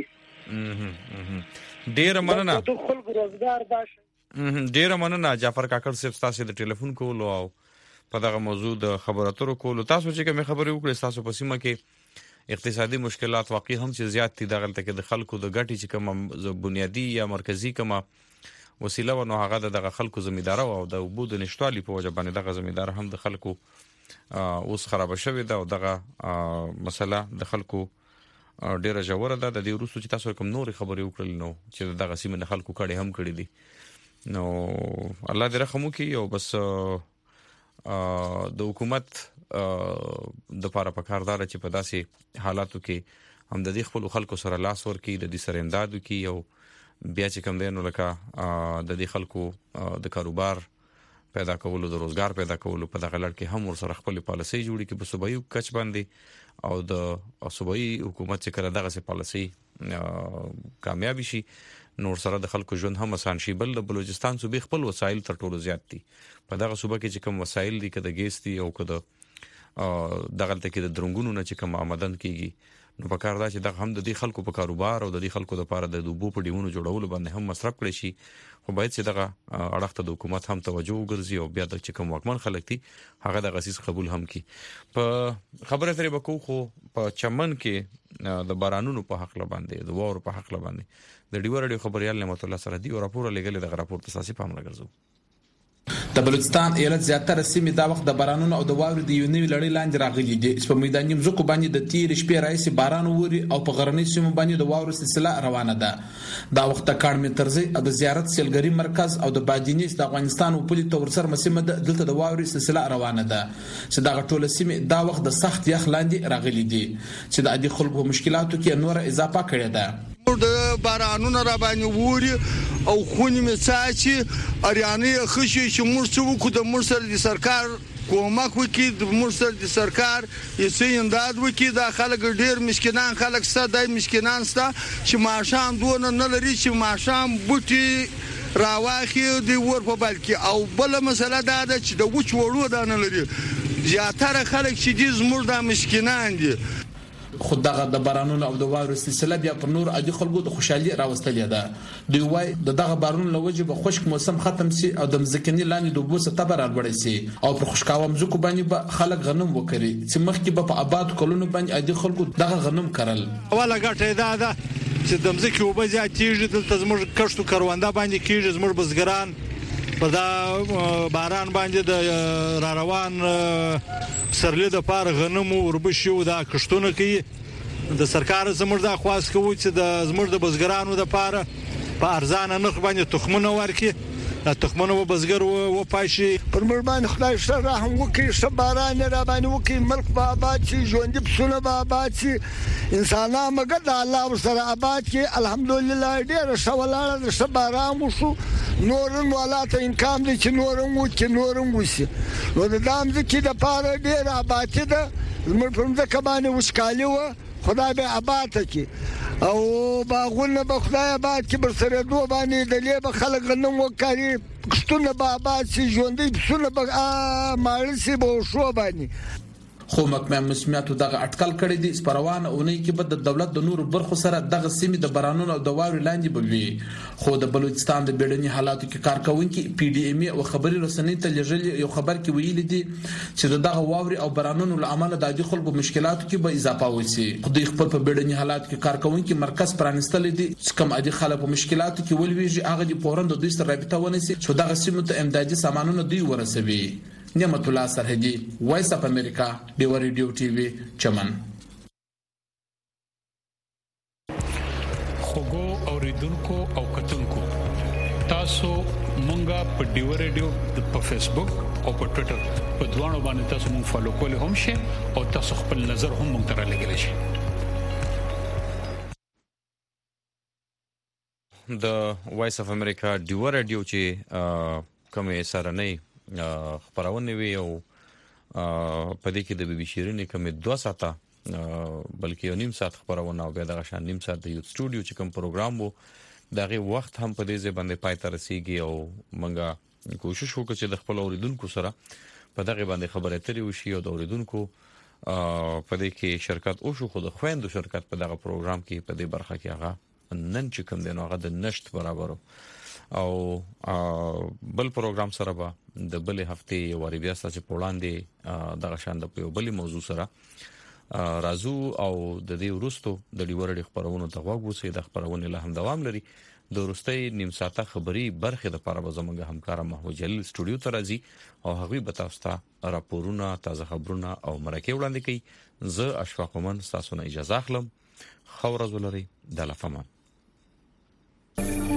ډیر مننه ټول خلک روزګار باشه ډیر مننه جعفر کاکړ صاحب تاسو د ټلیفون کول او په دغه موضوع د خبرو اترو کول تاسو چې کوم خبرې وکړې تاسو په سیمه کې اقتصادي مشکلات واقعي هم چې زیات دي دغه تل کې د خلکو د ګټي چې کوم بنیادی یا مرکزی کوم وسیله ونو هغه د خلکو زمیندار او د وبود نشټالي په وجه باندې دغه زمیندار هم د خلکو اوس خراب شوی دا او دغه مسله د خلکو ډیره جوړه ده د دې وروسته چې تاسو کوم نور خبرې وکړل نو چې دغه سیمه د خلکو کړي هم کړی دي نو الله دې رحم وکړي او بس د حکومت د لپاره پکاردار چې په داسې حالاتو کې هم د خپل خلکو سره لاس ورکړي د دې سره امداد وکړي او بیا چې کوم دینو لکه د دې خلکو د کاروبار پیدا کولو د روزګار پیدا کولو په دغه لړ کې هم ور سره خپل پالیسي جوړي کې په صوبایي کچ باندې او د صوبایي حکومت چې کړه دغه سي پالیسي کامیاب شي نور سره د خلکو ژوند هم آسان شي بل د بلوچستان صوبې خپل وسایل تر ټولو زیات دي په دغه صوبه کې چې کوم وسایل دي کده ګیس دي او کده دغه ته کې د درنګونو نه چې کوم آمدن کیږي نو په کار دا چې دغه هم د دې خلکو په کاروبار او د دې خلکو لپاره د دوبو په ډیمونو جوړولو باندې هم مصرف کړي شي خو باید چې دغه اړخ ته د حکومت هم توجه وګرځي او بیا د چې کوم واکمن خلک دي هغه د غسیس قبول هم کی په خبره ترې بکو خو په چمن کې د بارانونو په حق باندې د وور په حق باندې د ډیور ډیو خبريال نعمت الله سره دی او راپور لګل د راپور تاسو په امر ګرځو د بلوچستان ایالت زیاتره سیمې دا وخت د بارانونو او د واورې د یو نوي لړۍ لاندې راغلي دي چې په میداني ځمکو باندې د تیر شپې راځي باران ووري او په غرنۍ سیمو باندې د واورې سلسله روانه ده دا وخت کارمې ترځي او د زیارت سیلګری مرکز او د بادینیس د افغانستان په پولي تور سر مسمه دلته د واورې سلسله روانه ده چې دا ټول سیمې دا وخت د سخت یخ لاندې راغلي دي چې د عادي خلکو مشکلاتو کې نور اضافه کړې ده د بارانونو را باندې ووري او خونی مساچي اریانه خشي چې موږ څه وکړو د موږ سره د سرکار کومک وکړي د موږ سره د سرکار یې امداد وکړي دا خلک ډیر مسکینان خلک ستای مسکینان ستا چې ماشام دونه نه لري چې ماشام بوټي راواخي دی ور په بلکې او بل مسله دا ده چې د وچ وړو دا نه لري زیاتره خلک چې دي زموږ د مسکینان دي خو دغه د بارانونو او د واورو سلسله بیا پر نور عادي خلکو د خوشحالي راوستلې ده دوی وای دغه بارانونو لوجه به خشک موسم ختم سي او د مزکني لاندې د بوسه تبر اړوړې سي او پر خوشکاوه مزکو باندې به خلک غنم وکړي چې مخکې به په آباد کولونو باندې عادي خلکو دغه غنم کرل ولا ګټه ده چې د مزکه وبه زیاتېږي دلته زموږ کښتو کروانده باندې کېږي زموږ بزګران په دا باران باندې د را روان سرلی د پاره غنمو وربشي او د کښتونه کې د سرکار زموږ د خواست کوي چې د زموږ د بزګرانو د پاره په ارزانه نرخ باندې تخمونه ورکړي د تخمونه وبزګر و پاشي پر مربان خدای سره رحم وکړي سباران را باندې وکړي ملک په آباد شي ژوند بسونه په آباد شي انسانان مګر د الله سره آباد کې الحمدلله ډېر شولاله د سباران وشو نورن ولاته انکام دي چې نورن و چې نورن وشي نو د دام ځکه د پاره ډېر آباد ده زموږ په ځکه باندې وشکالي و خدای به آباد کړي او باغونه به خدای آباد کړي بر سره دوه باندې د لیبه خلک غنم وکړي کښتونه به آباد شي ژوندۍ پسونه به ماړه شي به شو باندې خو محکمه مسمیاتو دغه اټکل کړی دي سپروان او نه کې به د دولت د نور برخو سره دغه سیمې د بارانونو او د واوري لاندې بوي خو د بلوچستان د بیړني حالاتو کې کارکونکو پی ډی ام او خبري رسنۍ ته لږل یو خبر کې ویل دي چې دغه واوري او بارانونو لامل د عادي خلکو مشکلاتو کې به اضافه وسی خو د خپل په بیړني حالاتو کې کارکونکو مرکز پرانستل دي چې کوم عادي خلکو مشکلاتو کې ولويږي هغه د پورن د دوی سره رابطه ونیسي چې دغه سیمه ته امدادي سامانونه دوی ورسوي نعمت الله سرحدي وایس اف امریکا ډیو ریډیو ټي وي چمن خوګو اوریدونکو او کتونکو تاسو مونږه په ډیو ریډیو په فیسبوک او په ټوئیټر په دوانو باندې تاسو مونږ فالو کولی هم شئ او تاسو خپل نظر هم مونږ ته رالیږلی شئ د وایس اف امریکا ډیو ریډیو چې کومه سرنۍ خبرونه وی او په دې کې د بي بي شيرینې کومه 2 ساعته بلکې یو نیم ساعت خبرونه او بیا د غشان نیم ساعت د یوټ سټوډیو چې کوم پروګرام وو دغه وخت هم په دې ځای باندې پای ته رسیدي او موږ کوشش وکړو چې د خپل اوریدونکو سره په دغه باندې خبرې اترې وشي او د اوریدونکو په دې کې شرکت او شو خو د خويندو شرکت په دغه پروګرام کې په دې برخه کې هغه نن چې کوم دی نو هغه د نشټ برابرو او بل پروګرام سره به د بلې هفته وری بیا ستاسو په وړاندې دغه شان د په بلې موضوع سره رازو او د دې ورستو د ډیورډي خبرونو ته غوښوسي د خبرونو له هم دوام لري د ورستۍ نیم ساعته خبري برخه د لپاره به زموږ همکار محمود جلیل سټوډیو ته راځي او هغه به تاسو ته راپورونه تازه خبرونه او مرکه وړاندې کوي زه اشفاق ومن تاسو نه اجازه اخلم خو ورځ ولري د لفمان